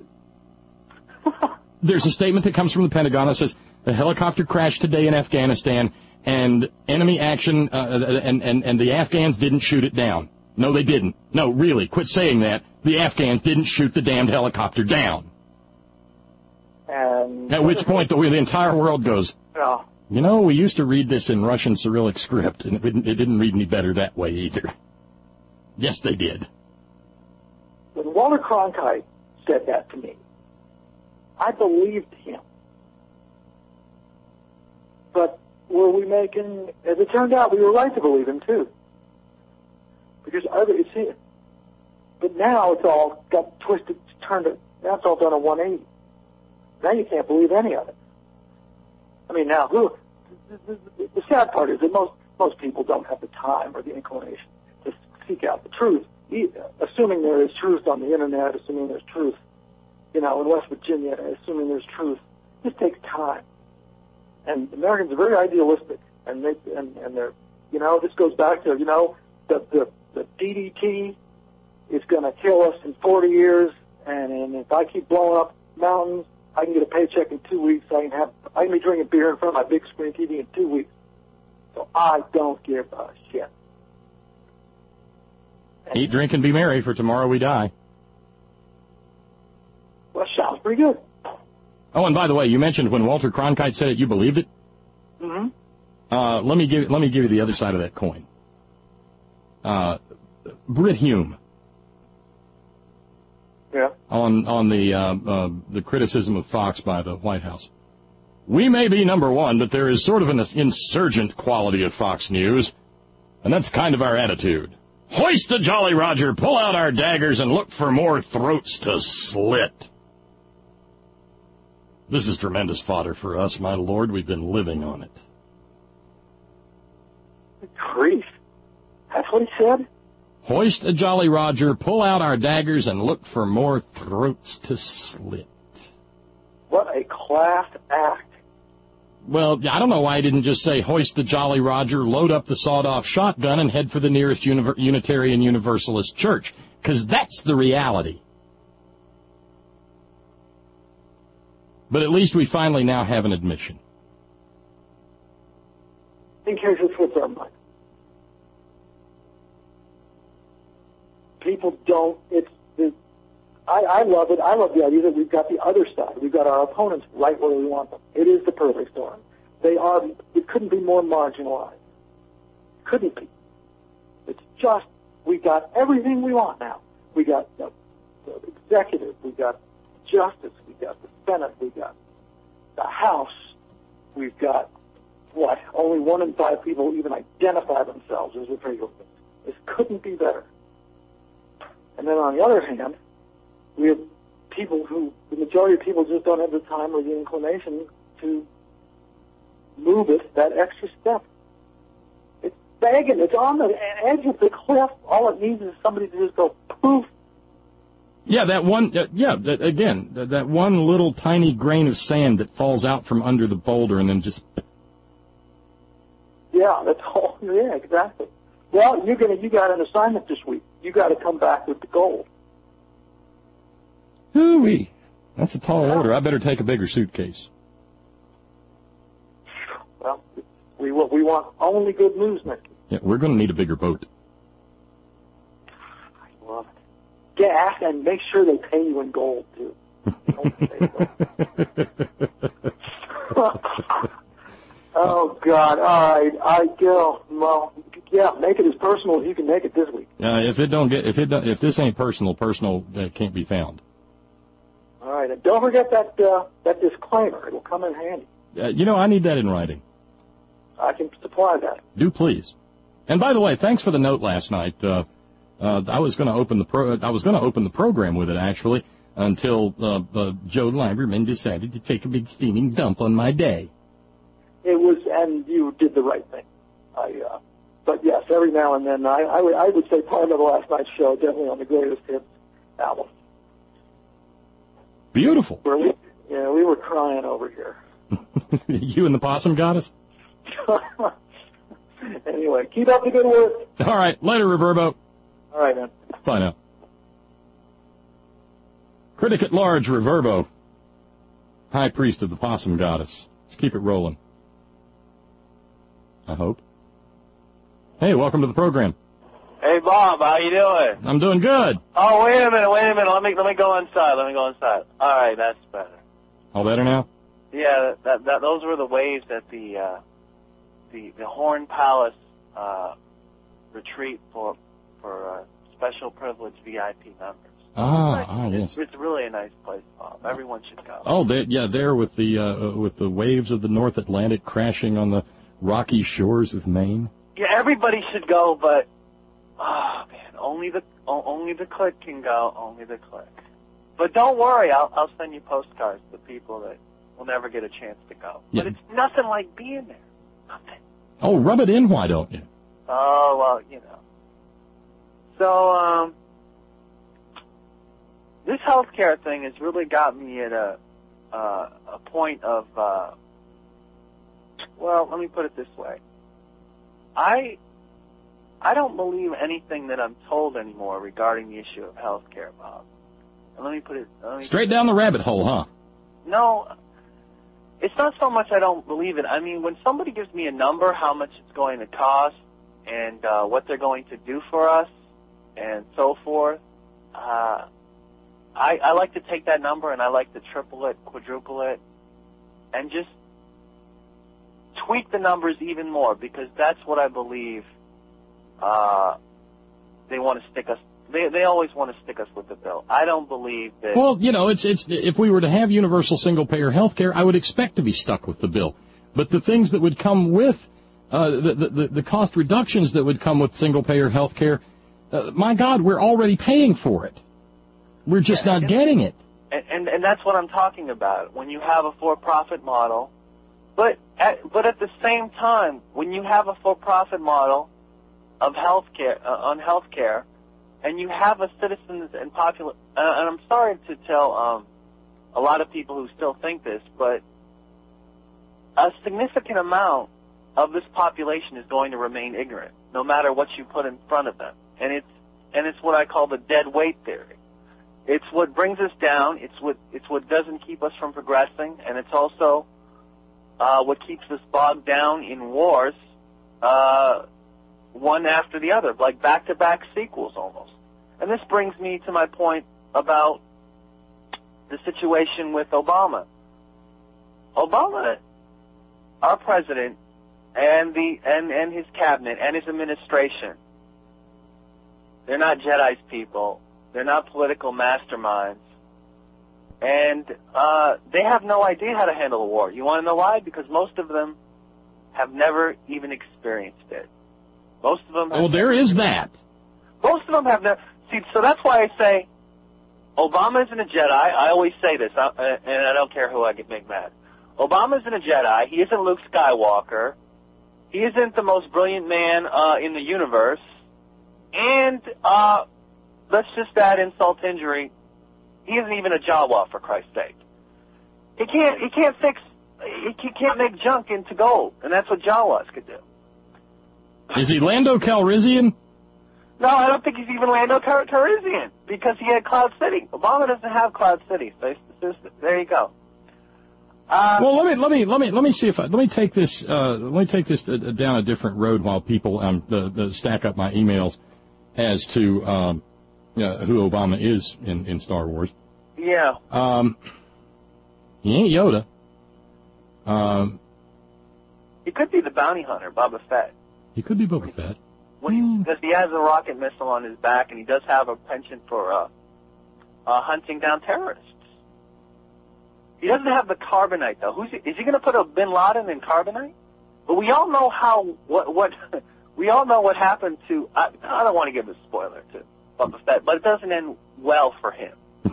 There's a statement that comes from the Pentagon that says, the helicopter crashed today in Afghanistan, and enemy action, and the Afghans didn't shoot it down. No, they didn't. No, really, quit saying that. The Afghans didn't shoot the damned helicopter down. At which point, the entire world goes, we used to read this in Russian Cyrillic script, and it didn't read any better that way either. Yes, they did. When Walter Cronkite said that to me, I believed him. But were we making, as it turned out, we were right to believe him, too. Because you see it. But now it's all got twisted, now it's all done a 180. Now you can't believe any of it. I mean, now, the sad part is that most people don't have the time or the inclination to seek out the truth. Assuming there is truth on the internet, assuming there's truth, in West Virginia, assuming there's truth, it just takes time. And Americans are very idealistic, and they're, this goes back to, the DDT is going to kill us in 40 years, and if I keep blowing up mountains, I can get a paycheck in 2 weeks. I can be drinking beer in front of my big screen TV in 2 weeks. So I don't give a shit. Eat, drink, and be merry, for tomorrow we die. Well, sounds pretty good. Oh, and by the way, you mentioned when Walter Cronkite said it, you believed it? Mm-hmm. Let me give you the other side of that coin. Brit Hume. Yeah. On the criticism of Fox by the White House. We may be number one, but there is sort of an insurgent quality of Fox News, and that's kind of our attitude. Hoist the Jolly Roger, pull out our daggers, and look for more throats to slit. This is tremendous fodder for us, my lord. We've been living on it. Grief. That's what he said? Hoist a Jolly Roger, pull out our daggers, and look for more throats to slit. What a class act. Well, I don't know why he didn't just say, hoist the Jolly Roger, load up the sawed-off shotgun, and head for the nearest Unitarian Universalist church, because that's the reality. But at least we finally now have an admission. In case it fits our mind. People don't, I love it. I love the idea that we've got the other side. We've got our opponents right where we want them. It is the perfect storm. It couldn't be more marginalized. Couldn't be. It's just, we got everything we want now. We got the executive, we got justice, we got the Senate, we got the House, we've got, only 1 in 5 people even identify themselves as Republicans. This couldn't be better. And then on the other hand, we have people the majority of people just don't have the time or the inclination to move it that extra step. It's begging. It's on the edge of the cliff. All it needs is somebody to just go poof. Yeah, that one, that one little tiny grain of sand that falls out from under the boulder and then just... Yeah, that's all. Yeah, exactly. Well, you got an assignment this week. You got to come back with the gold. Hoo-wee. That's a tall order. I better take a bigger suitcase. Well, we want only good news, Nick. Yeah, we're going to need a bigger boat. I love it. Gas, and make sure they pay you in gold, too. Oh, God. All right. Well, yeah, make it as personal as you can make it this week. If this ain't personal can't be found. All right, and don't forget that disclaimer. It'll come in handy. I need that in writing. I can supply that. Do please. And by the way, thanks for the note last night. I was going to open the program with it actually until Joe Lieberman decided to take a big steaming dump on my day. It was, and you did the right thing. But yes, every now and then, I would say part of last night's show, definitely on the Greatest Hits album. Beautiful. We were crying over here. You and the Possum Goddess? Anyway, keep up the good work. All right, later, Reverbo. All right, man. Bye now. Critic at large, Reverbo. High priest of the Possum Goddess. Let's keep it rolling. I hope. Hey, welcome to the program. Hey, Bob, how you doing? I'm doing good. Oh, wait a minute. Let me go inside. All right, that's better. All better now? Yeah, those were the waves at the Horn Palace retreat for special privileged VIP members. Yes. It's really a nice place, Bob. Everyone should go. Oh, there with the waves of the North Atlantic crashing on the rocky shores of Maine. Yeah, everybody should go, but oh man, only the clique can go. Only the clique. But don't worry, I'll send you postcards to people that will never get a chance to go. Yeah. But it's nothing like being there. Nothing. Oh, rub it in, why don't you? Oh, well, you know. So, this healthcare thing has really got me at a point of, well, let me put it this way. I don't believe anything that I'm told anymore regarding the issue of healthcare, Bob. And let me put it... Straight down the rabbit hole, huh? No, it's not so much I don't believe it. I mean, when somebody gives me a number, how much it's going to cost, and what they're going to do for us, and so forth, I like to take that number and I like to triple it, quadruple it, and just tweak the numbers even more, because that's what I believe they want to stick us. They always want to stick us with the bill. I don't believe that. Well, you know, it's if we were to have universal single-payer health care, I would expect to be stuck with the bill. But the things that would come with the cost reductions that would come with single-payer health care, my God, we're already paying for it. We're just not getting it. And that's what I'm talking about. When you have a for-profit model, but at the same time, when you have a for-profit model of healthcare on healthcare, and you have a citizens and and I'm sorry to tell a lot of people who still think this, but a significant amount of this population is going to remain ignorant, no matter what you put in front of them. And it's what I call the dead weight theory. It's what brings us down. It's what doesn't keep us from progressing, and it's also what keeps us bogged down in wars, one after the other, like back-to-back sequels almost. And this brings me to my point about the situation with Obama. Obama, our president, and his cabinet and his administration, they're not Jedi's people. They're not political masterminds. And they have no idea how to handle a war. You want to know why? Because most of them have never even experienced it. Most of them. Well, there is that. Most of them have never. See, so that's why I say Obama isn't a Jedi. I always say this, and I don't care who I make mad. Obama isn't a Jedi. He isn't Luke Skywalker. He isn't the most brilliant man in the universe. And let's just add insult to injury. He isn't even a Jawa, for Christ's sake. He can't make junk into gold, and that's what Jawas could do. Is he Lando Calrissian? No, I don't think he's even Lando Calrissian, because he had Cloud City. Obama doesn't have Cloud City. So there you go. Well, let me see if let me take this down a different road while people stack up my emails as to who Obama is in Star Wars. Yeah. He ain't Yoda. He could be the bounty hunter, Boba Fett. He could be Boba Fett. Because he has a rocket missile on his back, and he does have a penchant for hunting down terrorists. He doesn't have the carbonite, though. Is he going to put a Bin Laden in carbonite? But we all know we all know what happened to. I don't want to give a spoiler to Boba Fett, but it doesn't end well for him.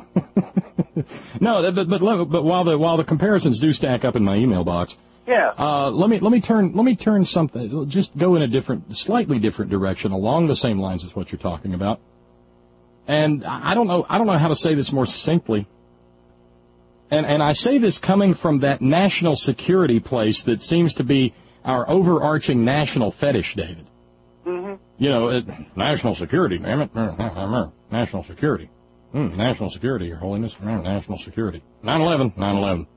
No, but while the comparisons do stack up in my email box. Yeah. Let me turn something. Just go in a slightly different direction along the same lines as what you're talking about. And I don't know how to say this more succinctly. And I say this coming from that national security place that seems to be our overarching national fetish, David. Mm-hmm. You know, national security, damn it. National security. National security, Your Holiness. National security. 9/11.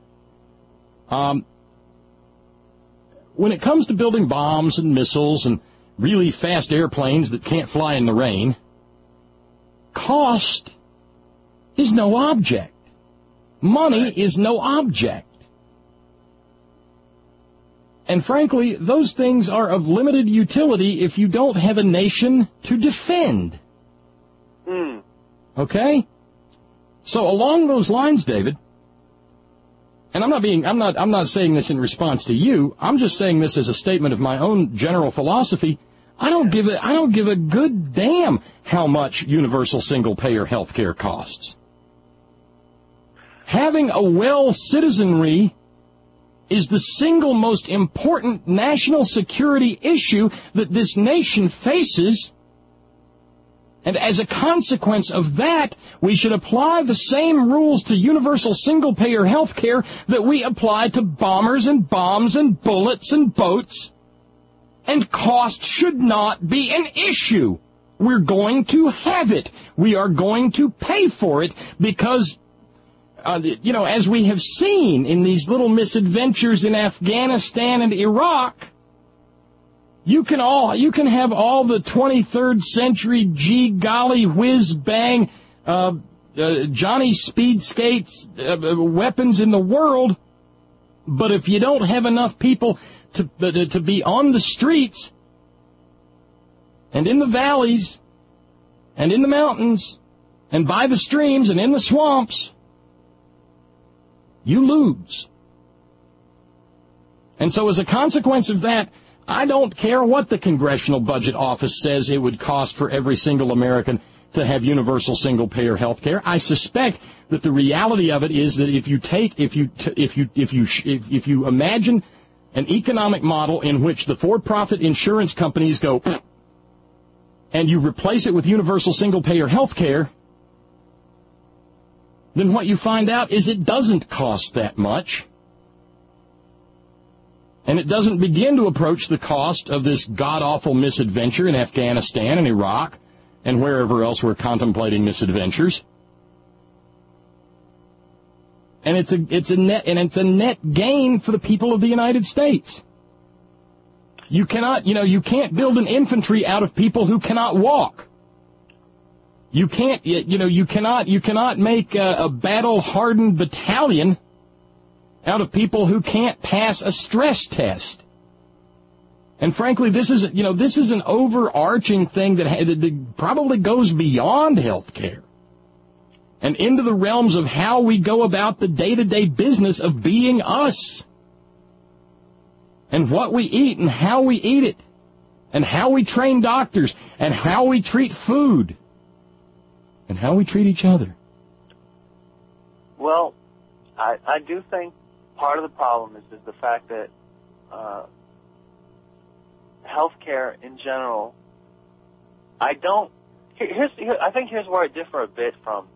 When it comes to building bombs and missiles and really fast airplanes that can't fly in the rain, cost is no object. Money is no object. And frankly, those things are of limited utility if you don't have a nation to defend. Okay? So along those lines, David, and I'm not saying this in response to you. I'm just saying this as a statement of my own general philosophy. I don't give a good damn how much universal single-payer health care costs. Having a well citizenry is the single most important national security issue that this nation faces. And as a consequence of that, we should apply the same rules to universal single-payer health care that we apply to bombers and bombs and bullets and boats. And cost should not be an issue. We're going to have it. We are going to pay for it because, as we have seen in these little misadventures in Afghanistan and Iraq, you can have all the 23rd century gee-golly whiz-bang Johnny Speed Skates weapons in the world, but if you don't have enough people to be on the streets and in the valleys and in the mountains and by the streams and in the swamps, you lose. And so as a consequence of that, I don't care what the Congressional Budget Office says it would cost for every single American to have universal single-payer health care. I suspect that the reality of it is that if you imagine an economic model in which the for-profit insurance companies go and you replace it with universal single-payer health care, then what you find out is it doesn't cost that much. And it doesn't begin to approach the cost of this god-awful misadventure in Afghanistan and Iraq and wherever else we're contemplating misadventures. And it's a net gain for the people of the United States. You can't build an infantry out of people who cannot walk. You cannot make a battle-hardened battalion out of people who can't pass a stress test. And frankly, this is an overarching thing that probably goes beyond health care and into the realms of how we go about the day-to-day business of being us and what we eat and how we eat it and how we train doctors and how we treat food and how we treat each other. Well, I do think part of the problem is the fact that healthcare in general, I think here's where I differ a bit from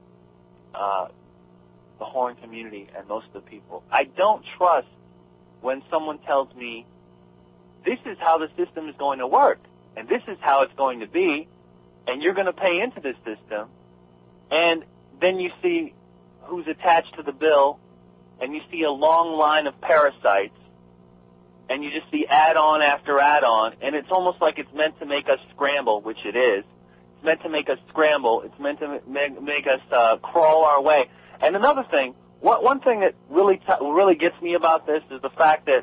the Horn community and most of the people. I don't trust when someone tells me this is how the system is going to work and this is how it's going to be and you're going to pay into this system, and then you see who's attached to the bill and you see a long line of parasites, and you just see add-on after add-on, and it's almost like it's meant to make us scramble, which it is. It's meant to make us scramble. It's meant to make us crawl our way. And another thing, one thing that really gets me about this is the fact that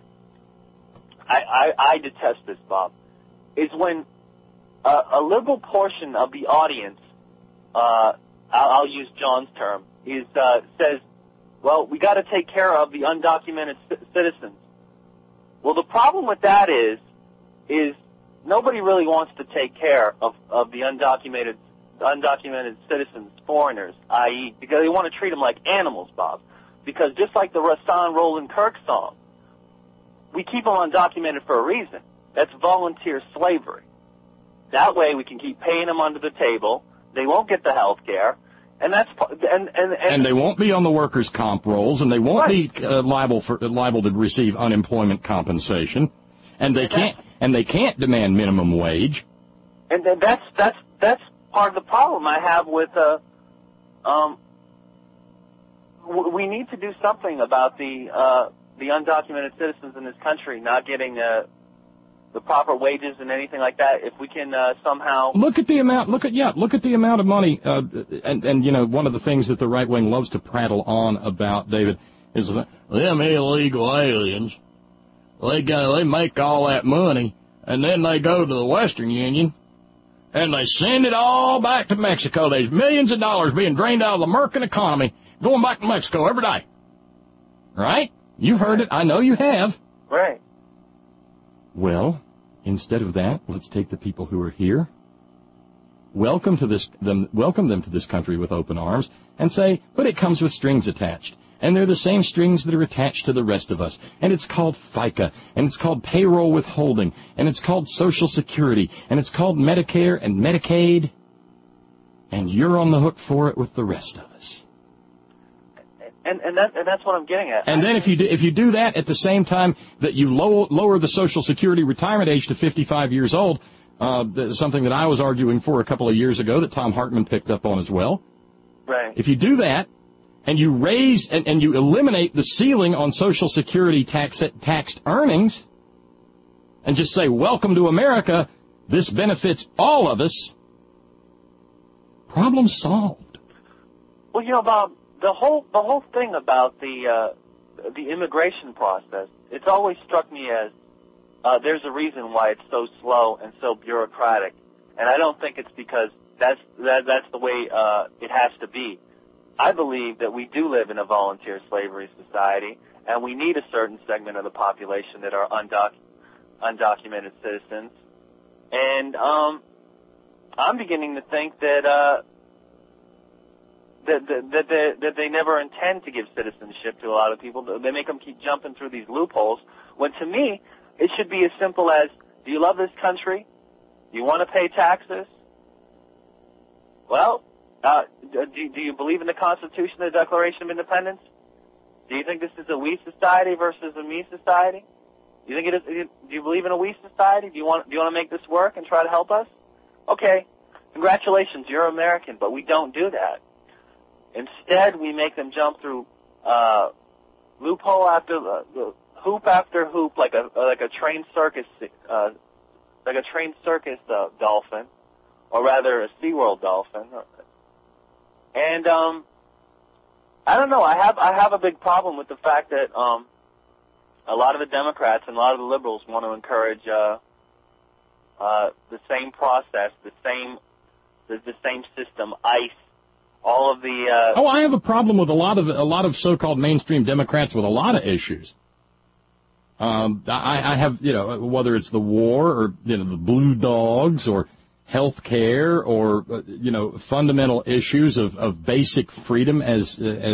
I detest this, Bob, is when a liberal portion of the audience, I'll use John's term, says, well, we got to take care of the undocumented citizens. Well, the problem with that is nobody really wants to take care of the undocumented citizens, foreigners, i.e., because they want to treat them like animals, Bob. Because just like the Rahsaan Roland Kirk song, we keep them undocumented for a reason. That's volunteer slavery. That way we can keep paying them under the table. They won't get the health care. And that's and they won't be on the workers' comp rolls, and they won't be liable to receive unemployment compensation, and they can't demand minimum wage. And that's part of the problem I have with we need to do something about the undocumented citizens in this country not getting the proper wages and anything like that. If we can somehow look at the amount of money, and one of the things that the right wing loves to prattle on about, David, is them illegal aliens. They make all that money, and then they go to the Western Union, and they send it all back to Mexico. There's millions of dollars being drained out of the American economy, going back to Mexico every day. Right? You've heard it. I know you have. Right. Well, instead of that, let's take the people who are here, welcome them to this country with open arms, and say, but it comes with strings attached. And they're the same strings that are attached to the rest of us. And it's called FICA, and it's called payroll withholding, and it's called Social Security, and it's called Medicare and Medicaid. And you're on the hook for it with the rest of us. And that's what I'm getting at. And then if you do that at the same time that you lower the Social Security retirement age to 55 years old, something that I was arguing for a couple of years ago that Tom Hartman picked up on as well. Right. If you do that, and you raise and you eliminate the ceiling on Social Security taxed earnings, and just say, welcome to America, this benefits all of us, problem solved. Well, you know, Bob, the whole thing about the immigration process, it's always struck me as there's a reason why it's so slow and so bureaucratic, and I don't think it's because that's the way it has to be. I believe that we do live in a volunteer slavery society, and we need a certain segment of the population that are undocumented citizens. And I'm beginning to think that they never intend to give citizenship to a lot of people. They make them keep jumping through these loopholes, when to me it should be as simple as, do you love this country? Do you want to pay taxes? Well, do you believe in the Constitution and the Declaration of Independence? Do you think this is a we society versus a me society? Do you believe in a we society? Do you want to make this work and try to help us? Okay, congratulations, you're American, but we don't do that. Instead, we make them jump through loophole after hoop after hoop, like a trained circus, dolphin, or rather a SeaWorld dolphin. And I don't know. I have a big problem with the fact that a lot of the Democrats and a lot of the liberals want to encourage the same process, the same system, ICE. All of the I have a problem with a lot of so-called mainstream Democrats with a lot of issues. I have, whether it's the war or the Blue Dogs or health care or fundamental issues of basic freedom as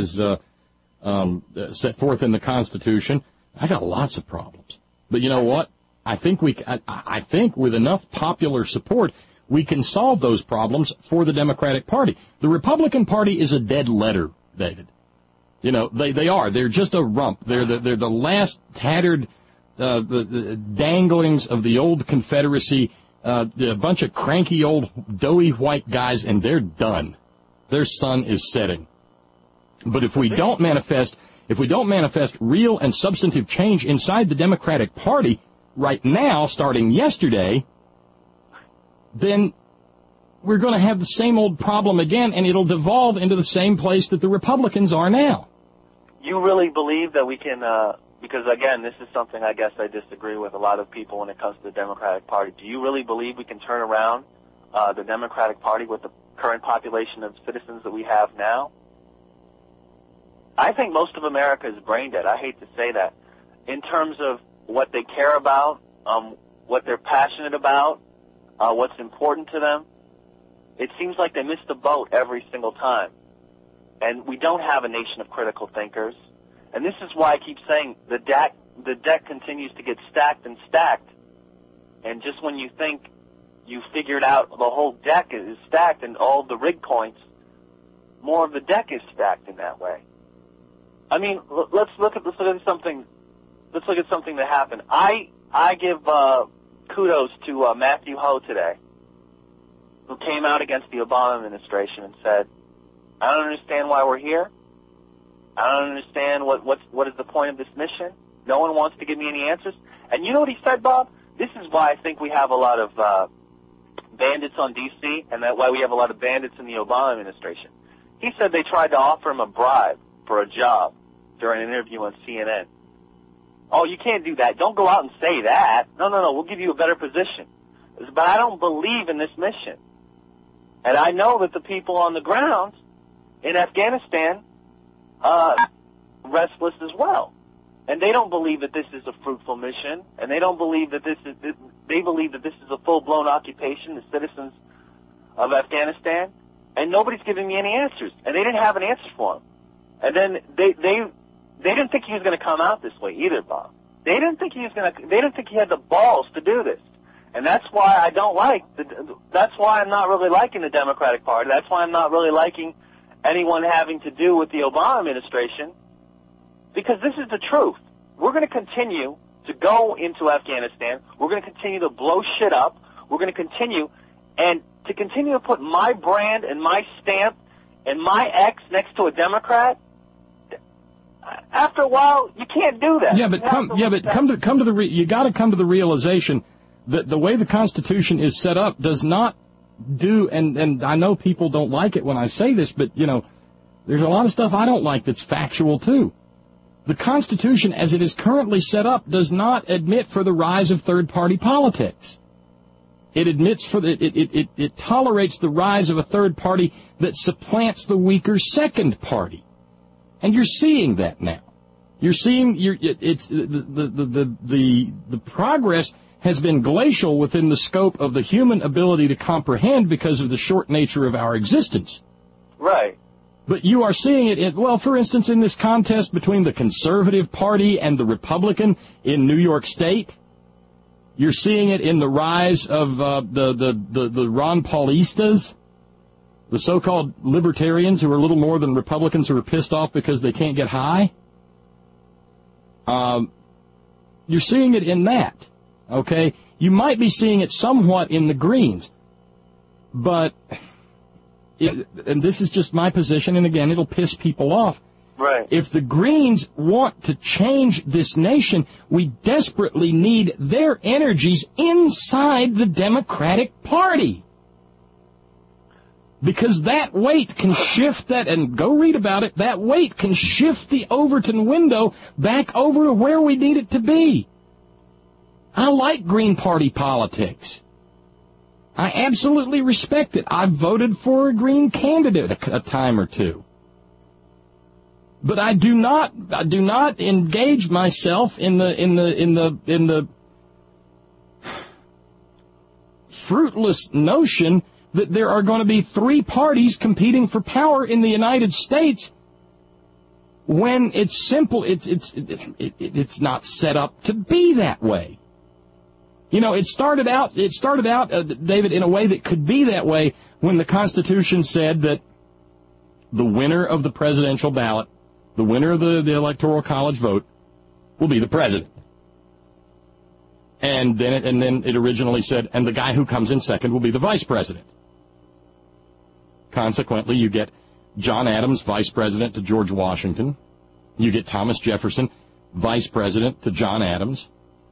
set forth in the Constitution. I got lots of problems. But you know what? I think with enough popular support, we can solve those problems for the Democratic Party. The Republican Party is a dead letter, David. They are. They're just a rump. They're the last tattered the danglings of the old Confederacy, a bunch of cranky old doughy white guys, and they're done. Their sun is setting. But if we don't manifest real and substantive change inside the Democratic Party right now, starting yesterday, then we're going to have the same old problem again, and it'll devolve into the same place that the Republicans are now. You really believe that we can, because again, this is something I guess I disagree with a lot of people when it comes to the Democratic Party. Do you really believe we can turn around the Democratic Party with the current population of citizens that we have now? I think most of America is brain dead. I hate to say that. In terms of what they care about, what they're passionate about, what's important to them, it seems like they miss the boat every single time. And we don't have a nation of critical thinkers. And this is why I keep saying the deck continues to get stacked and stacked. And just when you think you figured out the whole deck is stacked and all the rig points, more of the deck is stacked in that way. I mean, let's look at something that happened. I give kudos to Matthew Ho today, who came out against the Obama administration and said, I don't understand why we're here. I don't understand what is the point of this mission. No one wants to give me any answers. And you know what he said, Bob? This is why I think we have a lot of bandits on D.C., and that's why we have a lot of bandits in the Obama administration. He said they tried to offer him a bribe for a job during an interview on CNN. Oh, you can't do that. Don't go out and say that. No, we'll give you a better position. But I don't believe in this mission. And I know that the people on the ground in Afghanistan restless as well. And they don't believe that this is a fruitful mission, and they don't believe that they believe that this is a full-blown occupation, the citizens of Afghanistan, and nobody's giving me any answers. And they didn't have an answer for them. And then they didn't think he was going to come out this way either, Bob. They didn't think he had the balls to do this. And that's why I don't that's why I'm not really liking the Democratic Party. That's why I'm not really liking anyone having to do with the Obama administration, because this is the truth. We're going to continue to go into Afghanistan. We're going to continue to blow shit up. We're going to continue to put my brand and my stamp and my X next to a Democrat. After a while, you can't do that. Yeah, but you got to come to the realization that the way the Constitution is set up does not do, and I know people don't like it when I say this, but, you know, there's a lot of stuff I don't like that's factual, too. The Constitution, as it is currently set up, does not admit for the rise of third-party politics. It admits it tolerates the rise of a third party that supplants the weaker second party. And you're seeing that now. You're seeing the progress has been glacial within the scope of the human ability to comprehend because of the short nature of our existence. Right. But you are seeing it, for instance, in this contest between the Conservative Party and the Republican in New York State. You're seeing it in the rise of the Ron Paulistas, the so-called libertarians who are little more than Republicans who are pissed off because they can't get high. You're seeing it in that. Okay, you might be seeing it somewhat in the Greens, but, and this is just my position, and again, it'll piss people off. Right. If the Greens want to change this nation, we desperately need their energies inside the Democratic Party. Because that weight can shift that, and go read about it, that weight can shift the Overton window back over to where we need it to be. I like Green Party politics. I absolutely respect it. I voted for a Green candidate a time or two. But I do not engage myself in the fruitless notion that there are going to be three parties competing for power in the United States when it's simple. It's not set up to be that way. You know, it started out, David, in a way that could be that way when the Constitution said that the winner of the presidential ballot, the winner of the Electoral College vote, will be the president. And then it originally said, and the guy who comes in second will be the vice president. Consequently, you get John Adams, vice president to George Washington. You get Thomas Jefferson, vice president to John Adams.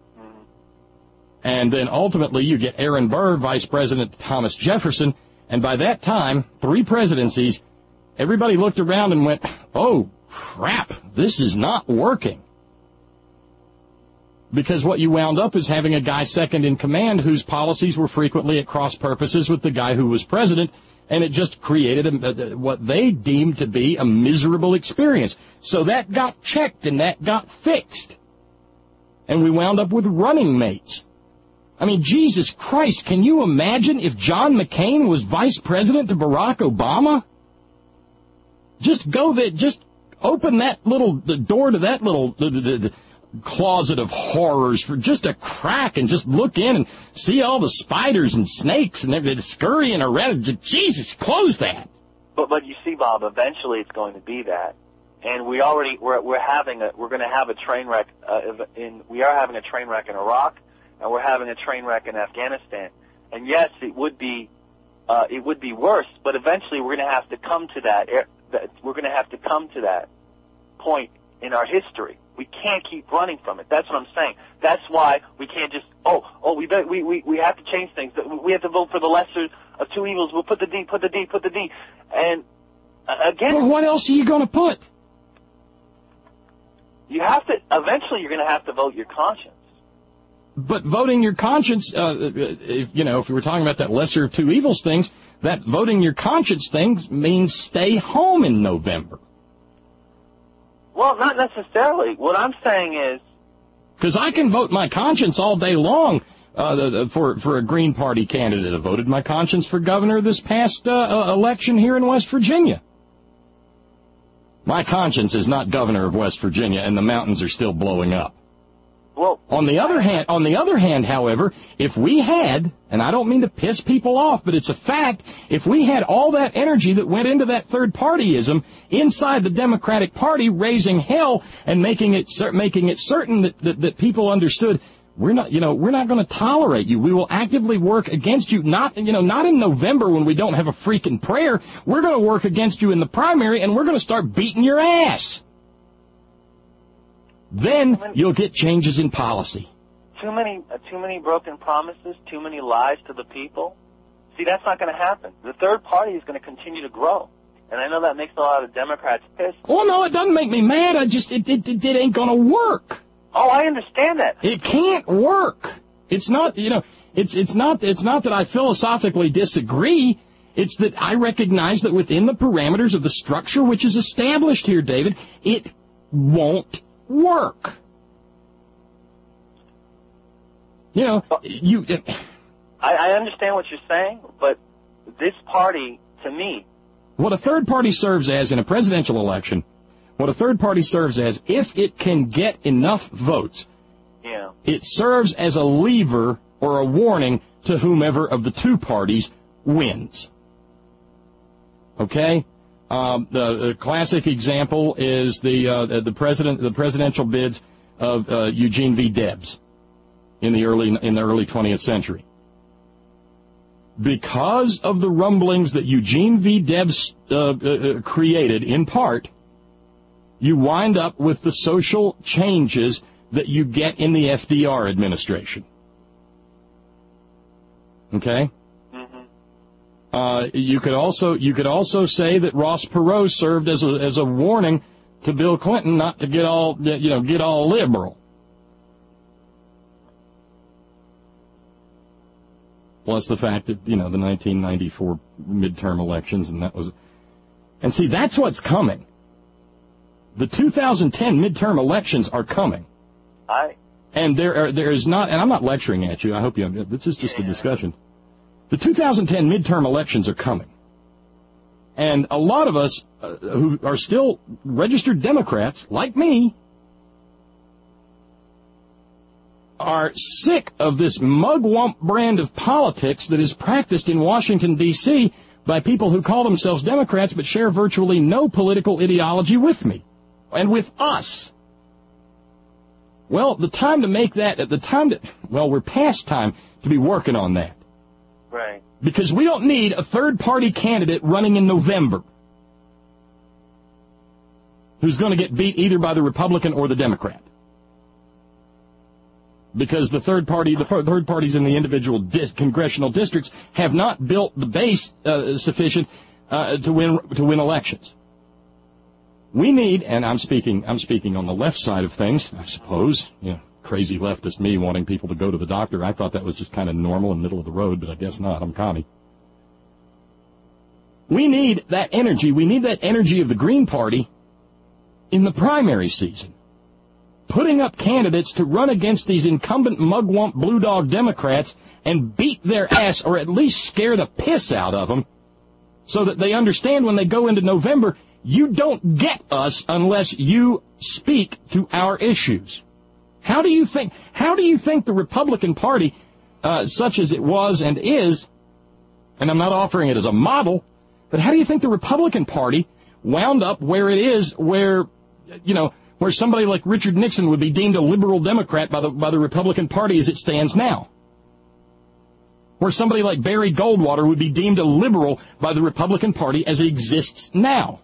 And then ultimately you get Aaron Burr, vice president to Thomas Jefferson. And by that time, 3 presidencies, everybody looked around and went, oh, crap, this is not working. Because what you wound up is having a guy second in command whose policies were frequently at cross purposes with the guy who was president, and it just created what they deemed to be a miserable experience. So that got checked and that got fixed. And we wound up with running mates. I mean, Jesus Christ, can you imagine if John McCain was vice president to Barack Obama? Just go there, just open the door to that little the closet of horrors for just a crack and just look in and see all the spiders and snakes and everything scurrying around. Jesus, close that. But you see, Bob, eventually it's going to be that. And we're going to have a train wreck we are having a train wreck in Iraq, and we're having a train wreck in Afghanistan. And yes, it would be worse, but eventually we're going to have to come to that. We're going to have to come to that point in our history. We can't keep running from it. That's what I'm saying. That's why we can't just we have to change things. We have to vote for the lesser of two evils. We'll put the D. And again, well, what else are you going to put? You have to. Eventually, you're going to have to vote your conscience. But voting your conscience, if we were talking about that lesser of two evils things, that voting your conscience thing means stay home in November. Well, not necessarily. What I'm saying is... Because I can vote my conscience all day long for a Green Party candidate. I voted my conscience for governor this past election here in West Virginia. My conscience is not governor of West Virginia, and the mountains are still blowing up. Well, on the other hand, however, if we had, and I don't mean to piss people off, but it's a fact, if we had all that energy that went into that third partyism inside the Democratic Party, raising hell and making it certain that people understood, we're not going to tolerate you. We will actively work against you. Not in November when we don't have a freaking prayer. We're going to work against you in the primary, and we're going to start beating your ass. Then you'll get changes in policy. Too many broken promises, too many lies to the people. See, that's not going to happen. The third party is going to continue to grow. And I know that makes a lot of Democrats pissed. Oh, no, it doesn't make me mad. It ain't going to work. Oh, I understand that. It can't work. It's not, it's not that I philosophically disagree. It's that I recognize that within the parameters of the structure which is established here, David, it won't work. I understand what you're saying, but this party, to me... What a third party serves as in a presidential election, what a third party serves as, if it can get enough votes, it serves as a lever or a warning to whomever of the two parties wins. Okay? The classic example is the presidential bids of Eugene V. Debs in the early 20th century. Because of the rumblings that Eugene V. Debs created, in part, you wind up with the social changes that you get in the FDR administration. Okay? You could also say that Ross Perot served as a warning to Bill Clinton not to get all liberal. Plus the fact that the 1994 midterm elections and see, that's what's coming. The 2010 midterm elections are coming. And there is not, and I'm not lecturing at you. I hope this is just a discussion. The 2010 midterm elections are coming. And a lot of us who are still registered Democrats, like me, are sick of this mugwump brand of politics that is practiced in Washington, D.C. by people who call themselves Democrats but share virtually no political ideology with me and with us. Well, we're past time to be working on that. Right. Because we don't need a third-party candidate running in November who's going to get beat either by the Republican or the Democrat. Because the third parties in the individual congressional districts have not built the base sufficient to win elections. We need, and I'm speaking on the left side of things, I suppose. Crazy leftist me wanting people to go to the doctor. I thought that was just kind of normal and middle of the road, but I guess not. I'm commie. We need that energy. We need that energy of the Green Party in the primary season. Putting up candidates to run against these incumbent mugwump blue dog Democrats and beat their ass or at least scare the piss out of them so that they understand when they go into November, you don't get us unless you speak to our issues. How do you think the Republican Party, such as it was and is, and I'm not offering it as a model, but how do you think the Republican Party wound up where it is, where somebody like Richard Nixon would be deemed a liberal Democrat by the Republican Party as it stands now? Where somebody like Barry Goldwater would be deemed a liberal by the Republican Party as it exists now?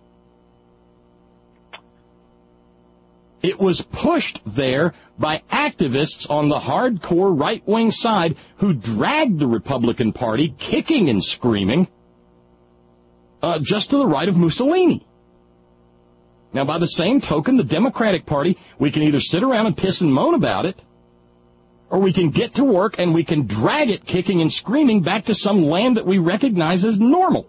It was pushed there by activists on the hardcore right-wing side who dragged the Republican Party, kicking and screaming, just to the right of Mussolini. Now, by the same token, the Democratic Party, we can either sit around and piss and moan about it, or we can get to work and we can drag it kicking and screaming back to some land that we recognize as normal.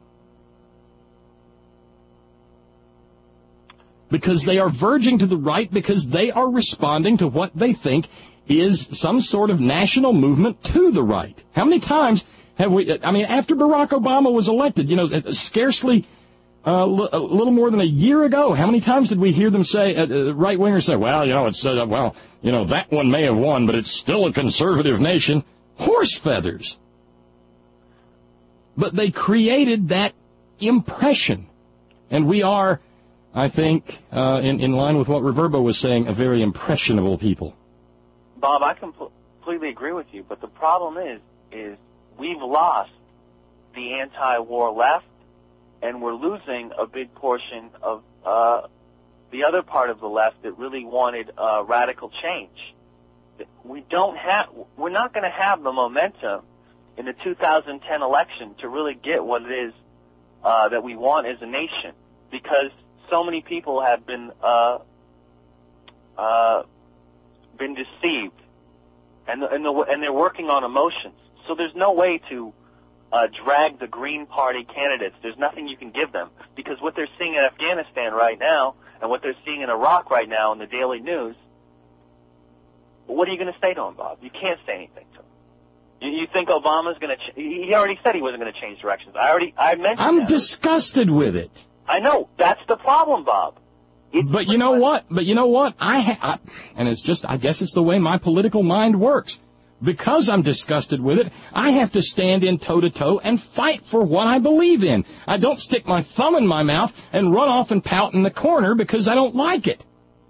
Because they are verging to the right, because they are responding to what they think is some sort of national movement to the right. How many times have we, after Barack Obama was elected, scarcely a little more than a year ago. How many times did we hear them say, right-wingers say, well, that one may have won, but it's still a conservative nation. Horse feathers. But they created that impression. And we are, I think, in line with what Reverbo was saying, a very impressionable people. Bob, I completely agree with you, but the problem is we've lost the anti-war left, and we're losing a big portion of the other part of the left that really wanted radical change. We're not going to have the momentum in the 2010 election to really get what it is that we want as a nation, because so many people have been deceived, and they're working on emotions. So there's no way to drag the Green Party candidates. There's nothing you can give them, because what they're seeing in Afghanistan right now and what they're seeing in Iraq right now in the daily news, what are you going to say to them, Bob? You can't say anything to them. You think Obama's going to? He already said he wasn't going to change directions. I mentioned. I'm disgusted with it. I know, that's the problem, Bob. But you know what? And it's just, I guess it's the way my political mind works. Because I'm disgusted with it, I have to stand in toe-to-toe and fight for what I believe in. I don't stick my thumb in my mouth and run off and pout in the corner because I don't like it.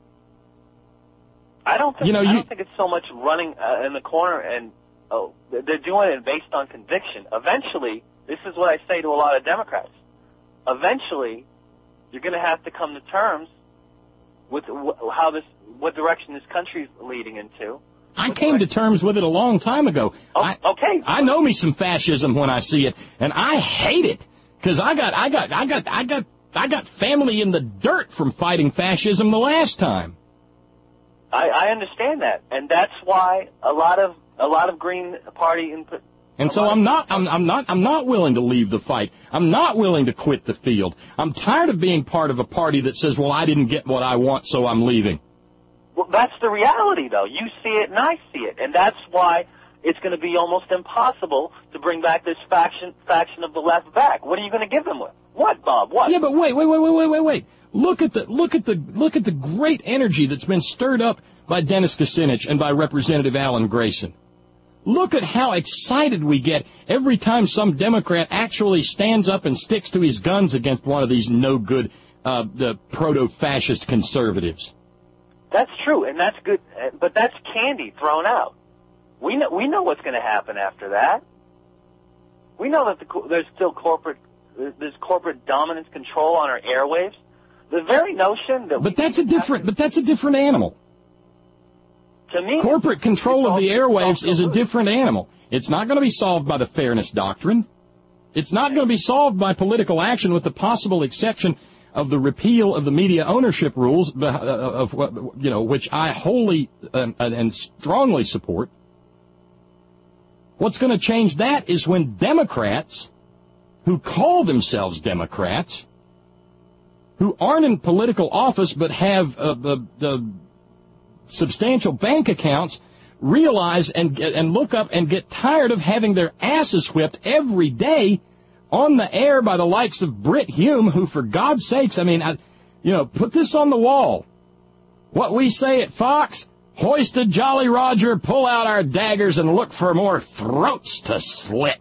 I don't think it's so much running in the corner, and they're doing it based on conviction. Eventually, this is what I say to a lot of Democrats. Eventually, you're going to have to come to terms with what direction this country's leading into. I came to terms with it a long time ago. Okay. I know me some fascism when I see it, and I hate it because I got family in the dirt from fighting fascism the last time. I understand that, and that's why a lot of Green Party input. And so I'm not willing to leave the fight. I'm not willing to quit the field. I'm tired of being part of a party that says, well, I didn't get what I want, so I'm leaving. Well, that's the reality, though. You see it and I see it, and that's why it's going to be almost impossible to bring back this faction of the left back. What are you going to give them with? What, Bob? What? Yeah, but wait. Look at the great energy that's been stirred up by Dennis Kucinich and by Representative Alan Grayson. Look at how excited we get every time some Democrat actually stands up and sticks to his guns against one of these no-good, the proto-fascist conservatives. That's true, and that's good, but that's candy thrown out. We know what's going to happen after that. We know that there's still corporate dominance control on our airwaves. The very notion that that's a different animal. To me, corporate control of the airwaves is a different animal. It's not going to be solved by the fairness doctrine. It's not going to be solved by political action, with the possible exception of the repeal of the media ownership rules, which I wholly and strongly support. What's going to change that is when Democrats, who call themselves Democrats, who aren't in political office but have the substantial bank accounts, realize and look up and get tired of having their asses whipped every day on the air by the likes of Brit Hume, who, for God's sakes, put this on the wall. What we say at Fox, hoist a Jolly Roger, pull out our daggers, and look for more throats to slit.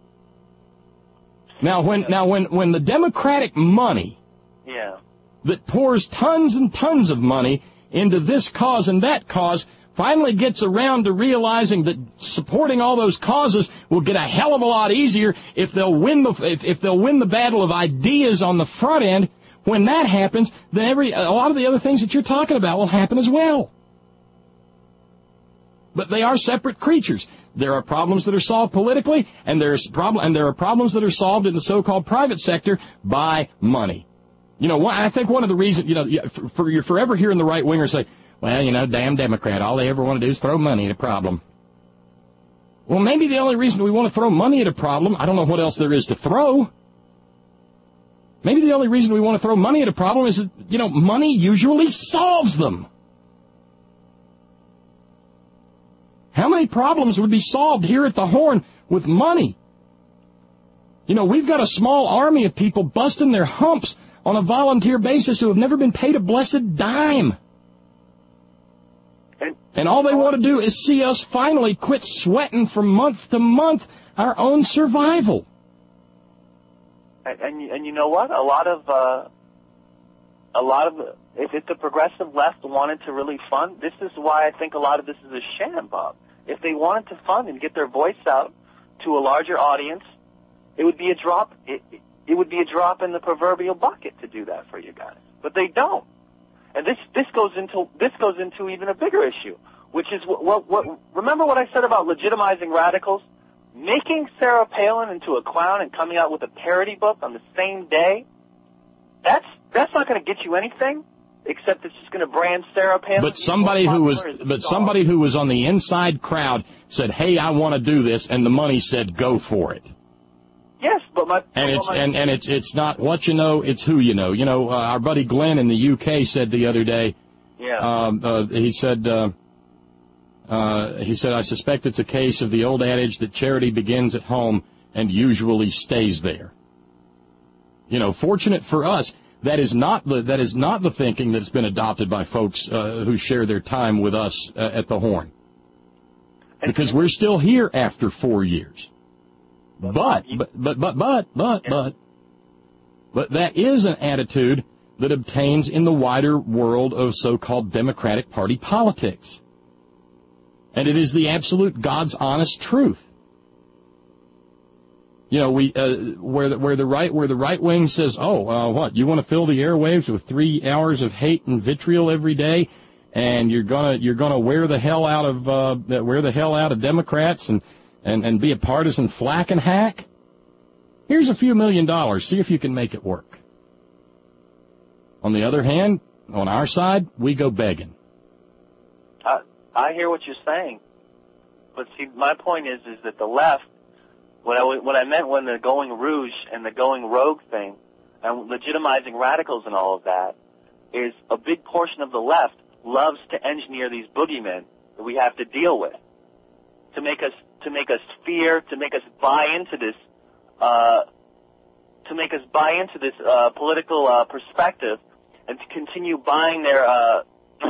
Now, when the Democratic money that pours tons and tons of money into this cause and that cause finally gets around to realizing that supporting all those causes will get a hell of a lot easier if they'll win the battle of ideas on the front end. When that happens, then a lot of the other things that you're talking about will happen as well. But they are separate creatures. There are problems that are solved politically, and there are problems that are solved in the so-called private sector by money. I think one of the reasons, you're forever hearing the right-wingers say, well, damn Democrat, all they ever want to do is throw money at a problem. Well, maybe the only reason we want to throw money at a problem, I don't know what else there is to throw. Maybe the only reason we want to throw money at a problem is that, money usually solves them. How many problems would be solved here at the Horn with money? You know, we've got a small army of people busting their humps on a volunteer basis who have never been paid a blessed dime. And all they want to do is see us finally quit sweating from month to month our own survival. And you know what? A lot of if the progressive left wanted to really fund, this is why I think a lot of this is a sham, Bob. If they wanted to fund and get their voice out to a larger audience, it would be a drop. It would be a drop in the proverbial bucket to do that for you guys, but they don't. And this goes into even a bigger issue, which is what remember what I said about legitimizing radicals, making Sarah Palin into a clown and coming out with a parody book on the same day. That's not going to get you anything, except it's just going to brand Sarah Palin. But somebody who was on the inside crowd said, "Hey, I want to do this," and the money said, "Go for it." Yes, but it's not what you know, it's who you know. You know, our buddy Glenn in the UK said the other day. Yeah. He said, I suspect it's a case of the old adage that charity begins at home and usually stays there. You know, fortunate for us, that is not the thinking that's been adopted by folks who share their time with us at the Horn. Because we're still here after 4 years. But that is an attitude that obtains in the wider world of so-called Democratic Party politics. And it is the absolute God's honest truth. You know, where the right wing says, what, you want to fill the airwaves with 3 hours of hate and vitriol every day, and you're gonna wear the hell out of Democrats and be a partisan flack and hack? Here's a few $1 million. See if you can make it work. On the other hand, on our side, we go begging. I hear what you're saying, but see, my point is that the left, what I meant when the going rouge and the going rogue thing, and legitimizing radicals and all of that, is a big portion of the left loves to engineer these boogeymen that we have to deal with, to make us fear, to make us buy into this, political perspective, and to continue buying their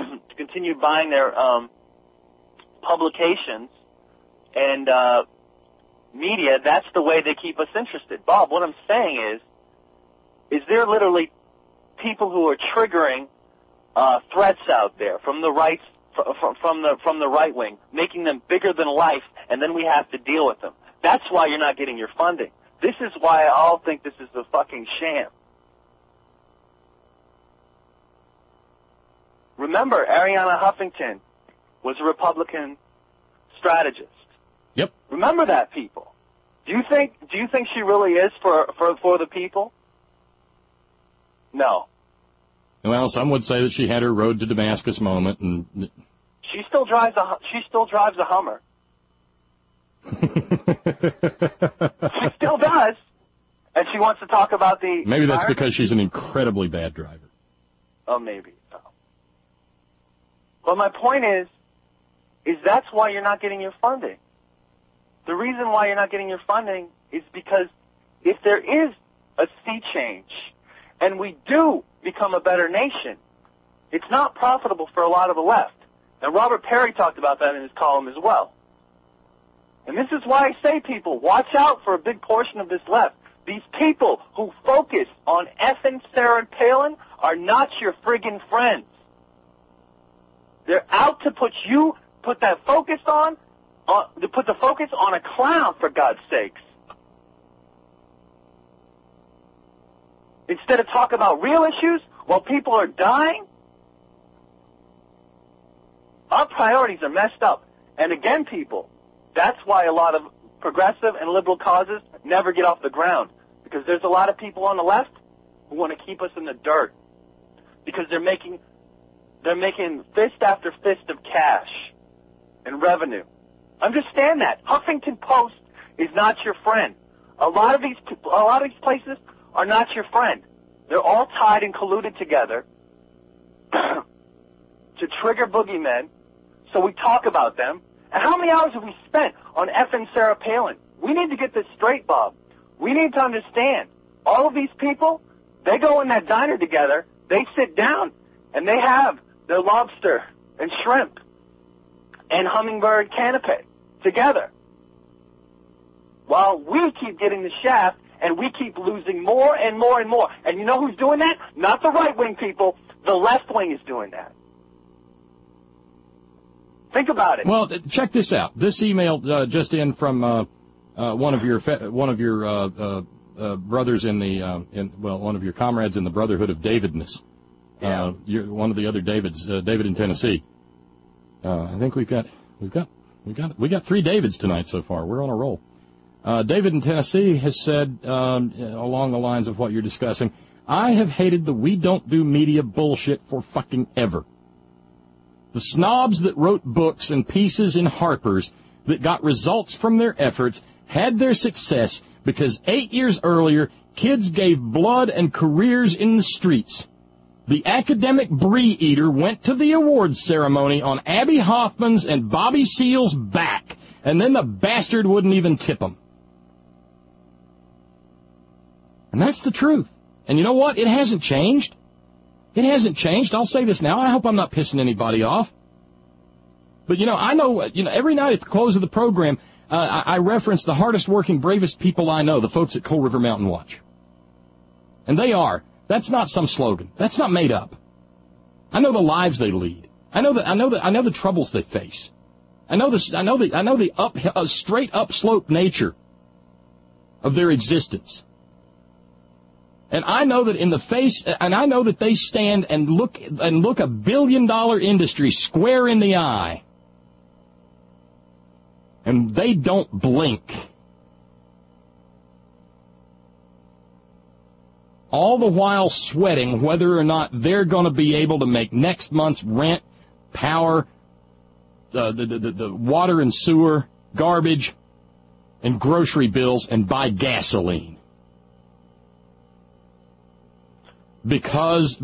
publications and media. That's the way they keep us interested. Bob, what I'm saying is there literally people who are triggering threats out there from the right, from the right wing, making them bigger than life, and then we have to deal with them. That's why you're not getting your funding. This is why I all think this is a fucking sham. Remember, Arianna Huffington was a Republican strategist. Yep. Remember that, people. Do you think she really is for the people? No. Well, some would say that she had her road to Damascus moment, and she still drives a Hummer. She still does, and she wants to talk about the. Maybe that's because she's an incredibly bad driver. Oh, maybe. So. But my point is that's why you're not getting your funding. The reason why you're not getting your funding is because if there is a sea change and we do become a better nation, it's not profitable for a lot of the left. And Robert Perry talked about that in his column as well. And this is why I say, people, watch out for a big portion of this left. These people who focus on effing Sarah Palin are not your friggin' friends. They're out to put the focus on a clown, for God's sakes. Instead of talk about real issues while people are dying, our priorities are messed up. And again, people, that's why a lot of progressive and liberal causes never get off the ground. Because there's a lot of people on the left who want to keep us in the dirt. Because they're making fist after fist of cash and revenue. Understand that. Huffington Post is not your friend. A lot of these places are not your friend. They're all tied and colluded together to trigger boogeymen, so we talk about them. And how many hours have we spent on effing Sarah Palin? We need to get this straight, Bob. We need to understand, all of these people, they go in that diner together, they sit down, and they have their lobster and shrimp and hummingbird canapé together. While we keep getting the shaft, and we keep losing more and more and more. And you know who's doing that? Not the right-wing people. The left wing is doing that. Think about it. Well, check this out. This email just in from one of your brothers in the one of your comrades in the Brotherhood of Davidness. Yeah. One of the other Davids, David in Tennessee. I think we got 3 Davids tonight so far. We're on a roll. David in Tennessee has said, along the lines of what you're discussing, I have hated the we don't do media bullshit for fucking ever. The snobs that wrote books and pieces in Harper's that got results from their efforts had their success because 8 years earlier, kids gave blood and careers in the streets. The academic brie eater went to the awards ceremony on Abby Hoffman's and Bobby Seale's back, and then the bastard wouldn't even tip him. And that's the truth. And you know what? It hasn't changed. It hasn't changed. I'll say this now. I hope I'm not pissing anybody off. But, I know, every night at the close of the program, I reference the hardest working, bravest people I know, the folks at Coal River Mountain Watch. And they are. That's not some slogan. That's not made up. I know the lives they lead. I know the troubles they face. I know the straight up slope nature of their existence. And I know that I know that they stand and look a billion-dollar industry square in the eye. And they don't blink. All the while sweating whether or not they're going to be able to make next month's rent, power, the water and sewer, garbage, and grocery bills, and buy gasoline. Because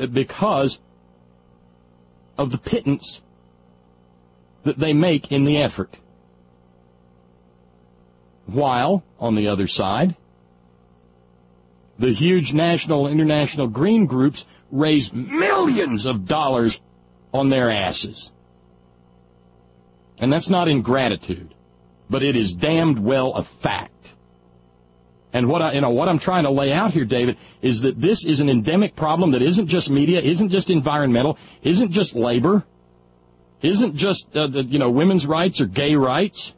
of the pittance that they make in the effort. While, on the other side, the huge national and international green groups raise millions of dollars on their asses. And that's not ingratitude, but it is damned well a fact. And what I'm trying to lay out here, David, is that this is an endemic problem that isn't just media, isn't just environmental, isn't just labor, isn't just women's rights or gay rights.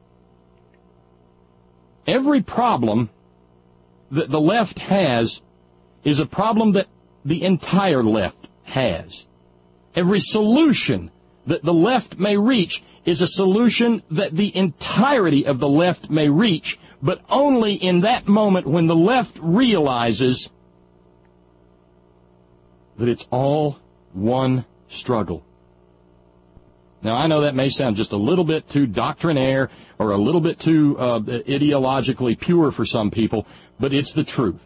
Every problem that the left has is a problem that the entire left has. Every solution that the left may reach is a solution that the entirety of the left may reach, but only in that moment when the left realizes that it's all one struggle. Now, I know that may sound just a little bit too doctrinaire or a little bit too ideologically pure for some people, but it's the truth.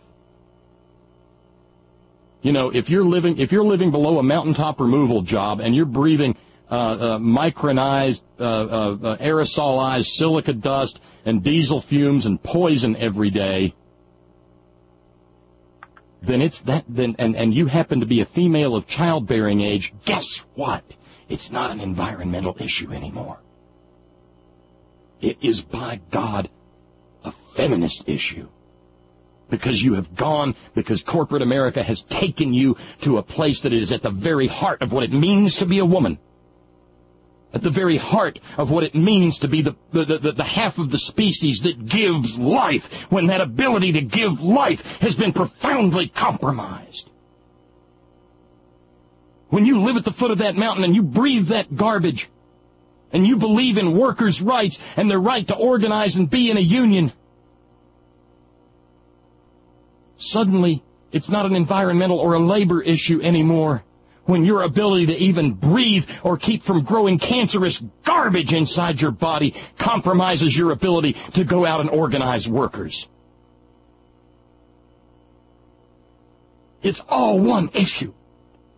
If you're living below a mountaintop removal job and you're breathing micronized, aerosolized silica dust and diesel fumes and poison every day, then and you happen to be a female of childbearing age, guess what? It's not an environmental issue anymore. It is, by God, a feminist issue. Because because corporate America has taken you to a place that is at the very heart of what it means to be a woman. At the very heart of what it means to be the half of the species that gives life, when that ability to give life has been profoundly compromised. When you live at the foot of that mountain and you breathe that garbage, and you believe in workers' rights and their right to organize and be in a union, suddenly it's not an environmental or a labor issue anymore. When your ability to even breathe or keep from growing cancerous garbage inside your body compromises your ability to go out and organize workers. It's all one issue.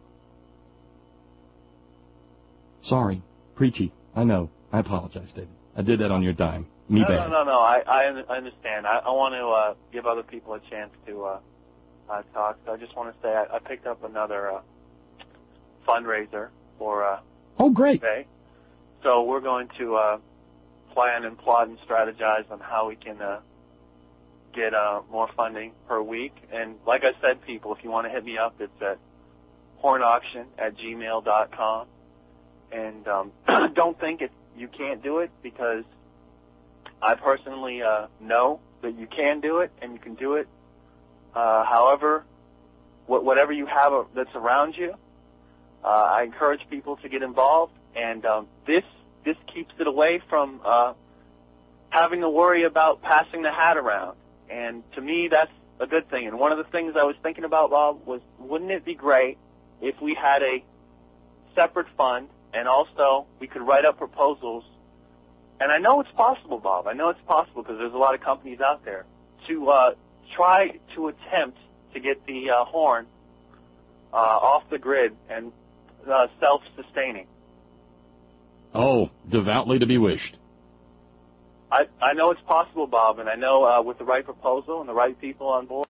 Sorry, preachy. I know. I apologize, David. I did that on your dime. No. I understand. I want to give other people a chance to talk. So I just want to say I picked up another fundraiser for oh, great. today. So we're going to plan and plot and strategize on how we can get more funding per week. And like I said, people, if you want to hit me up, it's at hornauction@gmail.com. And don't think you can't do it, because I personally know that you can do it, and you can do it however, whatever you have that's around you. I encourage people to get involved, and this keeps it away from having to worry about passing the hat around. And to me, that's a good thing. And one of the things I was thinking about, Bob, was wouldn't it be great if we had a separate fund, and also we could write up proposals. And I know it's possible, Bob. I know it's possible, because there's a lot of companies out there to try to attempt to get the horn off the grid and self-sustaining. Oh, devoutly to be wished. I know it's possible, Bob, and I know with the right proposal and the right people on board,